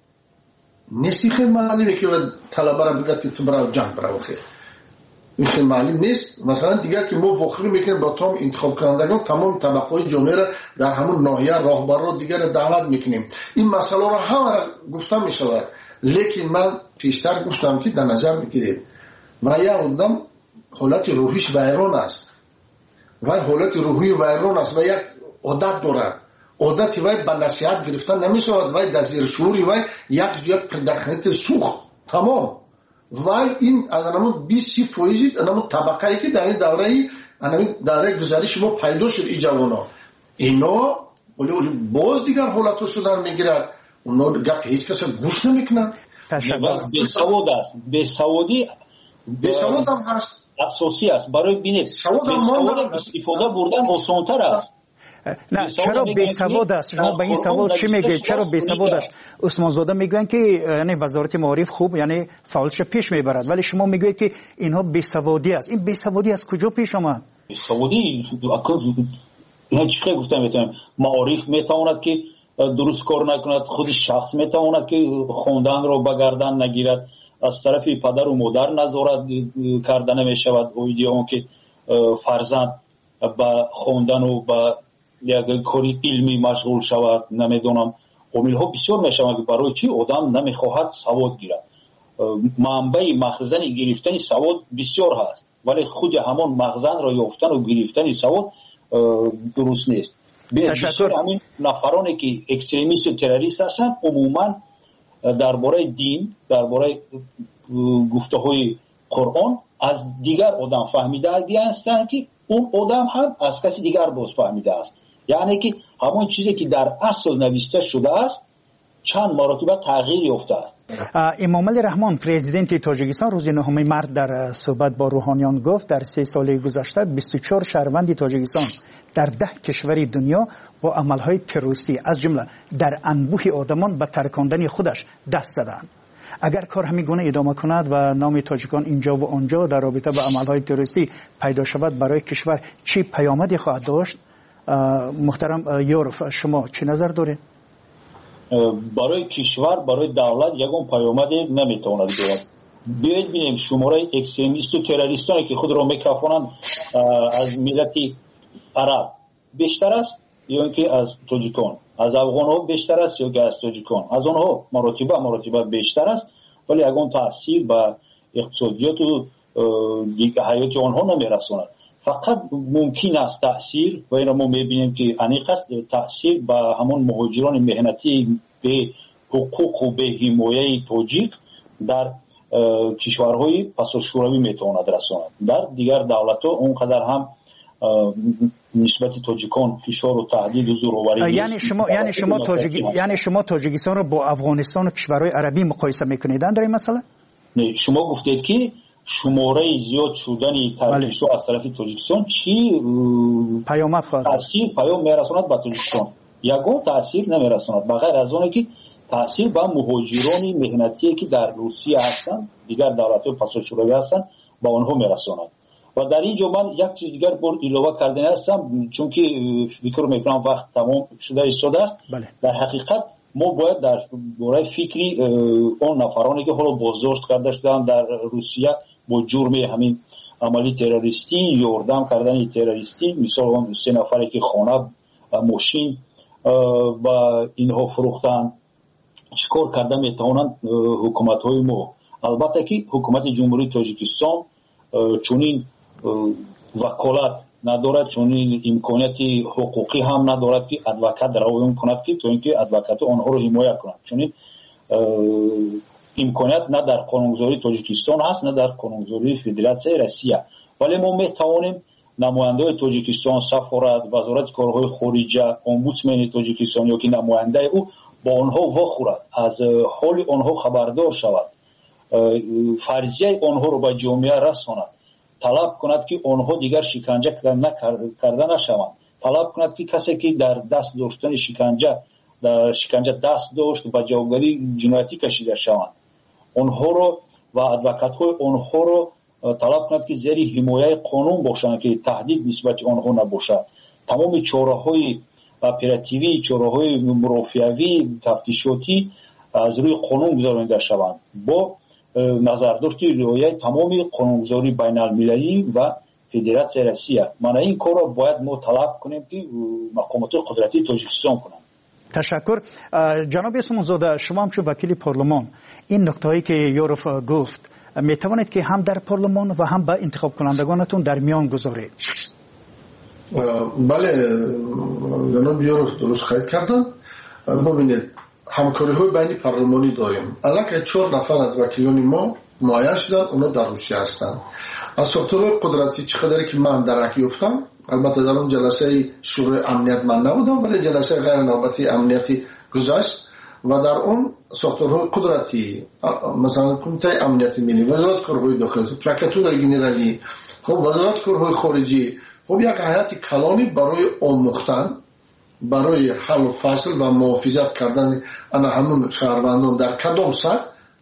نیستی خیلی معلومه که طلبه را بگید که تو برای جنگ برای خیلی این خیلی معلوم نیست. مثلا دیگر که ما وخری میکنیم با تمام انتخاب کنندگان، تمام طبقه های جامعه را در همون ناحیه راهبر را دیگر دعوت میکنیم. این مسئله را همه را گفته میشود، لیکن من پیشتر گفتم که در نظر میگیرید و یک آدم حالت روحیش ویران است و حالت روحی ویران است و یک عادت دارد. عادت وای به نصیحت گرفتن نمیشود، وای در زیر شعوری وای یک یک پرداخت سوخت تمام. وای این از همون بیست فیصد همون طبقه‌ای که در این دوره همین دوره گذشته ما پیدا شد این جوانا، اینا ولی ولی باز دیگر حالتو شدن میگیرد، اونا گپ هیچ کس گوش نمیکنن. به سواد است، به سوادی به سواد هم هست، اساسی است. برای بینید سواد استفاده بردن آسان‌تر است. نه چرا بی سواد است؟ شما به این سوال چی میگید؟ چرا بی سواد است؟ عثمان زاده میگن که یعنی وزارت معارف خوب یعنی فعالش پیش میبرد، ولی شما میگید که اینها بی سوادی است. این بی سوادی از کجا پیش آمد؟ بی سوادی نه چی گفتم میتونم معارف میتواند که درست کار نکند، خود شخص میتواند که خوندن رو بگردن نگیرد، از طرف پدر و مادر نظارت کردن میشود، اون که فرزند با خوندن و با یک کاری علمی مشغول شود. نمیدونم عامل ها بسیار میشود که برای چی آدم نمیخواهد سواد گیرد. منبع مخزن گرفتن سواد بسیار هست، ولی خود همان مخزن را یافتن و گرفتن سواد درست نیست. تشکر. همین نفرانی که اکستریمیست و تروریست هستند عموما درباره دین، درباره گفته های قرآن از دیگر آدم فهمیده هستند که اون آدم هم از کسی دیگر باز فهمیده است. یعنی که همون چیزی که در اصل نوشته شده است چند مرتبه تغییر یافته است. امام علی رحمان پرزیدنت تاجیکستان روز نهم مارس در صحبت با روحانیان گفت در سه سال گذشته بیست و چهار شهروند تاجیکستان در ده کشور دنیا با عملهای تروریستی از جمله در انبوه آدمان به ترکاندن خودش دست زدند. اگر کار همین گونه ادامه کند و نام تاجیکان اینجا و آنجا در رابطه با عملهای تروریستی پیدا شود، برای کشور چی پیامدی خواهد داشت؟ محترم یورف شما چی نظر داره؟ برای کشور، برای دولت یگان پیامدی نمیتواند بیاید. بیایید ببینیم شماره اکستریمیست و تروریستانی که خود را میکافانند از ملت عرب بیشتر است یا اینکه از تاجیکان، از افغان ها بیشتر است یا که از تاجیکان، از آنها مراتبه مراتبه بیشتر است، ولی یگان تاثیر به اقتصادیات و حیات آنها نمیرساند. فقط ممکن است تاثیر و این ما میبینیم که انیق است تاثیر به همون مهاجران مهنتی به حقوق و به حمایت تاجیک در کشورهای پاساژشوروی میتواند رساند. در دیگر دولت‌ها اونقدر هم نسبت تاجیکان فشار و تهدید و زورآوری یعنی شما یعنی شما تاجیک یعنی شما تاجیکستان رو با افغانستان و کشورهای عربی مقایسه میکنید در این مسئله؟ نه، شما گفتید که شماره زیاد شدن ترکیش از طرف تاجیکستان چی پیامد خواهد تاثیر پیام میرساند به تاجیکستان؟ یگان تاثیر نمیرساند بغیر از اون که تاثیر به مهاجران مهنتی که در روسیه هستند، دیگر دولت‌های پاساژشوروی هستند، با آنها میرساند. و در اینجا من یک چیز دیگر بر علاوه کردن هستم، چون که فکر میکنم وقت تمام شده ایستاده است. بله. در حقیقت ما باید در باره فکری اون نفرانی که حالا بازداشت کرده شدن در روسیه با جرم همین عملی تروریستی، یاردم کردن تروریستی، مثال اون سه نفری که خانه ماشین و اینها فروختن، چیکار کرده میتوانند حکومت های ما؟ البته که حکومت جمهوری تاجیکستان چونین وکالت ندارد، چونین امکانیتی حقوقی هم ندارد که ادوکات روی کند که تو اینکه ادوکات آنها رو حمایت کند. چونین امکانیت نه در قانونگذاری تاجیکستان هست نه در قانونگذاری فدراسیون روسیه. ولی ما میتوانیم نماینده تاجیکستان، سفارت، وزارت کارهای خارجه، امبودسمن تاجیکستان یا که نماینده او با آنها واخورد، از حال آنها خبردار شود، فرضیه آنها رو به جامعه رساند، طلب کند که آنها دیگر شکنجه کرده نشوند، طلب کند که کسی که در دست داشتن شکنجه در شکنجه دست داشت و جوابگری جنایتی کشیده شوند، آنها رو و ادوکات‌های آنها رو طلب کند که زیر حمایت قانون باشند که تهدید نسبت آنها نباشد. تمام چاره‌های اپراتیوی، چاره‌های مرافعوی، تفتیشاتی از روی قانون گذارانده شوند با نظرداشت رعایت تمام قانونگذاری بین المللی و فدراسیون روسیه. من این کار را باید ما طلب کنیم که مقامات قدرتی تاجیکستان کنند. تشکر. جناب اسمون زاده، شما هم چون وکیل پارلمان این نکته‌ای که یوروف گفت می توانید که هم در پارلمان و هم با انتخاب کنندگانتون در میان گذارید؟ بله جناب یوروف درست خواهید کردن. ببینید همکاری های بین پارلمانی داریم. الان چهار نفر از وکیلان ما معین شدن، اونا در روسیه هستند. از ساختارهای قدرتی چقدری که من درک یافتم، البته در اون جلسه شورای امنیت من نبودم ولی جلسه غیر نوبتی امنیتی گذشت و در اون ساختارهای قدرتی مثلا کمیته امنیت ملی، وزارت کارهای داخلی، پرکاتور گنرالی، خب وزارت کارهای خارجی، خب یک هیئت کلانی برای آموختن، برای حل و فصل و محافظت کردن انا همون شهروندان در کدام سطح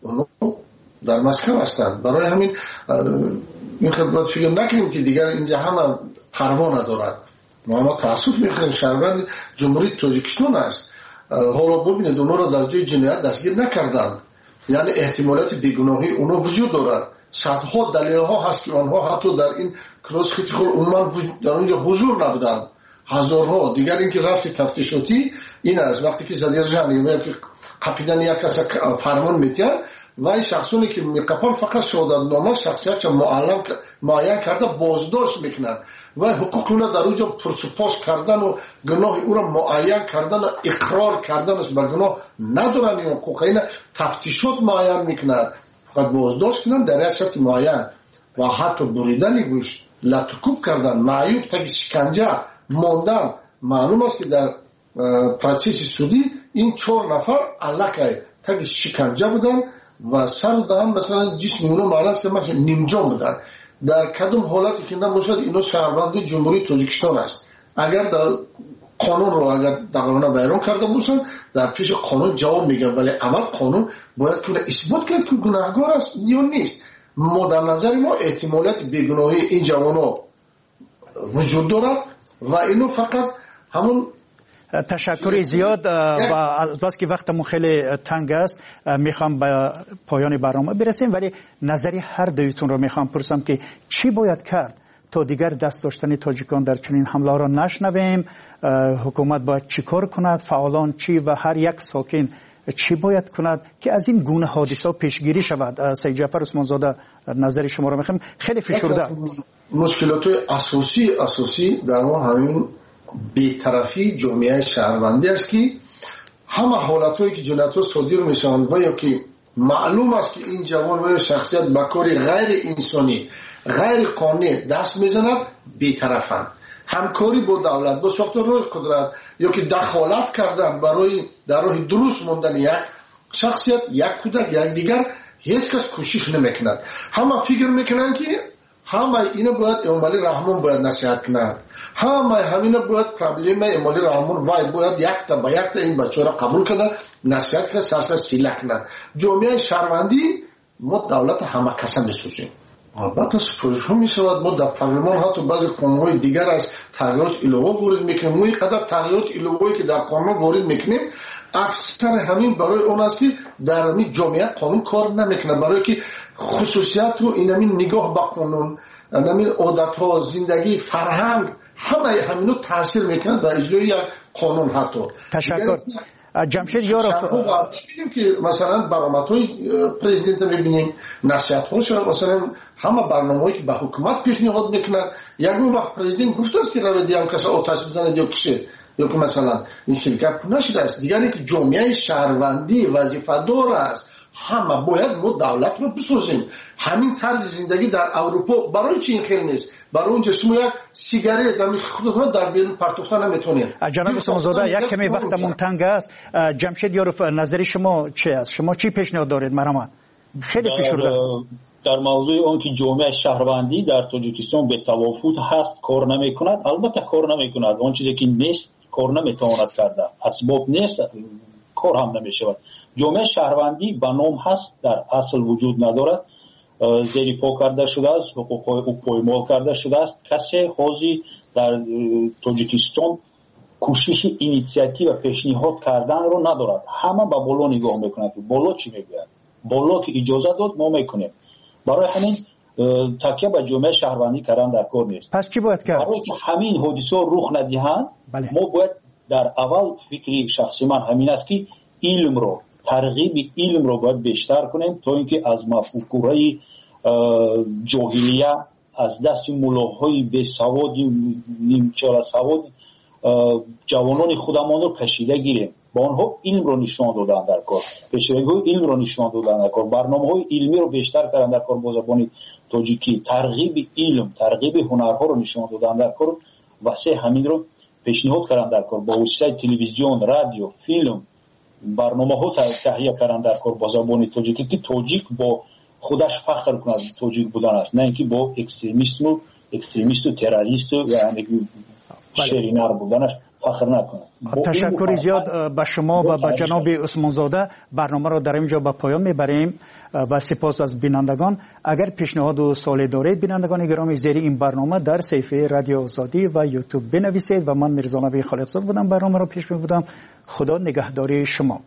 در مسکو هستند. برای همین این خدمت فکر نکنیم که دیگر اینجا همه پروا ندارد. ما ما تاسف میخوایم شهروند جمهوری تاجیکستان است. حالا ببینید اونا را در جای جنایت دستگیر نکردند، یعنی احتمالات بیگناهی اونا وجود دارد. صدها دلیل ها هست که آنها حتی در این کراس خیتخول عموما در اونجا حضور نبودند، هزارها. دیگر اینکه رفت تفتیشاتی این است وقتی که زدیرجان یا که قپیدن یک کس فرمان میتیان و این شخصونی که میقپن فقط شهادت نامه شخصیت معلم معین کرده بازداشت میکنن و حقوق اونا در اونجا پرسپاس کردن و گناه او را معین کردن و اقرار کردن است به گناه ندارن. این حقوق اینا تفتیشات معین میکنن، فقط بازداشت کنن در ریاست معین و حتی بریدن گوش، لطکوب کردن، معیوب تا شکنجه ماندن. معلوم است که در پروسس سودی این چهار نفر علاقه تا شکنجه بودن و سر دادن، مثلا جسم اونا معلوم است که مثلا نیمجان بودن. در کدام حالتی که نباشد اینا شهروند جمهوری تاجیکستان است. اگر در قانون رو اگر در قانون بیان کرده باشن در پیش قانون جواب میگن، ولی اول قانون باید کنه اثبات کنه که گناهکار است یا نیست. ما در نظر ما احتمالات بیگناهی این جوانا وجود دارد و اینو فقط همون. تشکر زیاد و بس که وقتمون خیلی تنگ است میخوام به پایان برنامه برسیم، ولی نظری هر دویتون رو میخوام پرسم که چی باید کرد تا دیگر دست داشتن تاجیکان در چنین حمله را نشنویم؟ حکومت باید چی کار کند؟ فعالان چی و هر یک ساکن چی باید کند که از این گونه حادثه پیشگیری شود؟ سید جعفر عثمان زاده نظر شما رو میخوام. خیلی فشرده مشکلات اساسی اساسی در ما همین بی‌طرفی جامعه شهروندی است که همه حالتایی که جنایت‌ها صادر میشوند و یا که معلوم است که این جوان و شخصیت به کار غیر انسانی غیر قانونی دست میزند، بی‌طرفند. همکاری با دولت، با ساختارهای قدرت یا که دخالت کردن برای در راه درست ماندن یک شخصیت، یک کودک، یک دیگر، هیچ کس کوشش نمیکند. همه فکر میکنن که همه اینا باید امالی رحمان باید نصیحت کند، همه همینا باید پرابلم امالی رحمان وای باید یک تا با یک تا این بچه را قبول کند، نصیحت کند، سرسر سیله کند. جامعه شهروندی ما دولت همه کسا میسوزیم. البته سفارش ها می شود، ما در پارلمان حتی بعضی قانون‌های دیگر از تغییرات ایلوه وارد میکنیم. ما اینقدر تغییرات ایلوه‌ای که در قانون وارد میکنیم اکثر همین برای اون است که در همین جامعه قانون کار نمیکنه، برای که خصوصیت و این همین نگاه به قانون، همین عادت‌ها، زندگی، فرهنگ، همه همینو تاثیر میکنه به اجرای یک قانون. حتی تشکر جمشید یاروف. می‌بینیم که مثلا برآمدهای پرزیدنت می‌بینیم، نصیحت‌هاش، مثلا همه برنامه‌ای که به حکومت پیشنهاد میکنه، یک وقت پرزیدنت گفته است که روی دیام کسا آتش بزنه یا کشه یا که مثلا این شرکت نشده است. دیگری که جامعه شهروندی وظیفه‌دار است، همه باید ما دولت رو بسازیم. همین طرز زندگی در اروپا برای چی این خیلی نیست؟ برای اونجا شما یک سیگارت هم خودتون در بیرون پرتوختن نمیتونید. جناب سمازاده یک کمی وقتمون تنگ است. جمشید یاروف نظری شما چی است؟ شما چی پیشنهاد دارید؟ مرحبا. خیلی فشرده در موضوع اون که جامعه شهروندی در تاجیکستان به توافق هست کار نمیکند، البته کار نمیکند. اون چیزی که نیست کار نمیتواند کرده، اسباب نیست کار هم نمیشود. جامعه شهروندی به نام هست، در اصل وجود ندارد، زیر پا کرده شده است، حقوق‌های او پایمال کرده شده است. کسی حاضر در تاجیکستان کوشش اینیشیاتیو و پیشنهاد کردن رو ندارد. همه به بالا نگاه میکنند که بالا چی میگوید، بالا که اجازه داد ما میکنیم. برای همین تکیه به جامعه شهروندی کردن در کار نیست. پس چی باید کرد؟ برای که همین حادثه رخ ندهند، بله. ما باید در اول فکری شخصی من همین است که علم رو، ترغیب علم رو باید بیشتر کنیم تا اینکه از مفکورهای جاهلیه، از دست ملاهای بی سواد، نیمچاره سواد جوانان خودمان رو کشیده گیریم. با آنها علم رو نشان دادن در کار، پیشروی علم رو نشان دادن در کار، برنامه‌های علمی رو بیشتر کردن در کار با زبان تاجیکی، ترغیب علم، ترغیب هنرها رو نشان دادن در کار، واسه همین رو پیشنهاد کردن در کار با وسیله تلویزیون، رادیو، فیلم، برنامه‌ها تهیه کردن در کار با زبان تاجیکی که تاجیک با خودش فخر کند تاجیک بودن است، نه اینکه با اکستریمیسم و اکستریمیست و تروریست و یعنی شرینر بودنش فخر نکنه. تشکر زیاد به شما و به جناب عثمانزاده. برنامه را در اینجا به پایان میبریم و سپاس از بینندگان. اگر پیشنهاد و سوالی دارید بینندگان گرامی، زیر این برنامه در صفحه رادیو آزادی و یوتیوب بنویسید. و من میرزا نبی خالقزاد بودم، برنامه را پیش میبردم. خدا نگهداری شما.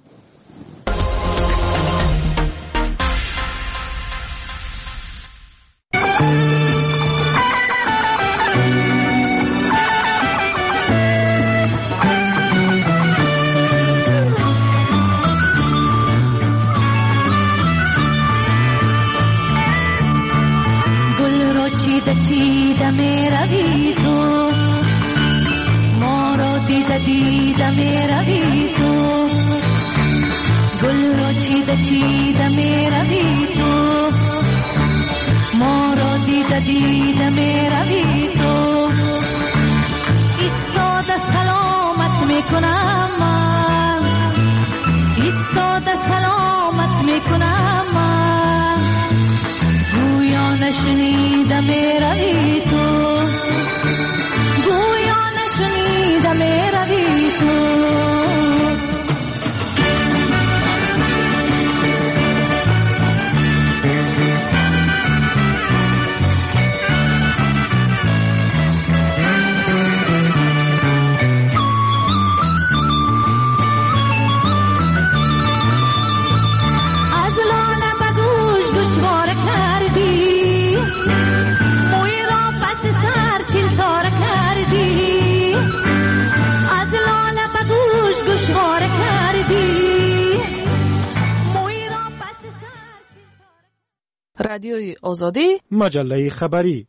رادیوی آزادی، مجله خبری.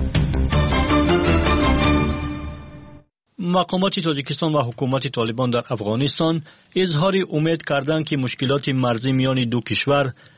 مقامات تاجیکستان و حکومت طالبان در افغانستان اظهار امید کردند که مشکلات مرزی میان دو کشور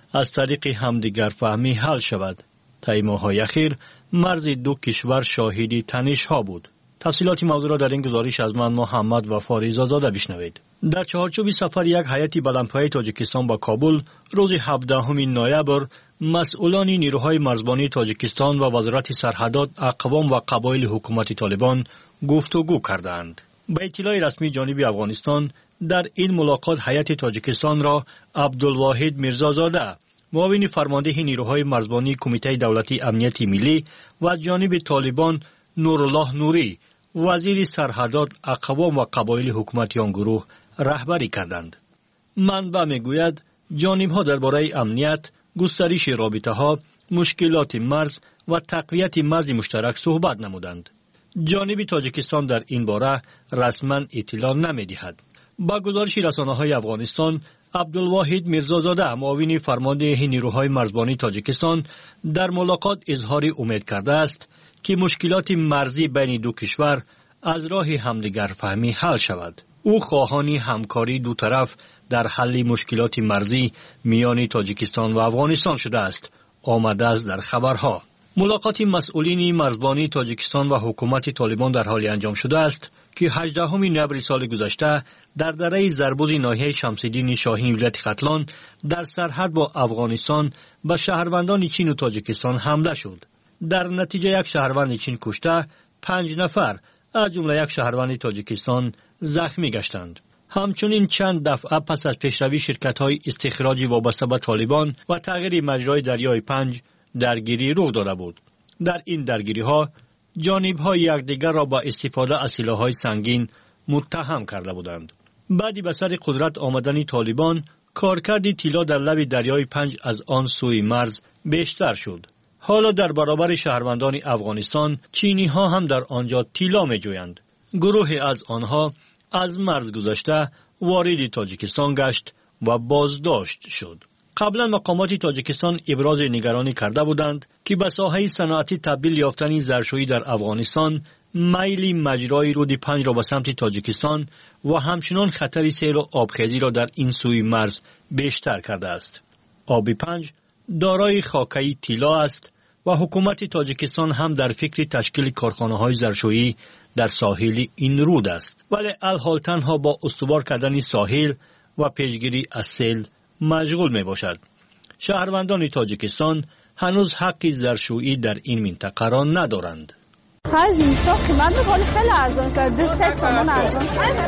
از طریق همدیگر فهمی حل شود. طی ماه‌های اخیر مرز دو کشور شاهد تنش‌ها بود. تفصیلات موضوع را در این گزارش از من محمد و فاریز آزاده بشنوید. در چهارچوب سفر یک هیئت بلندپایه تاجیکستان با کابل روز هفدهم نوامبر مسئولان نیروهای مرزبانی تاجیکستان و وزارت سرحدات اقوام و قبایل حکومت طالبان گفتگو کردند. به اطلاع رسمی جانب افغانستان در این ملاقات هیئت تاجیکستان را عبدالواحد میرزازاده معاون فرمانده نیروهای مرزبانی کمیته دولتی امنیت ملی و جانب طالبان نورالله نوری وزیر سرحدات اقوام و قبایل حکومت آن گروه رهبری کردند. منبع میگوید جانب‌ها درباره امنیت، گسترش رابطه‌ها، مشکلات مرز و تقویت مرز مشترک صحبت نمودند. جانب تاجیکستان در این باره رسما اطلاع نمی‌دهد. با گزارش رسانه‌های افغانستان، عبدالواحد میرزازاده معاون فرمانده نیروهای مرزبانی تاجیکستان در ملاقات اظهار امید کرده است که مشکلات مرزی بین دو کشور از راه همدیگر فهمی حل شود. او خواهان همکاری دو طرف در حل مشکلات مرزی میان تاجیکستان و افغانستان شده است. آمده است در خبرها. ملاقات مسئولین مرزبانی تاجیکستان و حکومت طالبان در حال انجام شده است که هجدهم نوامبر سال گذشته در دره زربوز ناحیه شمس‌الدین شاهین ولایت ختلان در سرحد با افغانستان به شهروندان چین و تاجیکستان حمله شد. در نتیجه یک شهروند چین کشته، پنج نفر از جمله یک شهروند تاجیکستان زخمی گشتند. همچنین چند دفعه پس از پیشروی شرکت‌های استخراجی وابسته به طالبان و تغییر مجرای دریای پنج درگیری رخ داده بود. در این درگیری‌ها جانب‌ها یکدیگر را با استفاده از سلاح‌های سنگین متهم کرده بودند. بعدی به سر قدرت آمدن طالبان، کارکرد طلا در لب دریای پنج از آن سوی مرز بیشتر شد. حالا در برابر شهروندان افغانستان، چینی‌ها هم در آنجا طلا می‌جویند. گروهی از آنها از مرز گذشته وارد تاجیکستان گشت و بازداشت شد. قبلا مقامات تاجیکستان ابراز نگرانی کرده بودند که به ساحه صنعتی تبدیل یافتن ظرفشویی در افغانستان میل مجرای رود پنج را به سمت تاجیکستان و همچنان خطر سیل و آبخیزی را در این سوی مرز بیشتر کرده است. آب پنج دارای خاکه طلا است و حکومت تاجیکستان هم در فکر تشکیل کارخانه‌های ظرفشویی در ساحل این رود است، ولی الحال تنها با استوار کردن ساحل و پیشگیری از سیل مشغول می باشد. شهروندان تاجیکستان هنوز حق ظرفشویی در این منطقه را ندارند. پنج نیستا قیمت بکنی خیلی ارزان شد. دو سه تومن ارزان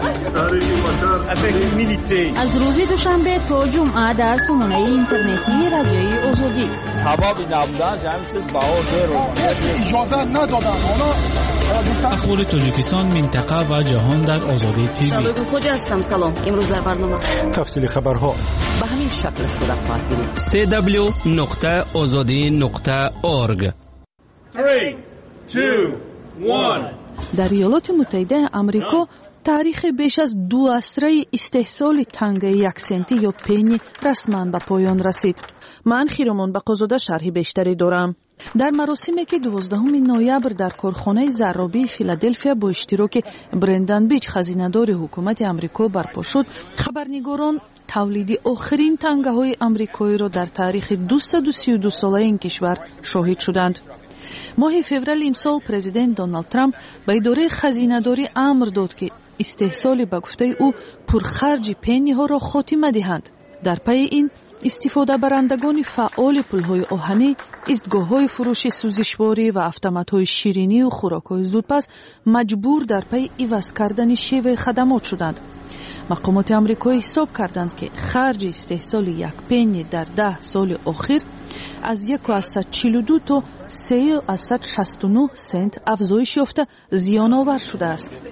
شد. از روز دوشنبه تا جمعه در سامانه اینترنتی رادیوی آزادی. هوا بی نبودن جمعیت بها زیرو. اجازه ندادن. اخبار تاجیکستان، منطقه و جهان در آزادی تیوی. شبکه خوجا هستم. سلام. امروز در برنامه تفصیل خبرها به همین شکل صورت خواهد گرفت. سی دبلیو نقطه آزادی نقطه اورگ. سه، دو، یک. در ایالات متحده آمریکا تاریخ بیش از دو عصره استحصال تنگ یک سنتی یا پنی رسما به پایان رسید. من خیرمان بقازاده شرح بیشتری دارم. در مراسمی که دوازدهم نوامبر در کارخانه زرابی فیلادلفیا با اشتراک برندن بیچ خزینه‌دار حکومت آمریکا برپا شد، خبرنگاران تولید آخرین تنگه های آمریکایی را در تاریخ دویست و سی و دو ساله این کشور شاهد شدند. ماه فوریه امسال پرزیدنت دونالد ترامپ به اداره خزینه‌داری امر داد که استحصال به گفته او پرخرج پنی ها را خاتمه دهند. در پی این استفاده برندگان فعال پل‌های آهنی، ایستگاه‌های فروش سوزشواری و اتومات‌های شیرینی و خوراک‌های زودپس مجبور در پی عوض کردن شیوه خدمات شدند. مقامات آمریکایی حساب کردند که خرج استحصال یک پنی در ده سال اخیر از یک و صد و چهل و دو تا سه و صد و شصت و نه سنت افزایش یافته زیان آور شده است.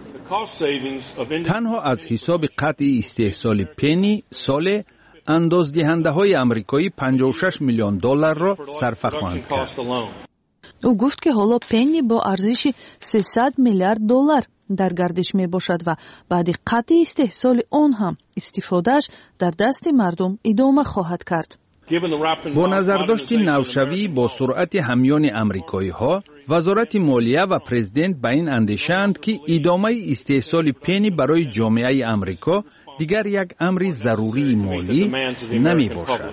تنها از حساب قطع استحصال پنی سال اندازدهنده های آمریکایی پنجاه و شش میلیون دلار را صرفه خواهند کرد. او گفت که حالا پنی با ارزش سیصد میلیارد دلار در گردش می باشد و بعد قطع استحصال آن هم استفادهش در دست مردم ادامه خواهد کرد. با نظرداشت نوشوی با سرعت همیان آمریکایی ها، وزارت مالیه و پرزیدنت به این اندیشند که ادامه استحصال پنی برای جامعه آمریکا دیگر یک امر ضروری مالی نمی باشد.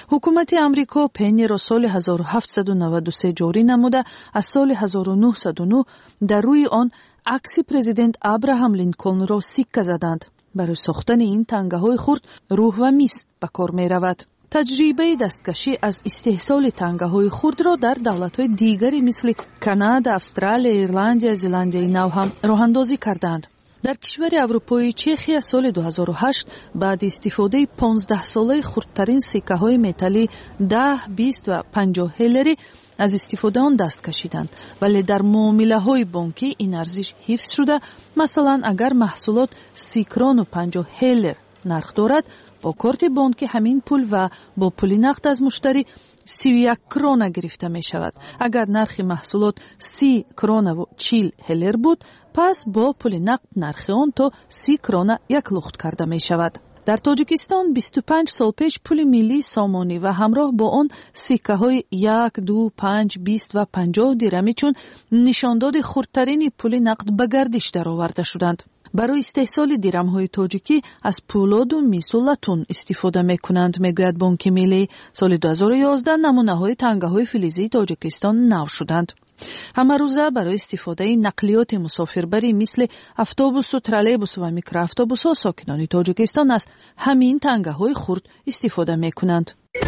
حکومت آمریکا پنی را سال هزار و هفتصد و نود و سه جاری نموده، از سال هزار و نهصد و نه در روی آن عکس پرزیدنت ابراهام لینکلن را سیکه زدند. برای ساختن این تنگه های خرد روح و میز به کار می رود. تجربه دستکشی از استحصال تنگه های خرد را در دولت های دیگری مثل کانادا، استرالیا، ایرلندیا، زلندیای نو هم راه اندازی کردند. در کشور اروپایی چخیا سال دو هزار و هشت بعد استفاده پانزده ساله خردترین سکه های متالی ده، بیست و پنجاه هلری از استفاده آن دست کشیدند، ولی در معامله های بانکی این ارزش حفظ شده. مثلا اگر محصولات سی کرون و پنجاه هلر نرخ دارد، با کارت بانکی همین پول و با پول نقد از مشتری سی و یک کرون گرفته می شود. اگر نرخ محصولات سی کرون و چهل هلر بود، پس با پول نقد نرخ آن تا سی کرون یک لخت کرده می شود. در تاجیکستان بیست و پنج سال پیش پول ملی سامانی و همراه با آن سکه های یک، دو، پنج، بیست و پنجاه درمی چون نشانداد خردترین پول نقد به گردش در آورده شدند. برای استحصال درم های تاجیکی از پولاد و میس و لاتون استفاده می کنند، می گوید بانک ملی. سال دو هزار و یازده نمونه های تنگه های فلزی تاجیکستان نو شدند. همه روزه برای استفاده نقلیات مسافربری مثل اتوبوس و ترالیبوس و میکرواتوبوس ها ساکنان تاجیکستان از همین تنگه های خرد استفاده می کنند.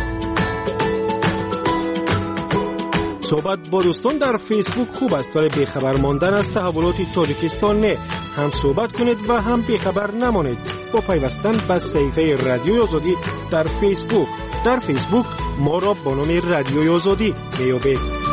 صحبت با دوستان در فیسبوک خوب است، ولی بیخبر ماندن از تحولات تاجیکستان نه. هم صحبت کنید و هم بیخبر نمانید. با پیوستن به صفحه رادیوی آزادی در فیسبوک. در فیسبوک ما را با نام رادیوی آزادی میابید.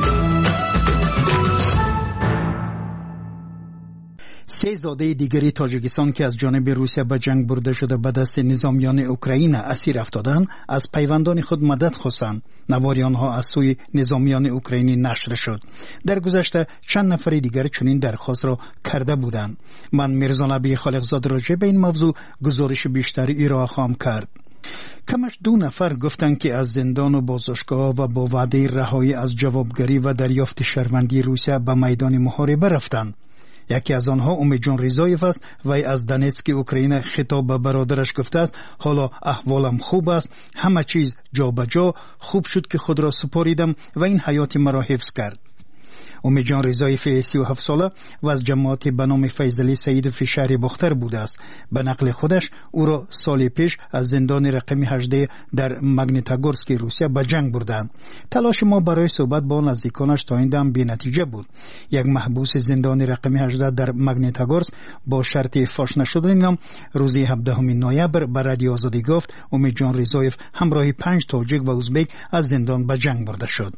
سه زاده دیگری تاجیکستان که از جانب روسیه به جنگ برده شده به دست نظامیان اوکراین اسیر افتادند، از پیوندان خود مدد خواستند. نواری آنها از سوی نظامیان اوکراینی نشر شد. در گذشته چند نفر دیگر چنین درخواست را کرده بودند. من میرزا نبی خالقزاد راجع به این موضوع گزارش بیشتری ارائه خواهم کرد. کمش دو نفر گفتند که از زندان و بازداشتگاه و با وعده رهایی از جوابگری و دریافت شهروندی روسیه به میدان محاربه رفتند. یکی از آنها امید جان رضایف است و از دونتسک اوکراین خطاب به برادرش گفته است حالا احوالم خوب است، همه چیز جا به جا، خوب شد که خود را سپاریدم و این حیات مرا حفظ کرد. امید جان رضایف سی و هفت ساله و از جماعت به نام فیضلی سعید فشاری بختر بوده است. به نقل خودش او را سال پیش از زندان رقم هجده در مگنیتگورسک روسیه به جنگ بردند. تلاش ما برای صحبت با نزدیکانش تا این دم بی نتیجه بود. یک محبوس زندان رقم هجده در مگنیتگورسک با شرط فاش نشدن نام روز هفدهم نوامبر به رادیو آزادی گفت امید جان رضایف همراه پنج تاجیک و ازبک از زندان به جنگ برده شد.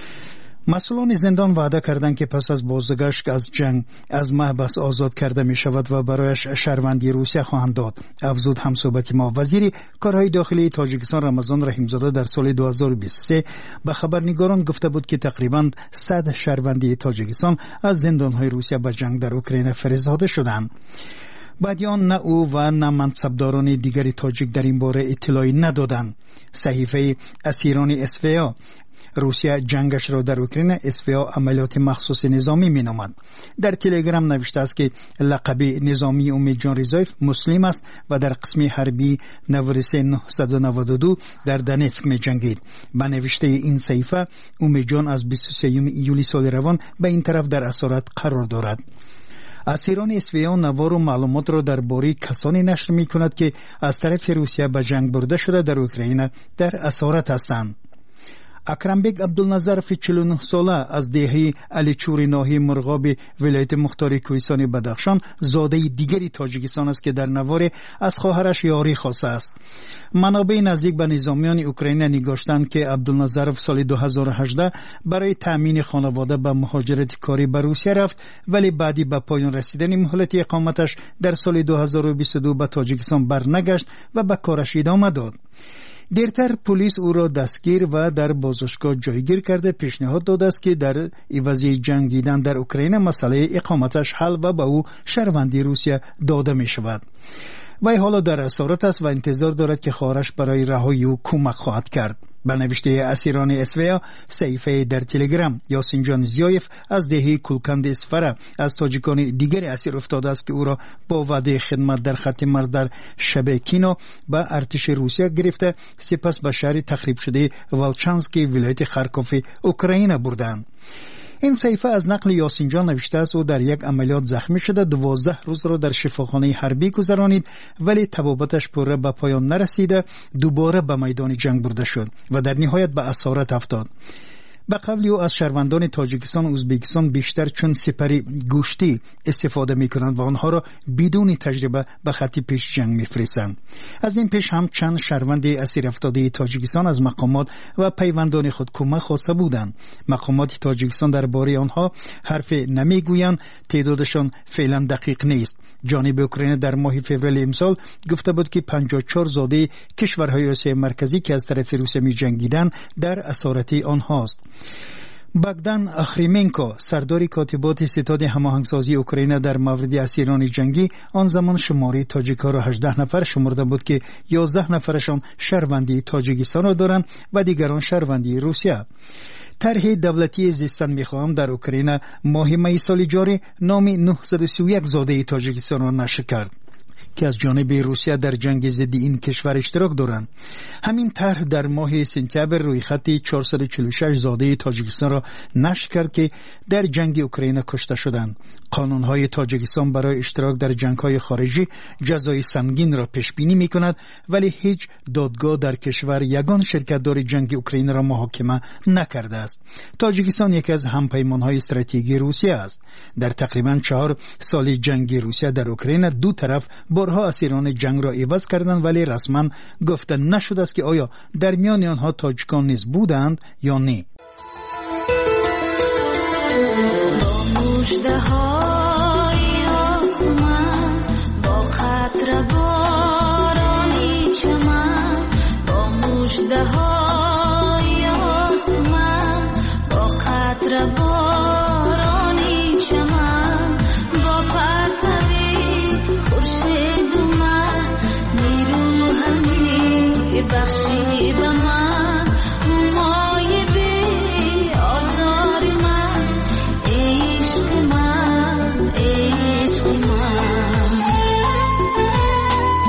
مسئولان زندان وعده کردند که پس از بازگشت از جنگ از محبس آزاد کرده می شود و برایش شهروندی روسیه خواهند داد. افزود همصحبت ما وزیر کارهای داخلی تاجیکستان رمضان رحیمزاده در سال دو هزار و بیست و سه به خبرنگاران گفته بود که تقریباً صد شهروندی تاجیکستان از زندانهای روسیه به جنگ در اوکراین فرستاده شدند. بعد آن نه او و نه منصبداران دیگری تاجیک در این باره اطلاعی ندادند. صحیفه اسیران اسفیا روسیه جنگش را در اوکراین اسفیا عملیات مخصوص نظامی می نامد. در تلگرام نوشته است که لقب نظامی امید جان رضایف مسلم است و در قسم حربی نوروز نهصد و نود و دو در دونتسک می جنگید. به نوشته این صحیفه امید جان از بیست و سوم ایولی سال روان به این طرف در اسارت قرار دارد. اسیران اسفیا نوار و معلومات را درباره کسانی نشر می کند که از طرف روسیه به جنگ برده شده در اوکراین در اسارت هستند. اکرمبک عبدالنظرف چهل و نه ساله از دهه علیچور ناحیه مرغاب ولایت مختار کوهستان بدخشان زاده دیگری تاجیکستان است که در نوار از خواهرش یاری خواسته است. منابع نزدیک به نظامیان اوکراین نگاشتند که عبدالنظرف سال دو هزار و هجده برای تأمین خانواده به مهاجرت کاری به روسیه رفت، ولی بعدی به پایان رسیدن مهلت اقامتش در سال دو هزار و بیست و دو به تاجیکستان برنگشت و به کارش ادامه داد. دیرتر پلیس او را دستگیر و در بازداشتگاه جایگیر کرده پیشنهاد داده است که در عوض جنگیدن در اوکراین مسئله اقامتش حل و به او شهروندی روسیه داده می شود. وی حالا در اسارت است و انتظار دارد که خواهرش برای رهایی او کمک خواهد کرد. به نوشته اسیران اسویا، صحیفه در تلگرام یاسین جان زیایف از دهه کلکند اسفره از تاجیکان دیگر اسیر افتاده است که او را با وعده خدمت در خط مرز در شبکینو به ارتش روسیه گرفته، سپس به شهر تخریب شده ولچانسکی ولایت خارکوف اوکراین بردند. این صحیفه از نقل یاسین جان نوشته است او در یک عملیات زخمی شده، دوازده روز را در شفاخانه حربی گذرانید ولی طبابتش پوره به پایان نرسیده، دوباره به میدان جنگ برده شد و در نهایت به اسارت افتاد. به قول او از شهروندان تاجیکستان و ازبکستان بیشتر چون سپری گوشتی استفاده می کنند و آنها را بدون تجربه به خط پیش جنگ می فرستند. از این پیش هم چند شهروند اسیر افتاده تاجیکستان از مقامات و پیوندان خود کمک خواسته بودند. مقامات تاجیکستان درباره آنها حرف نمی گویند، تعدادشان فعلا دقیق نیست. جانب اوکراین در ماه فوریه امسال گفته بود که پنجاه و چهار زاده کشورهای آسیای مرکزی که از طرف روسیه می جنگیدند در اسارت آنهاست. باگدان اخریمنکو، سردار کاتبات ستاد هماهنگسازی اوکراین در مورد اسیران جنگی، آن زمان شماره تاجیک‌ها را هجده نفر شمرده بود که یازده نفرشان شهروندی تاجیکستان را دارند و دیگران شهروندی روسیه. طرح دولتی زیستن میخواهم در اوکراین ماه می سال جاری نام نهصد و سی و یک زاده تاجیکستان را نشر کرد که از جانب روسیه در جنگ ضد این کشور اشتراک دارند. همین طرح در ماه سپتامبر روی خط چهارصد و چهل و شش زاده تاجیکستان را نشر کرد که در جنگ اوکراین کشته شدند. قانون‌های تاجیکستان برای اشتراک در جنگ‌های خارجی جزای سنگین را پیش بینی می‌کند، ولی هیچ دادگاه در کشور یگان شرکت‌دار جنگ اوکراین را محاکمه نکرده است. تاجیکستان یکی از همپیمان‌های استراتژیکی روسیه است. در تقریباً چهار سال جنگ روسیه در اوکراین دو طرف بارها اسیران جنگ را عوض کردند، ولی رسما گفته نشده است که آیا در میان آنها تاجیکان نیز بودند یا نه. مژده‌های آسمان با قطره بارانی چمن، با مژده‌های آسمان با قطره بارانی چمن، با پرتوی خورشید اومد نیرو همی بخشی به من، مای بی آزار من، عشق من، عشق من.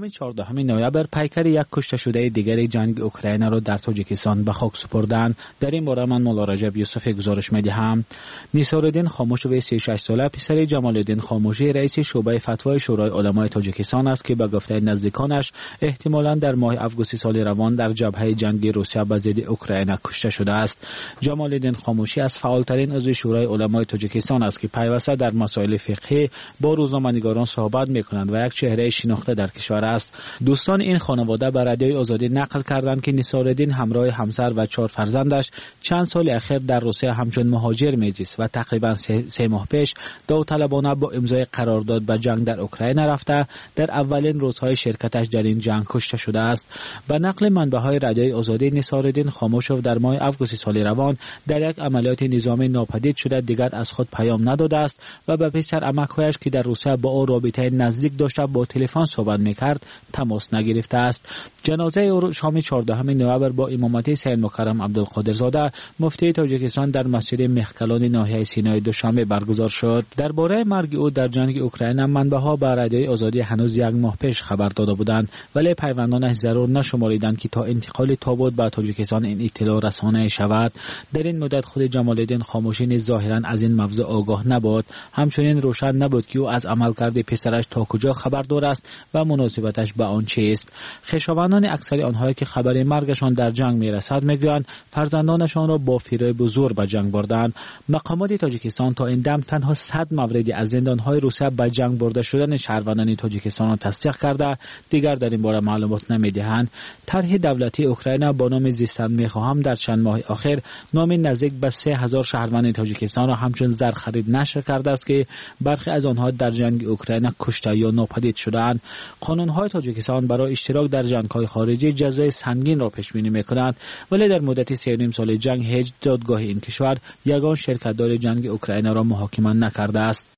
چهاردهم نوامبر پیکر یک کشته شده دیگر جنگ اوکراین را در تاجیکستان به خاک سپردند. در این باره من مولا رجب یوسف گزارش می‌دهم. نیسارالدین خاموشوی سی و شش ساله پسر جمالالدین خاموشی رئیس شعبه فتوای شورای علمای تاجیکستان است که به گفته نزدیکانش احتمالاً در ماه آگوست سال روان در جبهه جنگی روسیه به ضد اوکراین کشته شده است. جمالالدین خاموشی از فعالترین عضو شورای علمای تاجیکستان است که پیوسته در مسائل فقهی با روزنامه‌نگاران صحبت می‌کنند و یک چهره شناخته در کشور است. دوستان این خانواده به رادیوی آزادی نقل کردند که نیسارالدین همراه همسر و چهار فرزندش چند سال اخیر در روسیه همچون مهاجر میزیست و تقریبا سه, سه ماه پیش داوطلبانه با امضای قرارداد به جنگ در اوکراین رفته در اولین روزهای شرکتش در این جنگ کشته شده است. به نقل منبع‌های رادیوی آزادی نیسارالدین خاموشوف در ماه آگوست سال روان در یک عملیات نظامی ناپدید شده دیگر از خود پیام نداده است و به پسر عمک‌هایش که در روسیه با او رابطه نزدیک داشته با تلفن صحبت می‌کرد تماس نگرفته است. جنازه او شام چهاردهم نوامبر با امامت سید مکرم عبدالقادرزاده مفتی تاجیکستان در مسجد مخکلان ناحیه سینای دوشنبه برگزار شد. درباره مرگ او در جنگ اوکراین منبع‌ها به رادیوی آزادی هنوز یک ماه پیش خبر داده بودند ولی پیوندانش ضرور نشماریدند که تا انتقال تابوت به تاجیکستان این اطلاع رسانه شود. در این مدت خود جمالالدین خاموشی نیز ظاهرا از این موضوع آگاه نبود. همچنین روشن نبود که او از عملکرد پسرش تا کجا خبردار است و مناسبتش به آن چیست. خویشاوندان اکثر آنهایی که خبر مرگشان در جنگ میرسد میگویند فرزندانشان را با فریب و زور به جنگ بردند. مقامات تاجیکستان تا این دم تنها صد مورد از زندانهای روسیه به جنگ برده شدن شهروندان تاجیکستان را تصدیق کرده، دیگر در این باره معلومات نمیدهند. طرح دولتی اوکراین با نام زیستن میخواهم در چند ماه اخیر نام نزدیک به سه هزار شهروند تاجیکستان را همچون زر خرید نشر کرده است که برخی از آنها در جنگ اوکراین کشته یا ناپدید شدند. قانون‌های تاجیکستان برای اشتراک در جنگ‌های خارجی جزای سنگین را پیش بینی می‌کنند ولی در مدت سه و نیم سال جنگ هیچ دادگاه این کشور یگان شرکت‌دار جنگ اوکراین را محاکمه نکرده است.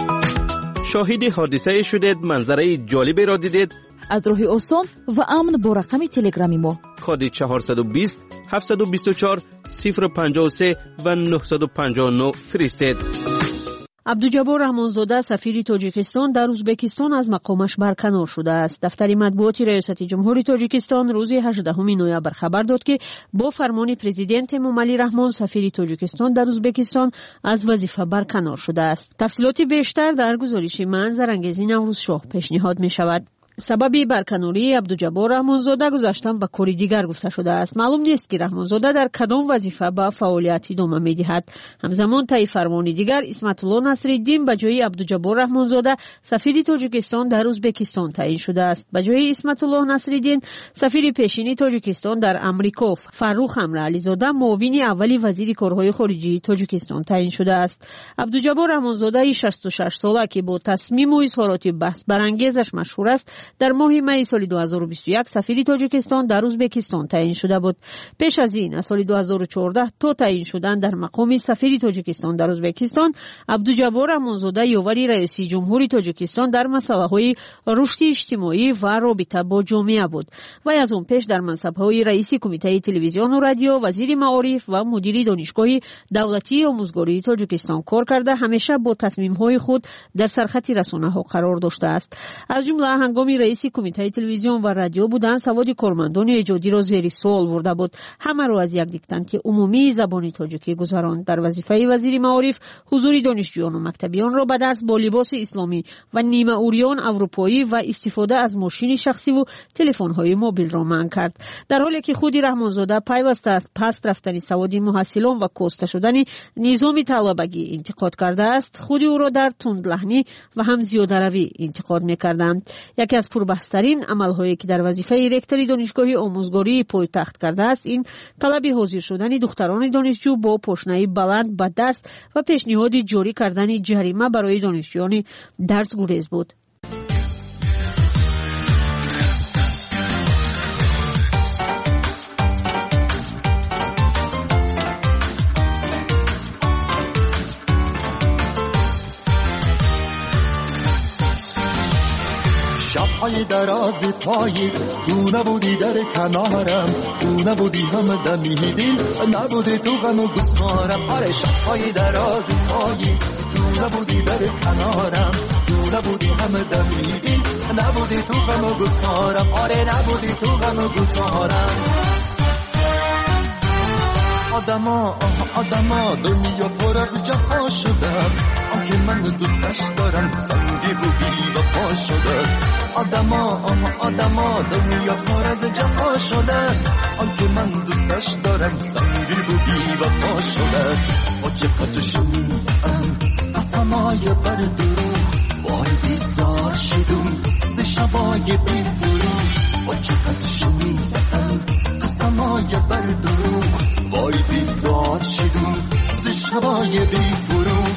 شاهد حادثه شدید، منظره جالبی را دیدید؟ از راه آسان و امن با رقم تلگرامی ما کد چهارصد و بیست هفتصد و بیست و چهار صفر پنجاه و سه و نهصد و پنجاه و نه فرستید. عبدالجبار رحمانزاده سفیر تاجیکستان در ازبکستان از مقامش برکنار شده است. دفتر مطبوعاتی ریاست جمهوری تاجیکستان روز هجدهم نوامبر خبر داد که با فرمان پرزیدنت موملی رحمان سفیر تاجیکستان در ازبکستان از وظیفه برکنار شده است. تفصیلات بیشتر در گزارش من زرنگزی نوروز شاه پیشنهاد می شود. سببی برکناری عبدالجبار رحمانزاده گذاشتن به کاری دیگر گفته شده است. معلوم نیست که رحمانزاده در کدام وظیفه به فعالیت ادامه می‌دهد. همزمان طی فرمانی دیگر اسمت الله نصرالدین به جای عبدالجبار رحمانزاده سفیر تاجیکستان در ازبکستان تعیین شده است. به جای اسمت الله نصرالدین سفیر پیشینی تاجیکستان در امریکا فروخ امر علیزاده معاون اولی وزیر کارهای خارجی تاجیکستان تعیین شده است. عبدالجبار رحمانزاده شصت و شش ساله که با تصمیم و اظهارات بحث برانگیزش مشهور است در ماه می سال دو هزار و بیست و یک سفیر تاجیکستان در ازبکستان تعیین شده بود. پیش از این از سال دو هزار و چهارده تا تعیین شدن در مقام سفیر تاجیکستان در ازبکستان عبدالجبار رحمانزاده یاوری رئیس جمهوری تاجیکستان در مسائل رشد اجتماعی و رابطه با جامعه بود و از اون پیش در منصب‌های رئیس کمیته تلویزیون و رادیو، وزیر معارف و مدیر دانشگاه دولتی آموزگاری تاجیکستان کار کرده همیشه با تصمیم‌های خود در سرخط رسانه‌ها قرار داشته است. از جمله هنگامی رئیس کمیته تلویزیون و رادیو بودن سواد کارمندان ایجادی را زیر سوال برده بود. همه را از یک دیکتانت عمومی زبان تاجیکی گذراند. در وظیفه وزیر معارف حضور دانشجویان و مکتبیان را به درس با لباس اسلامی و نیمه اوریان اروپایی و استفاده از ماشین شخصی و تلفن‌های موبیل را منع کرد. در حالی که خود رحمانزاده پیوسته است پس رفتن سواد محصلان و کاسته شدن نظام طلبگی انتقاد کرده است، خود او را در تندلحنی و هم زیاده‌روی انتقاد می‌کردند. یکی از پربحث‌ترین عمل‌هایی که در وظیفه رکتور دانشگاه آموزگاری پایتخت کرده است این طلب حاضر شدن دختران دانشجو با پاشنه بلند به درس و پیشنهاد جاری کردن جریمه برای دانشجویان درس گریز بود. شب‌های دراز پاییز تو نبودی در کنارم، تو نبودی هم دمی دل، نبودی تو غم و گفتارم. آره شب‌های دراز پاییز تو نبودی در کنارم، تو نبودی همه دمیدیم، نبودی تو غم و گفتارم، آره نبودی تو غم و گفتارم. آدما آدما دنیا پر از جفا شده است، آنکه من دوستش دارم سنگی بودی و پا شده است. آدما آدما دنیا پر از جفا شده است، آنکه من دوستش دارم سنگی بودی و پا شده است. با چقدر شنیدم قسمای بر دروغ، وای بیزار شدم ز شبای بی فروغ. با چقدر شنیدم قسمای بر دروغ، وای بیزار شدم ز شبای بی فروغ.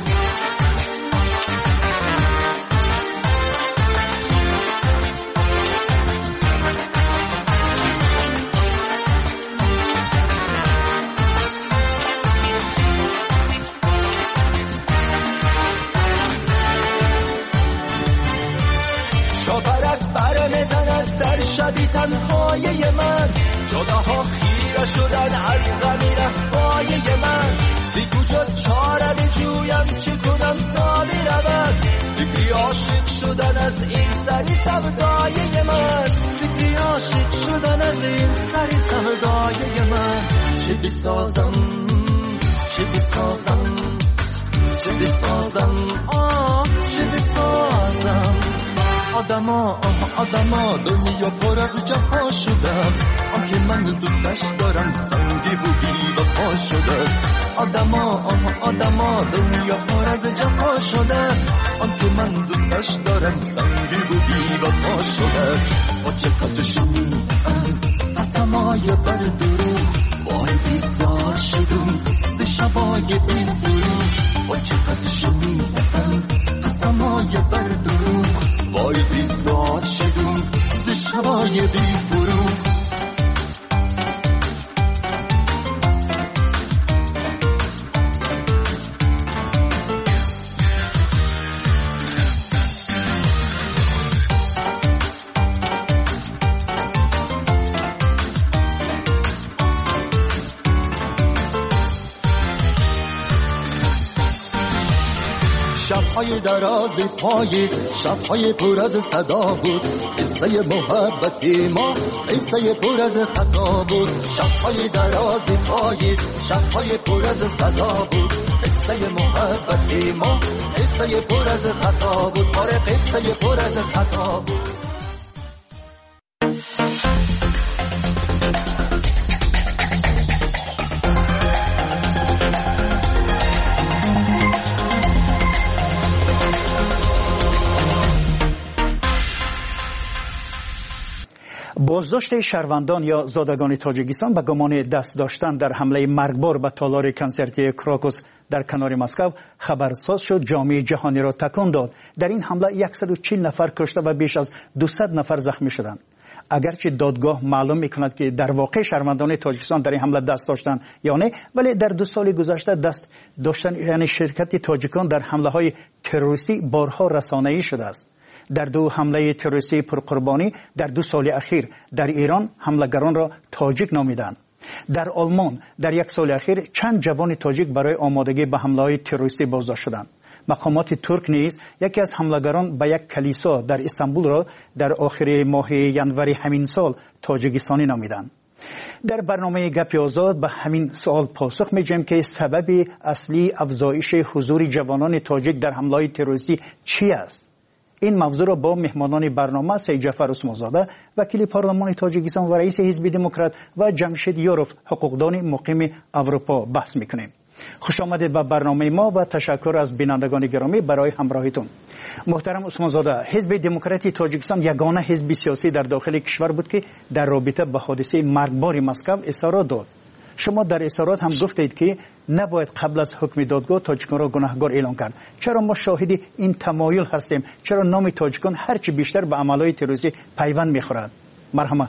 شاپرک بر میزند در شبی تنهای من، جداها خیره شدن از غمی رفای من. بی کجا چاره بجویم چه کنم تا برود، فکری عاشق شدن از این سری سودای من، فکری عاشق شدن از این سری سودای من. چه بسازم چه بسازم چه بسازم آه چه بسازم. آدما آدما دنیا پر از جفا شده است، آنکه من دوستش دارم سنگی بودی و پا شده است. آدما آدما دنیا پر از جفا شده است، آنکه من دوستش دارم سنگی بودی و پا شده است. با چقدر شنیدم قسمای بر دروغ، وای بیزار شدم ز شبای بی فروغ. با چقدر شنیدم قسمای بر دروغ، وای بیزار شدم ز شبای بی فروغ. شب‌های دراز پاییز، شب‌های پر از صدا بود، قصه محبت ما قصه پر از خطا بود. شب‌های دراز پاییز، شب‌های پر از صدا بود، قصه محبت ما قصه پر از خطا بود، آره قصه پر از خطا بود. بازداشت شهروندان یا زادگان تاجیکستان به گمان دست داشتن در حمله مرگبار به تالار کنسرتی کراکوس در کنار مسکو خبرساز شد، جامعه جهانی را تکان داد. در این حمله صد و چهل نفر کشته و بیش از دویست نفر زخمی شدند. اگرچه دادگاه معلوم میکند که در واقع شهروندان تاجیکستان در این حمله دست داشتن یا نه، ولی در دو سال گذشته دست داشتن یعنی شرکت تاجیکان در حمله های تروریستی بارها رسانه‌ای شده است. در دو حمله تروریستی پرقربانی در دو سال اخیر در ایران حملگران را تاجیک نامیدند. در آلمان در یک سال اخیر چند جوان تاجیک برای آمادگی به حمله‌های تروریستی بازداشت شدند. مقامات ترک نیز یکی از حملگران به یک کلیسا در استانبول را در آخر ماه ینوری همین سال تاجیکستانی نامیدند. در برنامه گپ آزاد به همین سوال پاسخ می‌دهیم که سبب اصلی افزایش حضور جوانان تاجیک در حمله‌های تروریستی چی است؟ این موضوع را با مهمانان برنامه سید جعفر عثمانزاده وکیل پارلمان تاجیکستان و رئیس حزب دموکرات و جمشید یاروف حقوقدان مقیم اروپا بحث میکنیم. خوش آمدید به برنامه ما و تشکر از بینندگان گرامی برای همراهیتون. محترم عثمانزاده، حزب دموکراتی تاجیکستان یگانه حزب سیاسی در داخل کشور بود که در رابطه با حادثه مرگبار مسکو اظهارات داد. شما در اظهارات هم گفتید که نباید قبل از حکم دادگاه تاجیکان را گناهکار اعلام کرد. چرا ما شاهد این تمایل هستیم؟ چرا نام تاجیکان هرچی بیشتر به عملهای تروریستی پیوند میخورد؟ مرحمت.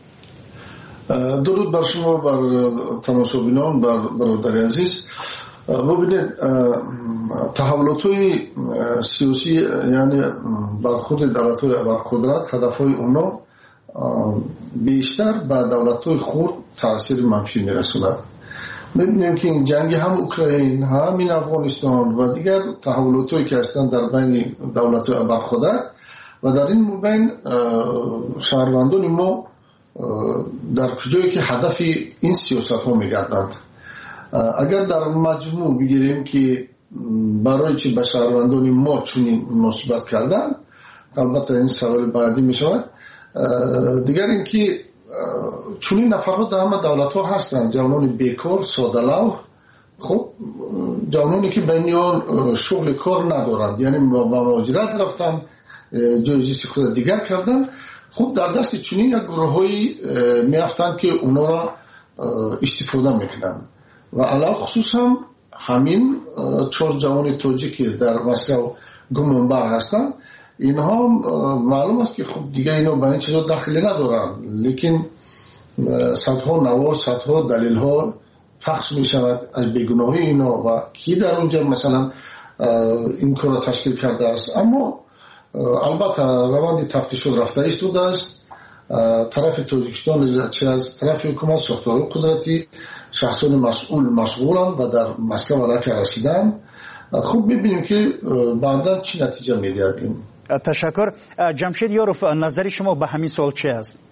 درود بر شما، بر تماشاگران، بر برادر عزیز. ببینید تحولات‌های سیاسی یعنی برخورد دولت‌های ابرقدرت هدف‌های اونا بیشتر به دولت‌های خرد تاثیر منفی می‌رساند می‌بینیم که این جنگ هم اوکراین هم این افغانستان و دیگر تحولاتایی که هستند در بین دولت‌های برخوردار و در این مبین شهروندان ما در کجایی که هدف این سیاست ها میگردند. اگر در مجموع بگیریم که برای چی به شهروندان ما چنین مناسبت کردن، البته این سوال بعدی می شود. دیگر اینکه چنین نفرها در همه دولت ها هستند، جوانان بیکار، ساده‌لو، خب جوانانی که بین آن شغل کار ندارند، یعنی با مهاجرت رفتن، جای زیست خود دیگر کردن. خب در دست چنین یک گروه‌هایی میافتند که اونا را استفاده میکنند و علاوه خصوص هم همین چهار جوان تاجیکی در مسکو گمانبر هستند. اینها معلوم است که خب دیگه اینا به این چیزا دخلی ندارن، لیکن صدها نوار، صدها دلیل ها پخش می شود از بیگناهی اینا و کی در اونجا مثلا این کار را تشکیل کرده است. اما البته روند تفتیش رفته ایستاده است. طرف تاجیکستان چه از طرف حکومت، ساختار قدرتی، شخصان مسئول مشغولند و در مسکو علاقه رسیدن. خوب میبینیم که بعدا چی نتیجه میدهد این. تشکر. جمشید یاروف، نظر شما به همین سوال چه است؟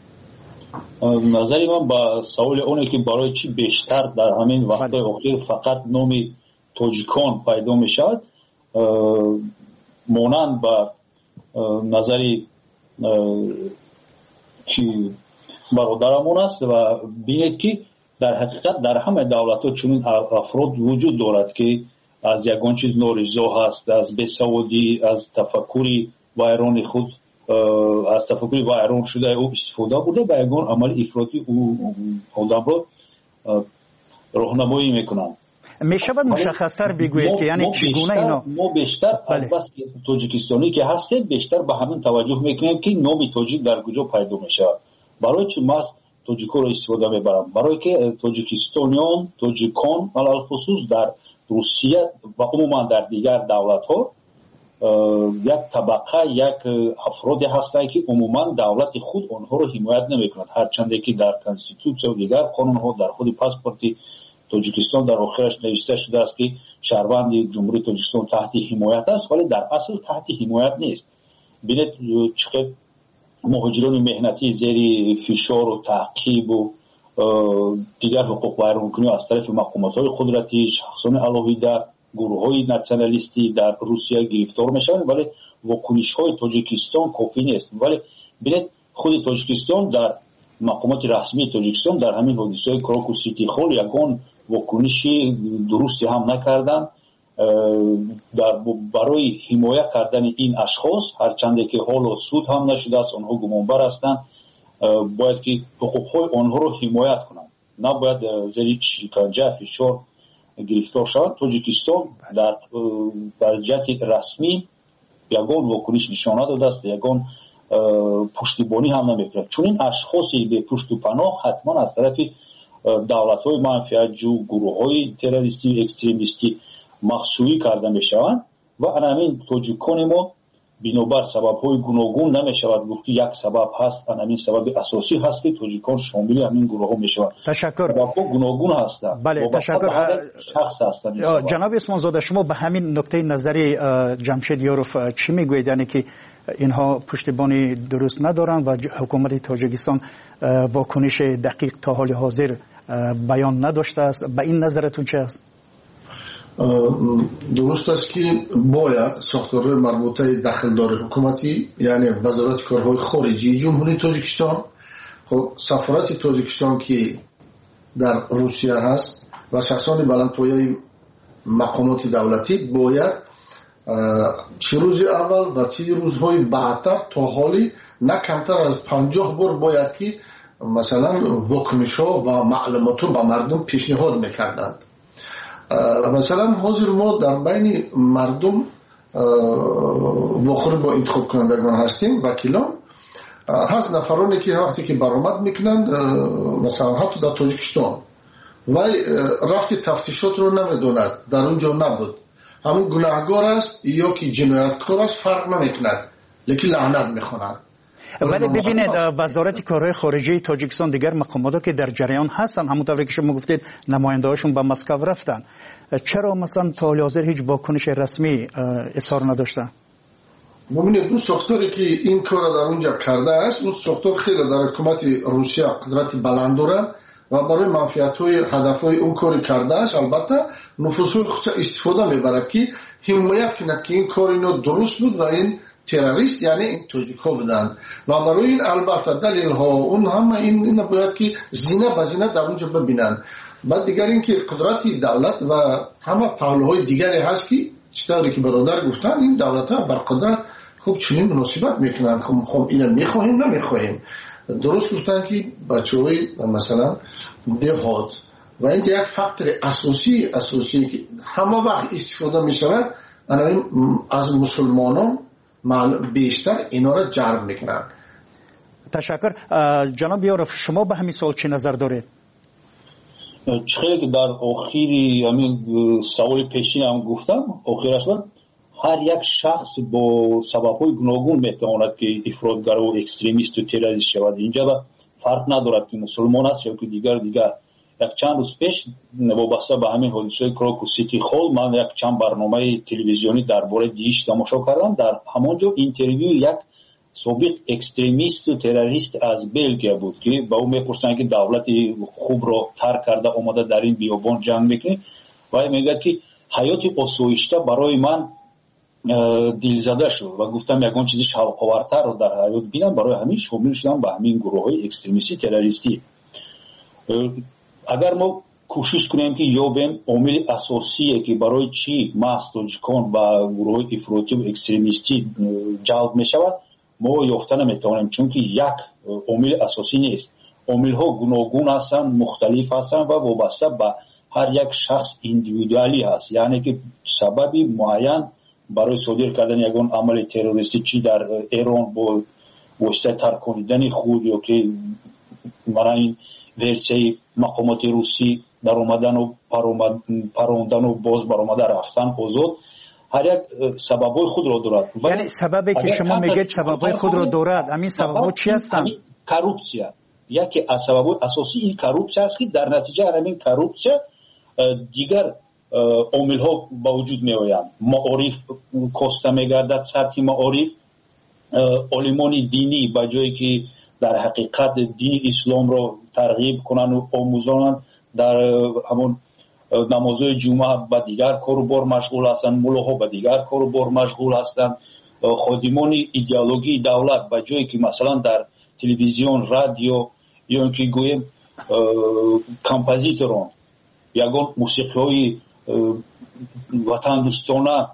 نظری من با سوال اونه که برای چی بیشتر در همین وقت اخیر فقط نامی تاجیکان پیدا میشد، مانند با نظری که برادرمون است و بینید که در حقیقت در همه دولت ها چنین افراد وجود دارد که از یگان چیز نارضا هست، از بیسوادی، از تفکری ویران خود، از تفکری ویران شده او استفاده بوده به یگان عمل افراطی او آدم را راهنمایی میکنند. میشود مشخص‌تر بگویید که یعنی چگونه اینا؟ ما بیشتر از بس که تاجیکستانی که هستیم بیشتر به همین توجه میکنیم که نام تاجیک در کجا پیدا میشه. برای چی ما تاجیک‌ها را استفاده میبرم؟ برای که تاجیکستانیان، تاجیکان علل خصوص در روسیه و عموما در دیگر دولت‌ها یک طبقه، یک افرادی هستند که عموما دولت خود آنها را حمایت نمیکند، هرچند که در کانستیتوسیون و دیگر قانون‌ها در خود پاسپورت تاجیکستان در آخرش نوشته شده است که شهروند جمهوری تاجیکستان تحت حمایت است، ولی در اصل تحت حمایت نیست. ببینید چقدر مهاجران مهنتی زیر فشار و تعقیب و دیگر حقوق ویرانکنی از طرف مقامات‌های قدرتی، شخصان علاهیده، گروه‌های ناسیونالیستی در روسیه گرفتار میشوند، ولی واکنش‌های تاجیکستان کافی نیست. ولی ببینید خود تاجیکستان در مقامات رسمی تاجیکستان در همین حادثه کراکو سیتی خال یگان واکنشی درستی هم نکردند در برای حمایت کردن این اشخاص، هرچند که حالا سود هم نشده است، آنها گمانبر هستند، باید که حقوق‌های آنها رو حمایت کنند، نباید زیر شکنجه فشار گرفتار شوند. تاجیکستان در در جهت رسمی یگان واکنش نشانه داده است، یگان پشتیبانی هم نمی‌کند. چون این اشخاصی به پشت و پناه حتما از طرف دولت‌های منفعت‌جو، گروه‌های تروریستی و اکستریمیستی مخشویی کرده می‌شوند و همین تاجیکان ما بنابر سبب‌های گوناگون نمی‌شود گفت یک سبب هست، همین سبب اساسی هست که تاجیکان شامل همین گروه‌ها می‌شوند. تشکر. سبب‌ها گوناگون هستند. بله تشکر. شخص هستند. جناب اسمانزاده، شما به همین نکته نظری جمشید یاروف چی میگویید؟ یعنی که اینها پشتیبانی درست ندارند و حکومت تاجیکستان واکنش دقیق تا حال حاضر بیان نداشته است. به این نظرتون چه است؟ درست است که باید ساختار مربوطه دخلدار حکومتی، یعنی وزارت کارهای خارجی جمهوری تاجیکستان، خب سفارت تاجیکستان که در روسیه هست و شخصان بلندپایه مقامات دولتی باید چه روز اول و چه روزهای بعدتر تا حالی نه کمتر از پنجاه بار باید که مثلا واکنش ها و معلومات رو به مردم پیشنهاد میکردند. مثلا حاضر ما در بین مردم واخور با انتخاب کنندگان هستیم، وکیلان هست، نفرانی که وقتی که برآمد میکنن مثلا حتی در تاجیکستان و رفت تفتیشات رو نمیدوند، در اونجا نبود، همین گناهگار است یا که جنایتکار است فرق نمیکند، لیکن لعنت میخونند. ولی ببینید وزارت کارهای خارجه تاجیکستان دیگر مقامات که در جریان هستن، همونطوری که شما گفتید نماینده‌هاشون به مسکو رفتن، چرا مثلا تا حال حاضر هیچ واکنش رسمی اظهار نداشتن؟ ببینید اون ساختاری که این کار در اونجا کرده است، اون ساختار خیلی در حکومت روسیه قدرت بلند داره و برای منفعت‌های هدف‌های اون کاری کرده است. البته نفوذهای خودش استفاده میبرد که حمایت کند که این کار اینو درست بود و این تروریست یعنی این توجیک‌ها بودن و برای این البته دلیل‌ها اون همه این اینا باید که زینه به زینه در اونجا ببینن. بعد دیگر این که قدرت دولت و همه پهلوهای دیگری هست که چطوری که برادر گفتن این دولت‌ها بر قدرت خوب چنین مناسبت میکنن. خب خب اینو میخواهیم نمیخواهیم. درست گفتن که بچه‌های مثلا دهات و این یک فاکتور اساسی اساسی که همه وقت استفاده میشود از مسلمانان بیشتر اینا را جلب میکنن. تشکر. جناب یارف شما به همین سوال چه نظر دارید؟ چخیلی که در آخری همین سوال پیشین هم گفتم آخرش بود هر یک شخص با سبب‌های گوناگون میتواند که افراطگرا و اکستریمیست و تروریست شود. اینجا با فرق ندارد که مسلمان است یا که دیگر دیگر. یک چند روز پیش وابسته به همین حادثه کراکو سیتی هال من یک چند برنامه تلویزیونی درباره دیش تماشا کردم. در همونجا اینترویو یک سابق اکستریمیست و تروریست از بلژیک بود که با او میپرسن که دولت خوب را ترک کرده اومده در این بیابان جنگ میکنه و میگه که حیات آسایشته برای من دلزده شد و گفتم یگان چیزی شوق‌آورتر رو در حیات بینم، برای همین شامل شدم به همین گروه‌های اکستریمیستی تروریستی. اگر ما کوشش کنیم که یابیم عامل اساسیه که برای چی محض تاجیکان و گروه‌های افراطی و اکستریمیستی جلب میشود ما یافته نمیتوانیم، چون که یک عامل اساسی نیست. عامل‌ها گوناگون هستند، مختلف هستند و وابسته به هر یک شخص ایندیویدوالی هست. یعنی که سببی معین برای صادر کردن یگان عمل تروریستی چی در ایران با واسطه ترکاندن خود یا که برای این ورسه مقامات روسی در اومدن و پروندن و باز برآمده رفتن آزاد هر یک سببای خود را دارد. یعنی سببی که شما میگید سببای خود را دارد، همین سبب‌ها چی هستند؟ کروپسیا. یکی از سببای اساسی این کروپسیا است که در نتیجه همین کروپسیا دیگر عامل ها با وجود می آیند. معارف کاسته می گردد، سطح معارف علمان دینی با جایی که در حقیقت دین اسلام را ترغیب کنند و آموزانند در همون نمازهای جمعه با دیگر کار و بار مشغول هستند، ملاها با دیگر کار و بار مشغول هستند. خادمان ایدئولوژی دولت با جایی که مثلا در تلویزیون رادیو یا اینکه گویم کمپوزیتوران یگان موسیقی وطن دوستانه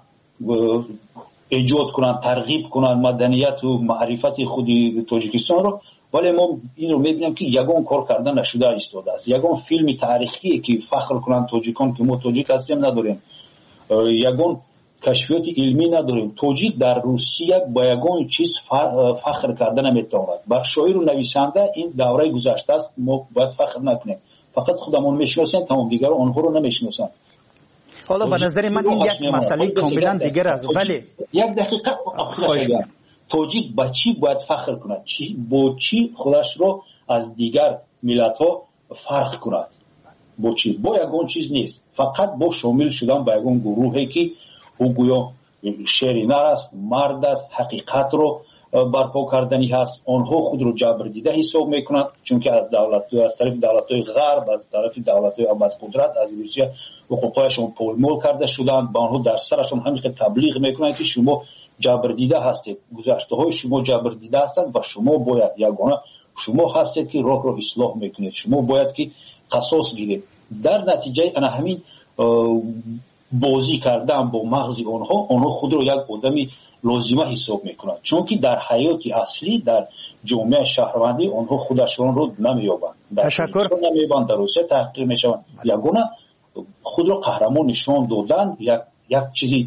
ایجاد کنند، ترغیب کنند مدنیت و معرفت خودی تاجیکستان رو، ولی ما این رو میبینیم که یگان کار کردن نشده ایستاده است. یگان فیلم تاریخی که فخر کنند تاجیکان که ما تاجیک هستیم نداریم، یگان کشفیات علمی نداریم. تاجیک در روسیه با یگان چیز فخر کردن نمیتواند. بر شاعر و نویسنده این دوره گذشته است، ما باید فخر نکنیم. فقط خودمون میشناسیم، تمام دیگر آنها رو نمیشناسند. حالا به نظر من این یک مسئله کاملا دیگر است. ولی یک دقیقه خواهش می‌کنم تاجیک با چی باید فخر کند، چی با چی خودش رو از دیگر ملت‌ها فرق کند؟ با چی؟ با یگان چیز نیست، فقط با شامل شدن به یگان گروهی که او گویا شرینر است، مرد است، حقیقت رو برپا کردنی هست. آنها خود رو جبر دیده حساب میکنند، چون که از دولت از طرف دولت‌های غرب، از طرف دولت‌های ابد قدرت از روسیه حقوقشون پایمال کرده شدند. با آنها در سرشون همین که تبلیغ میکنند که شما جبر دیده هستید، گذشته‌های شما جبر دیده هستند و شما باید یگانه شما هستید که راه رو اصلاح میکنید، شما باید که قصاص گیرید. در نتیجه انا همین بازی کردن با مغز آنها، آنها خود رو یک آدمی لازمه حساب میکنند، چون که در حیات اصلی در جامعه شهروندی آنها خودشون رو نمیابند. تشکر. نمیابند، در روسیه تحقیر میشوند. یگانه خود رو قهرمان نشان دادن، یک یک چیزی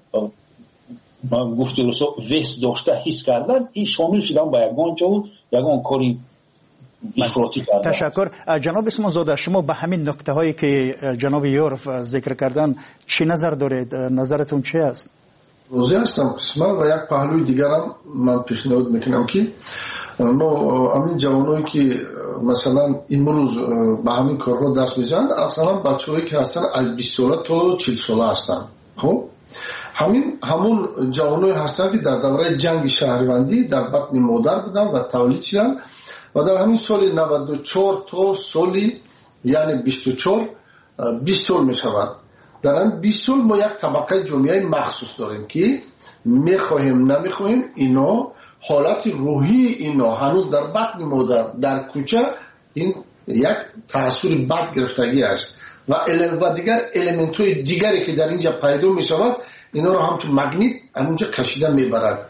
من گفته روسا وست داشته حس کردن، این شامل شدن با یگان جو یگان کاری افراطی کردن. تشکر. جناب اسمان زاده، شما به همین نکته هایی که جناب یورف ذکر کردن چی نظر دارید؟ نظرتون چی است؟ روزی هستم قسمت و یک پهلوی دیگرم من پیشنهاد میکنم که ما همین جوانایی که مثلا امروز به همین کارها دست میزنن اصلا بچه‌هایی که هستن از بیست ساله تا چهل ساله هستن. خب همین همون جوانایی هستن که در دوره جنگ شهروندی در بطن مادر بودن و تولید شدن و در همین سال نود و چهار تا سالی یعنی بیست و چهار بیست سال میشود. در این بیست سال ما یک طبقه جامعه مخصوص داریم که میخواهیم نمیخواهیم اینا حالت روحی اینا هنوز در بطن مادر در کوچه این یک تأثیر بد گرفتگی است و و دیگر الیمنت های دیگری که در اینجا پیدا می شود اینا رو همچون مگنیت همونجا کشیده میبرد.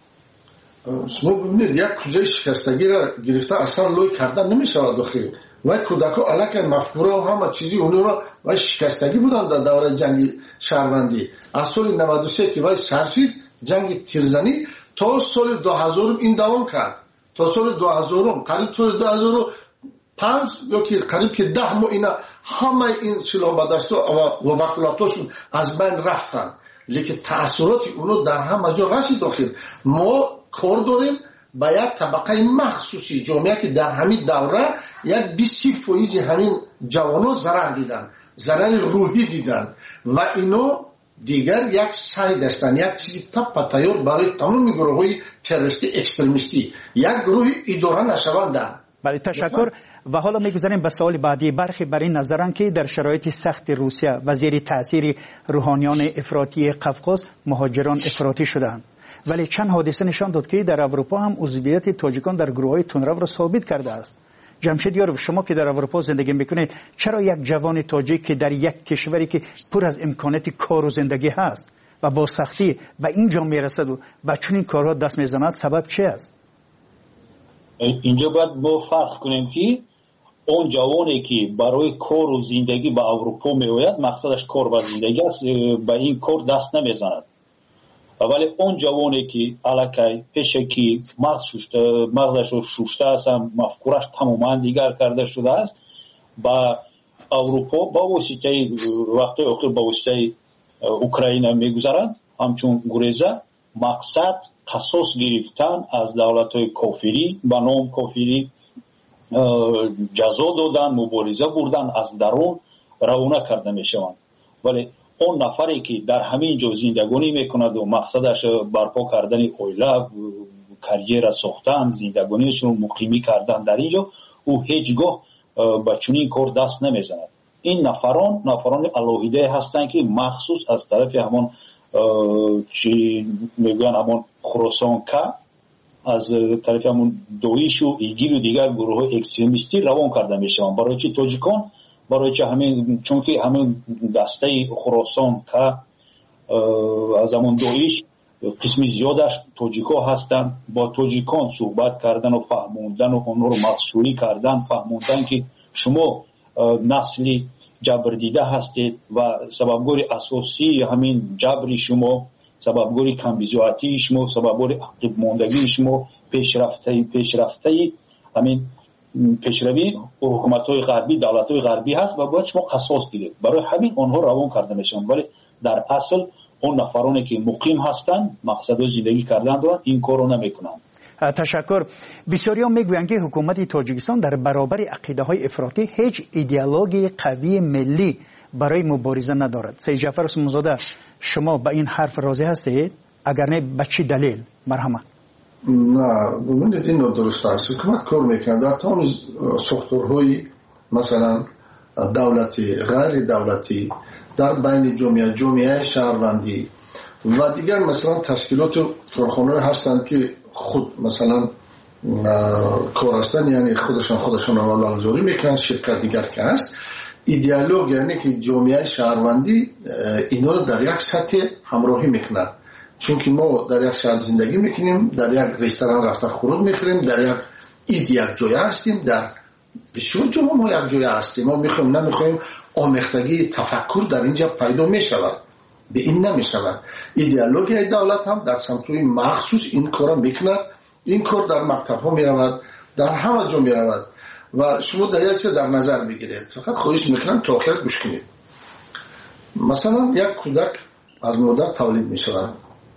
شما ببینید یک کوزه شکستگی را گرفته اثر لوی کردن نمی شود داخل و کودکا علاقه مفکوره و همه چیزی اونو را و شکستگی بودن در دوره جنگ شهروندی. از سال نود و سه که وای سرشید جنگ تیرزنی تا سال دو هزار این دوام کرد. تا سال دو هزار قریب سال دو هزار و پنج یا که قریب که ده ماه اینا همه این سلاح بدستا و وکلاتاشون از بین رفتن. لیکن تأثیرات اونو در همه جا رسید داخل. ما کار داریم با یک طبقه مخصوصی جامعه که در همین دوره یک بیست فیصد همین جوانو ضرر دیدن، ضرر روحی دیدن و اینو دیگر یک سعی دستن یک چیزی تپ تیار برای تمام گروه های تروریستی اکستریمیستی یک گروه اداره نشوندن. بله تشکر. و حالا میگذاریم به سوال بعدی. برخی بر این نظرن که در شرایط سخت روسیه و زیر تاثیر روحانیان افراطی قفقاز مهاجران افراطی شدند، ولی چند حادثه نشان داد که در اروپا هم عضویت تاجیکان در گروه‌های تندرو را ثابت کرده است. جمشید یارو، شما که در اروپا زندگی میکنید، چرا یک جوان تاجیک که در یک کشوری که پر از امکانات کار و زندگی هست و با سختی و اینجا میرسد و با چنین کارها دست میزند، سبب چه است؟ اینجا باید ما فرق کنیم که اون جوانی که برای کار و زندگی به اروپا میآید مقصدش کار و زندگی است، به این کار دست نمیزند. ولی اون جوانی که علاقه پیشه که مغز شوشته مغزش رو شوشته است، مفکورش تماما دیگر کرده شده است، با اروپا با واسطه وقتی آخر با واسطه اوکراین میگذارند همچون گریزه. مقصد قصاص گرفتن از دولت‌های کافری با نام کافری جزا دادن، مبارزه بردن، از درون روانه کرده میشوند. ولی اون نفری که در همین جا زندگانی میکند و مقصدش برپا کردن اویله، کریر ساختن، زندگانیشون مقیمی کردن در اینجا، او هیچگاه به چنین کار دست نمیزند. این نفران نفران الهیده هستند که مخصوص از طرف همون چی میگن همون خراسان که از طرف همون دویش و ایگیل و دیگر گروه های اکستریمیستی روان کرده میشوند. برای چی تاجیکان؟ برای چه همین چون که همین دسته خراسان که از همون دویش قسمی زیادش تاجیکا هستند، با تاجیکان صحبت کردن و فهموندن و اونها رو مخشوری کردن، فهموندن که شما نسلی جبر دیده هستید و سببگوری اساسی همین جبری شما، سببگوری کمبیزواتی شما، سببگوری عقب ماندگی شما، پیشرفته پیشرفته همین پیشروی حکومت‌های غربی، دولت‌های غربی هست و باید شما قصاص گیرید. برای همین آنها روان کرده میشن، ولی در اصل اون نفرانی که مقیم هستند مقصد زندگی کردن دارند این کارو نمیکنند. تشکر. بسیاریان میگویند که حکومت تاجیکستان در برابر عقیده های افراطی هیچ ایدئولوژی قوی ملی برای مبارزه ندارد. سید جعفر عثمانزاده، شما به این حرف راضی هستید؟ اگر نه به چه دلیل؟ مرحمت. نه ببینید این درست است. حکومت کار میکنه در تمام ساختارهای مثلا دولتی، غیر دولتی، در بین جامعه جامعه شهروندی و دیگر مثلا تشکیلات و کارخانه هستند که خود مثلا کار هستند، یعنی خودشان خودشان رو نامگذاری میکنن. شرکت دیگر که هست ایدئولوژی، یعنی که جامعه شهروندی اینا رو در یک سطح همراهی میکنن. چون که ما در یک شهر زندگی میکنیم، در یک رستوران رفته خورد میخوریم، در یک اید یک جای هستیم، در بسیار جاها ما یک جای هستیم. ما میخوایم نمیخوایم آمیختگی تفکر در اینجا پیدا میشود، به این نمیشود. ایدئولوژی دولت هم در سمتوی مخصوص این کار میکند. این کار در مکتب ها میرود، در همه جا میرود و شما در یک چیز در نظر بگیرید. فقط خواهش میکنم تا آخر گوش کنید. مثلا یک کودک از مادر تولید میشود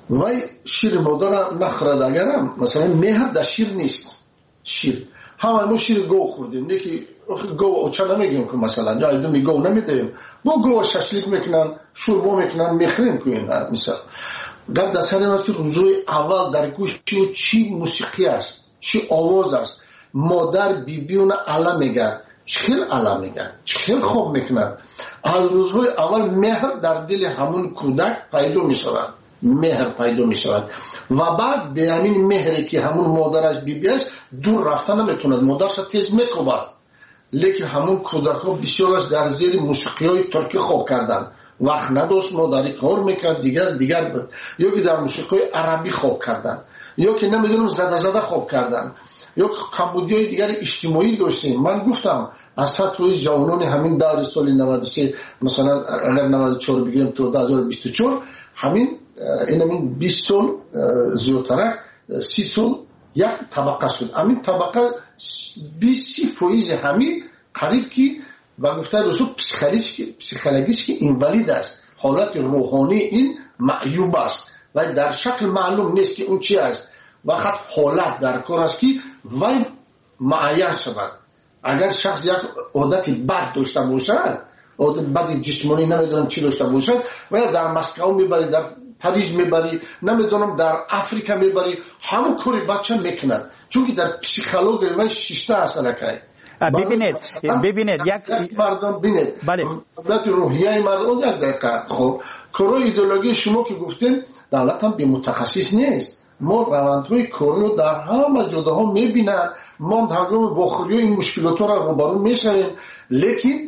وای شیر مادر نخورد اگرم مثلا مهر در شیر نیست. شیر همه ما شیر گو خوردیم، یکی گو اوچه نمیگیم که مثلا یا ایدمی گو نمیدیم، با گو ششلیک میکنن، شوربا میکنن، میخریم که این مثلا گفت در سر این است که روزوی اول در گوش چی چی موسیقی است، چی آواز است. مادر بیبیون علا میگن، چخیل علا میگن، چخیل خوب میکنن. از روزهای اول مهر در دل همون کودک پیدا میشود، مهر پیدا میشود و بعد به همین مهری که همون مادرش بیبی است دور رفتن نمیتوند، مادرش تیز میکوبد. لیکن همون کودک ها بسیارش در زیر موسیقی های ترکی خوب کردن، وقت نداشت مادری کار میکرد دیگر دیگر بود، یا که در موسیقی عربی خوب کردن، یا که نمیدونم زده زده خوب کردن، یا کمبودی های دیگر اجتماعی داشتیم. من گفتم از سطح جوانان همین دور سال نود و سه مثلا اگر نود و چهار بگیریم تو دو هزار و بیست و چهار همین این همین بیست سال زیادتر سی سال یک طبقه شد. همین طبقه بیست فیصد همین قریب که و گفته رسول پسیکولوژیش که اینوالید است، حالت روحانی این معیوب است و در شکل معلوم نیست که اون چی است. وقت حالت در کار است که وای معین شود. اگر شخص یک عادت بد داشته باشد، عادت بد جسمانی نمیدونم چی داشته باشد و یا در مسکو میبری، در پاریس میبری، نمیدونم در افریقا میبری، همون کاری بچه میکند، چون که در پسیکولوژی و شیشته اصلا که ببینید ببینید یک مردم ببینید بله دولت روحیه مردم یک دقیقه. خب کارو ایدئولوژی شما که گفتین دولت هم به متخصص نیست. ما روندهای کارو در همه جاها میبینن، ما هنگام واخوری این مشکلات را روبرو میشویم، لیکن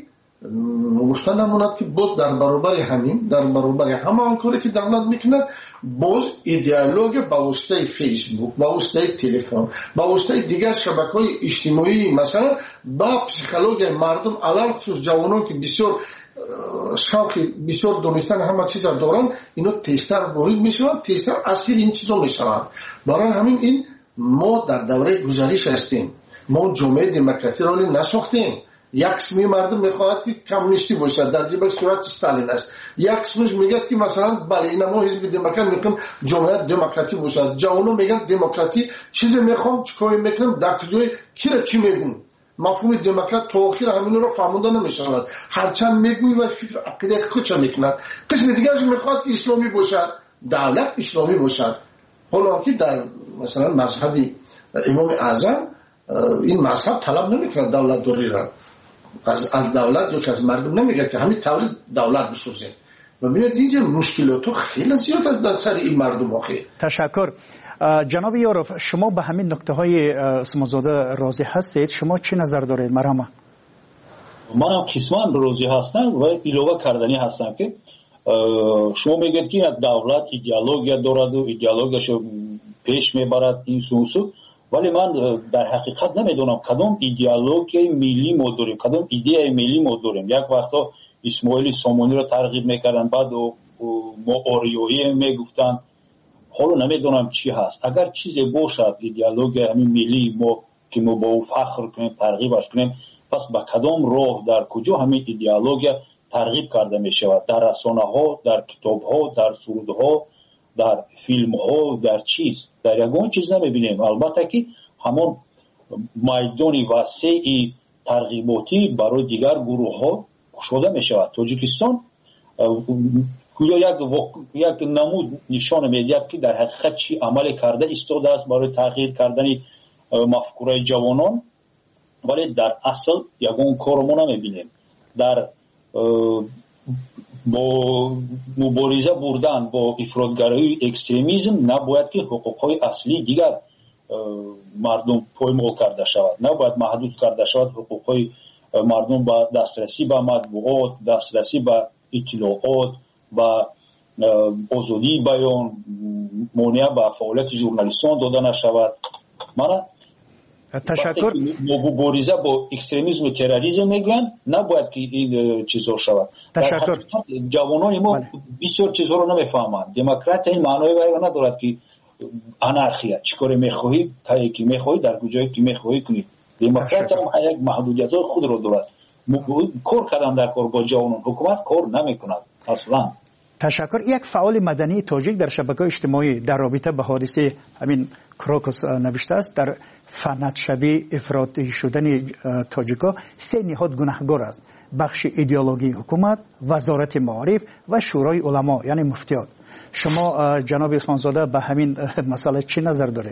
گفتن نموند که بود در برابر همین در برابر همه آن کاری که دولت میکند باز ایدئولوژی با واسطه فیسبوک، با واسطه تلفن، با واسطه دیگر شبکه‌های اجتماعی مثلا با پسیکولوژی مردم علل خصوص جوانان که بسیار شوقی بسیار دونستن همه چیز را دارن، اینو تیستر وارد میشوند، تیستر اسیر این چیزا میشوند. برای همین این ما در دوره گذشته هستیم، ما جامعه دموکراسی را نساختیم. یک قسمی مردم میخواهد که کمونیستی باشد، در جبهه صورت استالین است. یک قسمش میگه که مثلا بله این ما حزب دموکرات میگم جامعه دموکراتی باشد. جوانو میگن دموکراتی چیزی میخوام چیکار میکنم در کجای کی را چی میگن. مفهوم دموکرات تا آخر همین رو فهمونده نمیشود. هرچند میگوی و فکر عقیده خودش میکند. قسم دیگرش میخواد که اسلامی باشد، دولت اسلامی باشد. حالا که در مثلا مذهب امام اعظم این مذهب طلب نمیکنه دولت دوری را از از دولت یا که از مردم نمیگه که همین طوری دولت بسازیم. و ببینید اینجا مشکلات خیلی زیاد از در سر این مردم آخه. تشکر. جناب یاروف، شما به همین نکته های سمازاده راضی هستید؟ شما چی نظر دارید؟ مرحبا. من هم قسمان راضی هستم و ایلوه کردنی هستم که شما میگید که دولت ایدئولوژی دارد و ایدئولوژیشو پیش میبرد این سوسو، ولی من در حقیقت نمیدونم کدام ایدئولوژی ملی ما داریم، کدام ایده ملی ما داریم. یک وقتا اسماعیل سامانی رو ترغیب میکردن، بعد ما آریایی میگفتن، حالا نمیدونم چی هست. اگر چیزی باشد ایدئولوژی همین ملی ما که ما با او فخر کنیم، ترغیبش کنیم، پس با کدام راه در کجا همین ایدئولوژی ترغیب کرده می شود؟ در رسانه ها، در کتاب ها، در سرود ها، در فیلم ها، در چیز در یگان چیز نمیبینیم. البته که همون میدان وسیع ترغیباتی برای دیگر گروه ها شده می شود. تاجیکستان یک یک نمود نشان میدهد که در حقیقت چی عمل کرده ایستاده است برای تغییر کردن مفکوره جوانان، ولی در اصل یگان کار ما نمیبینیم. در با مبارزه بردن با افراطگرایی اکستریمیسم نباید که حقوقهای اصلی دیگر مردم پایمال کرده شود، نباید محدود کرده شود حقوقهای مردم با دسترسی به مطبوعات، دسترسی به اطلاعات و آزادی بیان، مانع به فعالیت ژورنالیستان داده نشود. من تشکر. مبارزه با اکستریمیسم و تروریسم میگن نباید که این چیزا شود. تشکر. جوانان ما بسیار چیزها رو نمیفهمند. دموکرات این معنای وای ندارد که انارخیا چیکار میخواهی تا کی میخواهی در کجایی که میخواهی کنی. دموکرات هم یک محدودیت خود رو دارد. کار کردن در کار با جوانان، حکومت کار نمیکند اصلا. تشکر. یک فعال مدنی تاجیک در شبکه اجتماعی در رابطه به حادثه همین کروکوس نوشته است در فنت شبیه افراطی شدن تاجیکا سه نهاد گناهگار است: بخش ایدئولوژی حکومت، وزارت معارف و شورای علما یعنی مفتیات. شما جناب عثمان زاده به همین مسئله چی نظر دارید؟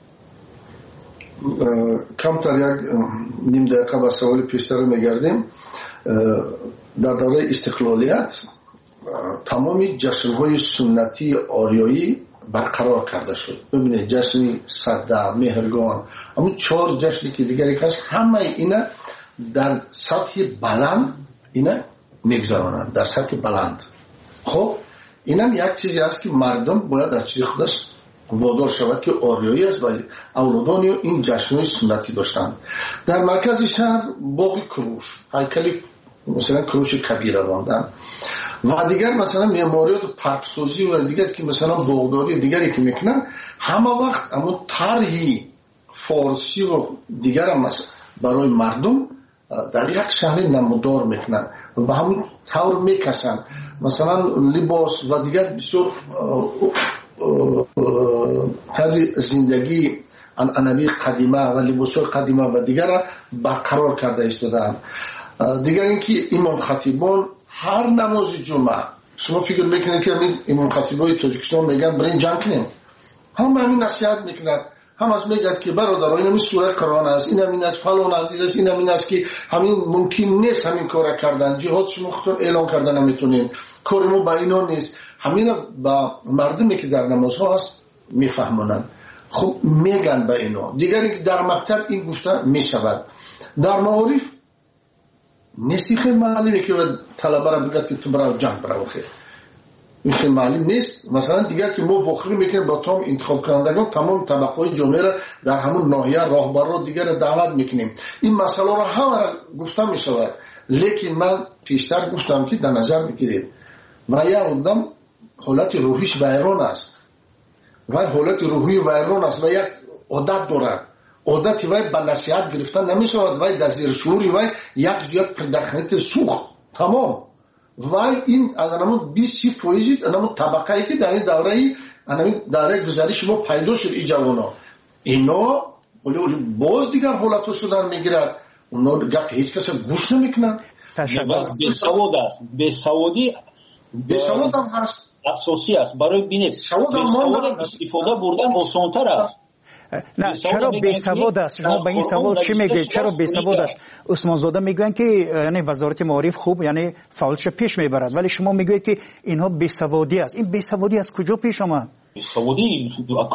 کمتر یک نیم دقیقه به سوال پیشتر میگردیم. در دوره استقلالیت تمامی جشن‌های سنتی آریایی برقرار کرده شد. ببینید جشن صده، مهرگان، اما چهار جشنی که دیگری هست، همه اینا در سطح بلند اینا میگذرانند، در سطح بلند. خب اینم یک چیزی است که مردم باید از چیز خودش وادار شود که آریایی است و اولادان این جشن‌های سنتی داشتند. در مرکز شهر باغ کروش، هیکل مثلا کروش کبیر ماندن و دیگر مثلا معماریات و پارکسازی و دیگر که مثلا باغداری و دیگری که میکنن، همه وقت اما طرحی فارسی و دیگر هم برای مردم در یک شهر نمودار میکنن و به همون طور میکشن. مثلا لباس و دیگر بسیار طرز زندگی عنعنوی قدیمه و لباس‌های قدیمه و دیگر برقرار کرده ایستادند. دیگر اینکه امام خطیبان هر نماز جمعه، شما فکر میکنید که امام خطیبای تاجیکستان میگن برین جمع کنیم، هم همین نصیحت میکنند، هم از میگد که برادران این همین سوره قرآن است، این همین از فلان عزیز است، این همین است که همین ممکن نیست همین کار کردن، جهاد شما خودتون اعلان کردن نمیتونین، کار ما با اینا نیست. همین با مردمی که در نمازها هست میفهمونن، خب میگن به اینا. دیگری که در مکتب این گفته میشود. در معارف نیستی خیلی معلومه که طلبه را بگد که تو برای جنگ برای خیلی این خیلی معلوم نیست. مثلا دیگر که ما وخری میکنیم با تمام انتخاب کنندگان، تمام طبقه های جامعه را در همون ناحیه راهبر را دیگر دعوت میکنیم. این مسئله را همه را گفته میشود، لیکن من پیشتر گفتم که در نظر بگیرید و یک آدم حالت روحیش ویران است و حالت روحی ویران است و یک عادت دارد. عادت وای به نصیحت گرفتن نمیشود، وای در زیر شعوری وای یک یک پرداخت سوخت تمام. وای این از همون بیست فیصد همون طبقه‌ای که در این دوره همین دوره گذشته ما پیدا شد این جوانا، اینا ولی ولی باز دیگر حالتو شدن میگیرد، اونا گپ هیچ کس گوش نمیکنن. به سواد است، به سوادی به سواد هم هست، افسوسی است برای بینید سواد استفاده بردن آسان‌تر است. نه چرا بی‌سواد است؟ شما به این سوال چی میگید؟ چرا بی‌سواد است؟ عثمان زاده میگن که یعنی وزارت معارف خوب یعنی فعالش پیش میبرد، ولی شما میگید که اینها بی‌سوادی است. این بی‌سوادی از کجا پیش آمد؟ بی‌سوادی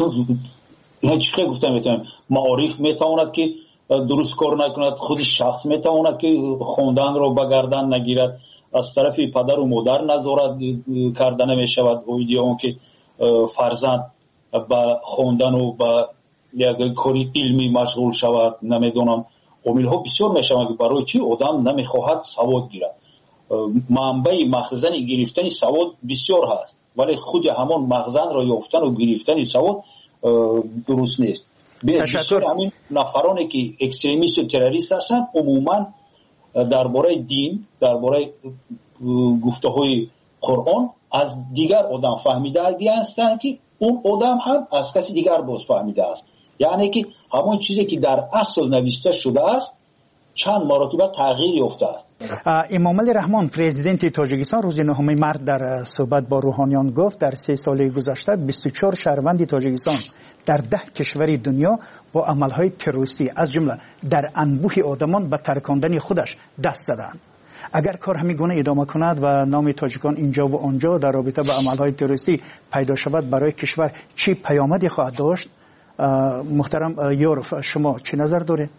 نه چی گفتم میتونم معارف میتواند که درست کار نکند، خود شخص میتواند که خوندن رو بگردن نگیرد، از طرف پدر و مادر نظارت کردن میشود، اون که فرزند با خوندن و با یک کاری علمی مشغول شود. نمیدونم عامل ها بسیار میشوند برای چی آدم نمیخواهد سواد گیرد. منبع مخزن گرفتن سواد بسیار هست، ولی خود همان مخزن را یافتن و گرفتن سواد درست نیست. تشکر. همین نفرانی که اکستریمیست و تروریست هستند عموما درباره دین، درباره گفته های قرآن از دیگر آدم فهمیده هستند که اون آدم هم از کسی دیگر باز فهمیده است. یعنی که همون چیزی که در اصل نوشته شده است چند مرتبه تغییر یافته است. امام علی رحمان پرزیدنت تاجیکستان روز نهم مارس در صحبت با روحانیان گفت در سه سال گذشته بیست و چهار شهروند تاجیکستان در ده کشور دنیا با عملهای تروریستی از جمله در انبوه آدمان به ترکاندن خودش دست زدند. اگر کار همین گونه ادامه کند و نام تاجیکان اینجا و آنجا در رابطه با عملهای تروریستی پیدا شود، برای کشور چی پیامدی خواهد داشت؟ محترم یورف شما چه نظر داره؟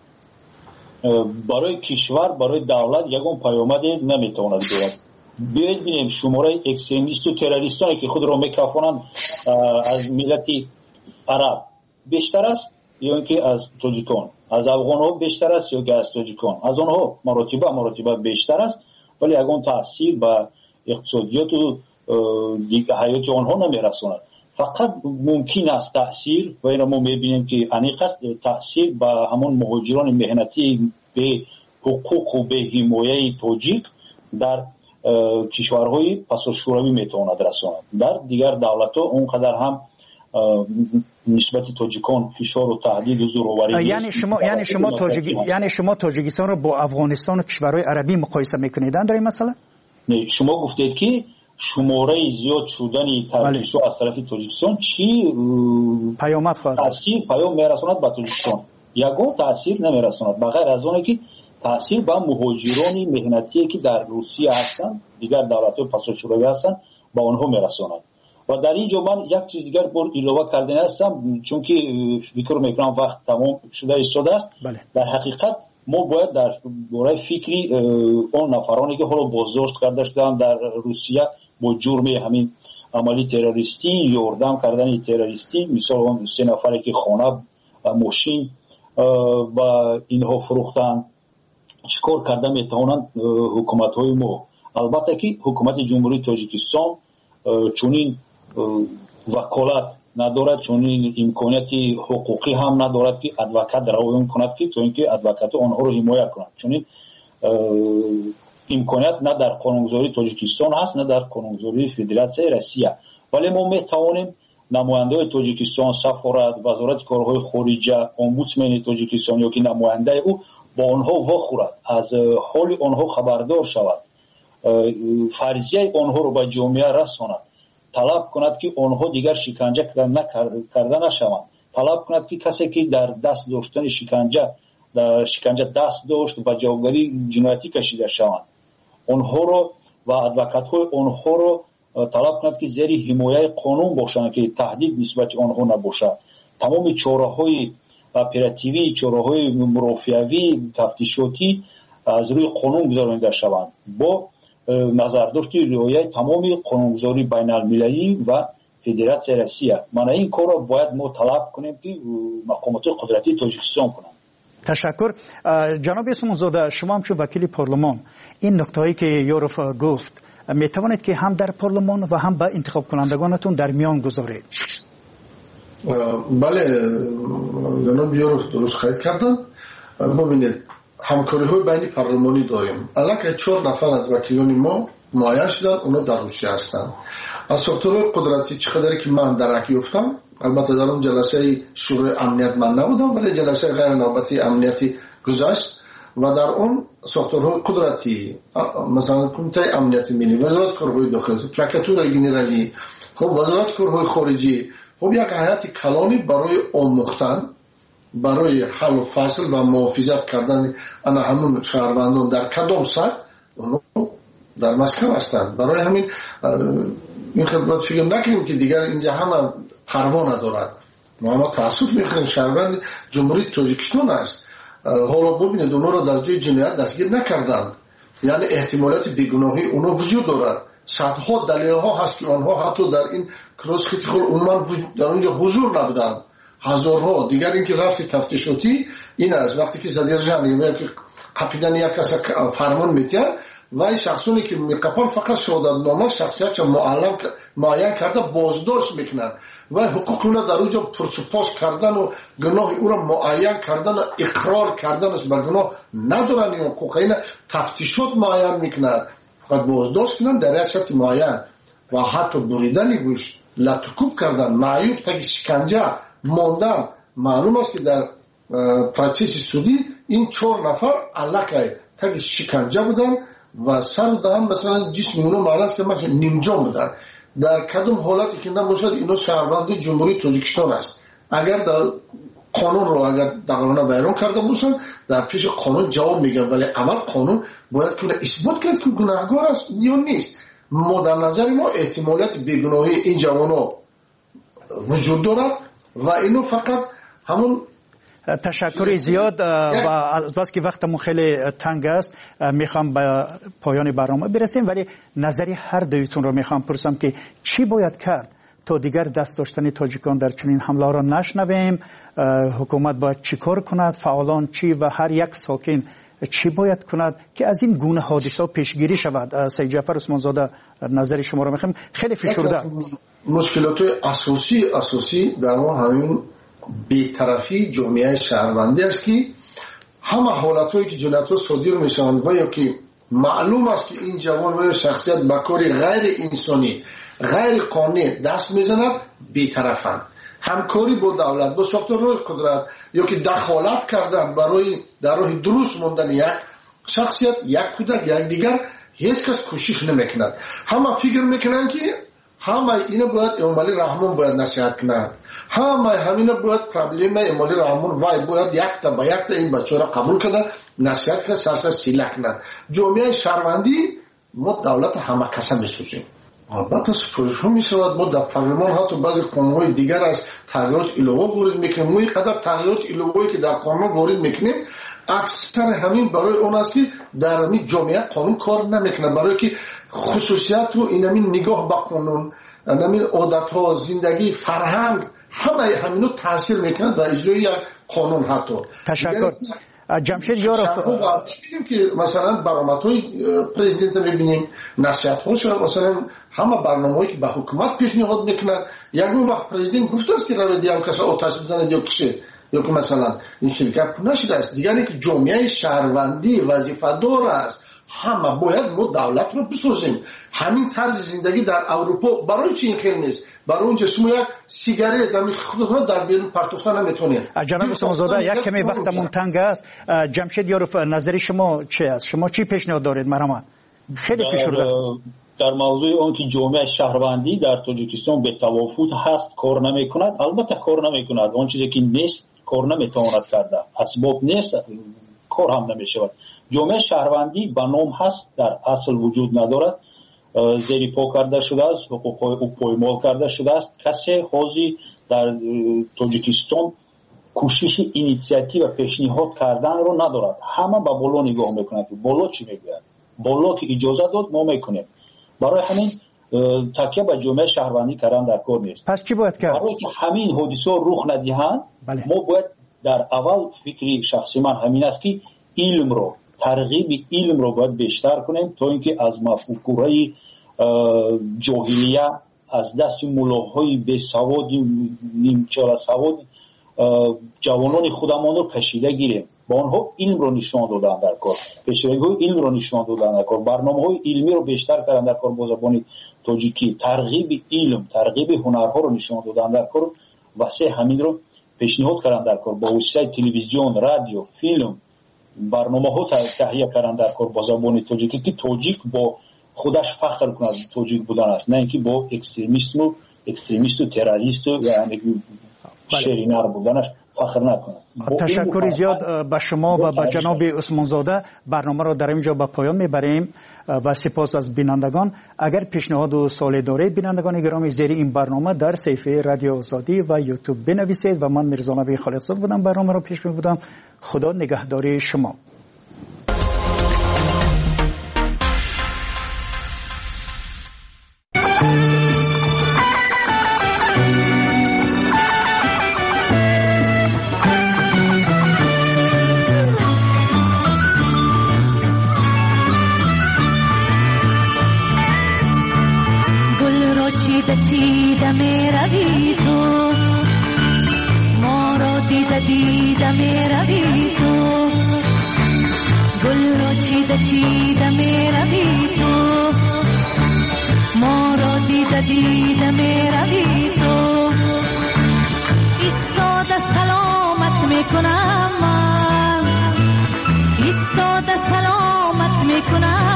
برای کشور، برای دولت یکون پیامدی نمیتواند دارد. بیایید ببینیم شماره اکستریمیست و تروریستانی که خود را میکافانند از ملت عرب بیشتر است یا اینکه از تاجیکان، از افغان ها بیشتر است یا که از تاجیکان، از آنها مراتبه مراتبه بیشتر است، ولی اگه تاثیر به اقتصادیات و دیگه حیات آنها نمیرساند. فقط ممکن است تاثیر و این ما میبینیم که انیق است تاثیر به همون مهاجران مهنتی به حقوق و به حمایت تاجیک در کشورهای پاساشوروی میتواند رساند. در دیگر دولت‌ها اونقدر هم نسبت تاجیکان فشار و تهدید و زورآوری یعنی شما یعنی شما تاجیک یعنی شما تاجیکستان رو با افغانستان و کشورهای عربی مقایسه میکنید در این مسئله؟ نه، شما گفتید که شماره زیاد شدن ترکیش از طرف تاجیکستان چی پیامد خواهد تاثیر پیام میرساند به تاجیکستان؟ یگان تاثیر نمیرساند بغیر از اون که تاثیر به مهاجران مهنتی که در روسیه هستند، دیگر دولت‌های پاساشوروی هستند، با آنها میرساند. و در اینجا من یک چیز دیگر بر علاوه کردن هستم، چون که فکر میکنم وقت تمام شده ایستاده است. بله. در حقیقت ما باید در باره فکری اون نفرانی که حالا بازداشت کرده شدن در روسیه با جرم همین عملی تروریستی یا اردام کردن تروریستی، مثال اون سه نفری که خانه ماشین و اینها فروختن، چیکار کرده میتوانند حکومت های ما؟ البته که حکومت جمهوری تاجیکستان چونین وکالت ندارد، چونین امکانیتی حقوقی هم ندارد که ادوکات روان کند که تو اینکه ادوکات آنها رو حمایت کند. چونین امکانیت نه در قانونگذاری تاجیکستان هست نه در قانونگذاری فدراسیون روسیه. ولی ما میتوانیم نماینده تاجیکستان، سفارت، وزارت کارهای خارجه، امبودسمن تاجیکستان یا که نماینده او با آنها واخورد، از حال آنها خبردار شود، فرضیه آنها رو به جامعه رساند، طلب کند که آنها دیگر شکنجه کرده نشوند، طلب کند که کسی که در دست داشتن شکنجه در شکنجه دست داشت و جوابگری جنایتی کشیده شوند، آنها رو و ادوکات‌های آنها رو طلب کند که زیر حمایت قانون باشند که تهدید نسبت آنها نباشد. تمام چاره‌های اپراتیوی، چاره‌های مرافعوی، تفتیشاتی از روی قانون گذارانده شوند با نظرداشت رعایت تمام قانونگذاری بین المللی و فدراسیون روسیه. من این کار را باید ما طلب کنیم که مقامات قدرتی تاجیکستان کنند. تشکر. جناب اسمون زاده، شما هم چون وکیل پارلمان این نکته‌ای که یوروف گفت می توانید که هم در پارلمان و هم با انتخاب کنندگانتون در میان گذارید؟ بله جناب یوروف درست خواهید کردن. ببینید همکاری های بین پارلمانی داریم. الان چهار نفر از وکیلان ما معین شدن، اونا در روسیه هستند. از ساختارهای قدرتی چقدری که من درک یافتم، البته در اون جلسه شورای امنیت من نبودم ولی جلسه غیر نوبتی امنیتی گذشت و در اون ساختارهای قدرتی مثلا کمیته امنیت ملی، وزارت کارهای داخلی، پرکاتور گنرالی، خب وزارت کارهای خارجی، خب یک هیئت کلانی برای آموختن، برای حل و فصل و محافظت کردن انا همون شهروندان در کدام سطح در مسکو هستند. برای همین این خدمت فکر نکنیم که دیگر اینجا همه پروا ندارد. ما ما تاسف میکنیم شهروند جمهوری تاجیکستان است. حالا ببینید اونا رو در جای جنایت دستگیر نکردند، یعنی احتمالات بیگناهی اونا وجود دارد. صدها دلیل ها هست که آنها حتی در این کراس خیلی خل عموما در اونجا حضور نبودند، هزارها. دیگر اینکه رفتی تفتیشاتی این است وقتی که زدیر جانی میگه که قپیدن یک کس فرمان میتیه و این شخصونی که میقپن فقط شهادت نامه شخصیت چه معلم معین کرده بازداشت میکنن و حقوق اون در اونجا پرسپاس کردن و گناه او را معین کردن و اقرار کردن از به گناه ندارن. این حقوق این تفتیشات معین میکنن، فقط بازداشت کنن در ریاست معین و حتی بریدن گوش، لطکوب کردن، معیوب تا شکنجه ماندن. معلوم است که در پروسس سودی این چهار نفر علاقه تا شکنجه بودن و سر دادن، مثلا جسم اونو معلوم است که مثلا نیمجان بودن. در کدام حالتی که نباشد اینا شهروند جمهوری تاجیکستان است. اگر در قانون رو اگر دقیقاً بیان کرده باشن در پیش قانون جواب میگن، ولی اول قانون باید کنه اثبات کرد که گناهکار است یا نیست. ما در نظر ما احتمالات بیگناهی این جوانا وجود دارد و اینو فقط همون. تشکر زیاد و بس که وقتمون خیلی تنگ است میخوام به پایان برنامه برسیم، ولی نظری هر دویتون رو میخوام پرسم که چی باید کرد تا دیگر دست داشتن تاجیکان در چنین حمله را نشنویم؟ حکومت باید چی کار کند؟ فعالان چی و هر یک ساکن چی باید کند که از این گونه حادثه پیشگیری شود؟ سید جعفر عثمان زاده نظر شما رو میخوام. خیلی فشرده مشکلات اساسی اساسی در ما همین بی‌طرفی جامعه شهروندی است که همه حالتایی که جنایت‌ها صادر میشوند و یا که معلوم است که این جوان و شخصیت به کاری غیر انسانی غیر قانونی دست میزند، بی‌طرفند. همکاری با دولت، با ساختارهای قدرت یا که دخالت کردن برای در راه درست ماندن یک شخصیت، یک کودک، یک دیگر، هیچ کس کوشش نمیکند. همه فکر میکنن که همه اینا باید امالی رحمان باید نصیحت کنند، همه همینا باید پرابلم امالی رحمان وای باید یک تا با یک تا این بچه را قبول کنند، نصیحت کنند، سرسر سیله کنند. جامعه شهروندی ما دولت همه کسا میسوزیم. البته سفارش ها می شود، ما در پارلمان حتی بعضی قانون‌های دیگر از تغییرات ایلوه وارد میکنیم. ما اینقدر تغییرات ایلوه‌ای که در قانون وارد میکنیم اکثر همین برای اون است که در همین جامعه قانون کار نمیکنه، برای که خصوصیت و این همین نگاه به قانون، همین عادت ها، زندگی، فرهنگ، همه همینو تاثیر میکنه در اجرای یک قانون. حتی تشکر جمشید یاروف، می‌بینیم که مثلا برآمدهای پرزیدنت می‌بینیم، نصیحت‌هاش، مثلا همه برنامه‌ای که به حکومت پیشنهاد می‌کنه، یک وقت پرزیدنت گفته است که روی دیام کسا آتش بزنه یا کشه یا که مثلا این شرکت نشده است. دیگری که جامعه شهروندی وظیفه‌دار است، همه باید ما دولت رو بسازیم. همین طرز زندگی در اروپا برای چی این خیلی نیست؟ برای اونجا شما یک سیگارت همین خودتون در بیرون پرتوفتن نمیتونید. جناب عثمانزاده یک کمی وقتمون تنگ است. جمشید یاروف، نظر شما چی است؟ شما چی پیشنهاد دارید؟ مرحبا. خیلی فشرده در موضوع اون که جامعه شهروندی در تاجیکستان به توافق هست کار نمیکند، البته کار نمیکند. اون چیزی که نیست کار نمیتواند کرده، اسباب نیست کار هم نمیشود. جامعه شهروندی به نام هست، در اصل وجود ندارد، زیر پا کرده شده است، حقوق‌های او پایمال کرده شده است. کسی حاضر در تاجیکستان کوشش اینیشیاتیو و پیشنهاد کردن رو ندارد. همه به بالا نگاه میکنند که بالا چی میگوید، بالا که اجازه داد ما میکنیم. برای همین تکیه به جامعه شهروندی کردن در کار نیست. پس چی باید کرد؟ برای که همین حادثه رخ ندهند، بله. ما باید در اول فکری شخصی من همین است که علم رو، ترغیب علم رو باید بیشتر کنیم تا اینکه از مفکورهای جاهلیه، از دست ملاهای بی سواد، نیمچال سواد جوانان خودمان رو کشیده گیریم. با آنها علم رو نشان دادن در کار، پیشروی علم رو نشان دادن در کار، برنامه‌های علمی رو بیشتر کردن در کار با زبان تاجیکی، ترغیب علم، ترغیب هنرها رو نشان دادن در کار، واسه همین رو پیشنهاد کردن در کار با وسیله تلویزیون، رادیو، فیلم، برنامه‌ها تهیه کردن در کار با زبان تاجیکی که تاجیک با خودش فخر کنه تاجیک بودن است، نه اینکه با اکستریمیسم و اکستریمیست و تروریست و یعنی شرینر بودنش فخر نکنه. تشکر زیاد به شما و به جناب عثمانزاده. برنامه را در اینجا به پایان میبریم و سپاس از بینندگان. اگر پیشنهاد و سوالی دارید بینندگان گرامی، زیر این برنامه در صفحه رادیو آزادی و یوتیوب بنویسید. و من میرزا نبی خالقزاد بودم، برنامه را پیش میبردم. خدا نگهداری شما. چیده می روی تو، ما را دیده دیده می روی تو، گل را چیده چیده می روی تو، ما را دیده دیده می روی تو. ایستاده سلامت می کنم من، ایستاده سلامت می کنم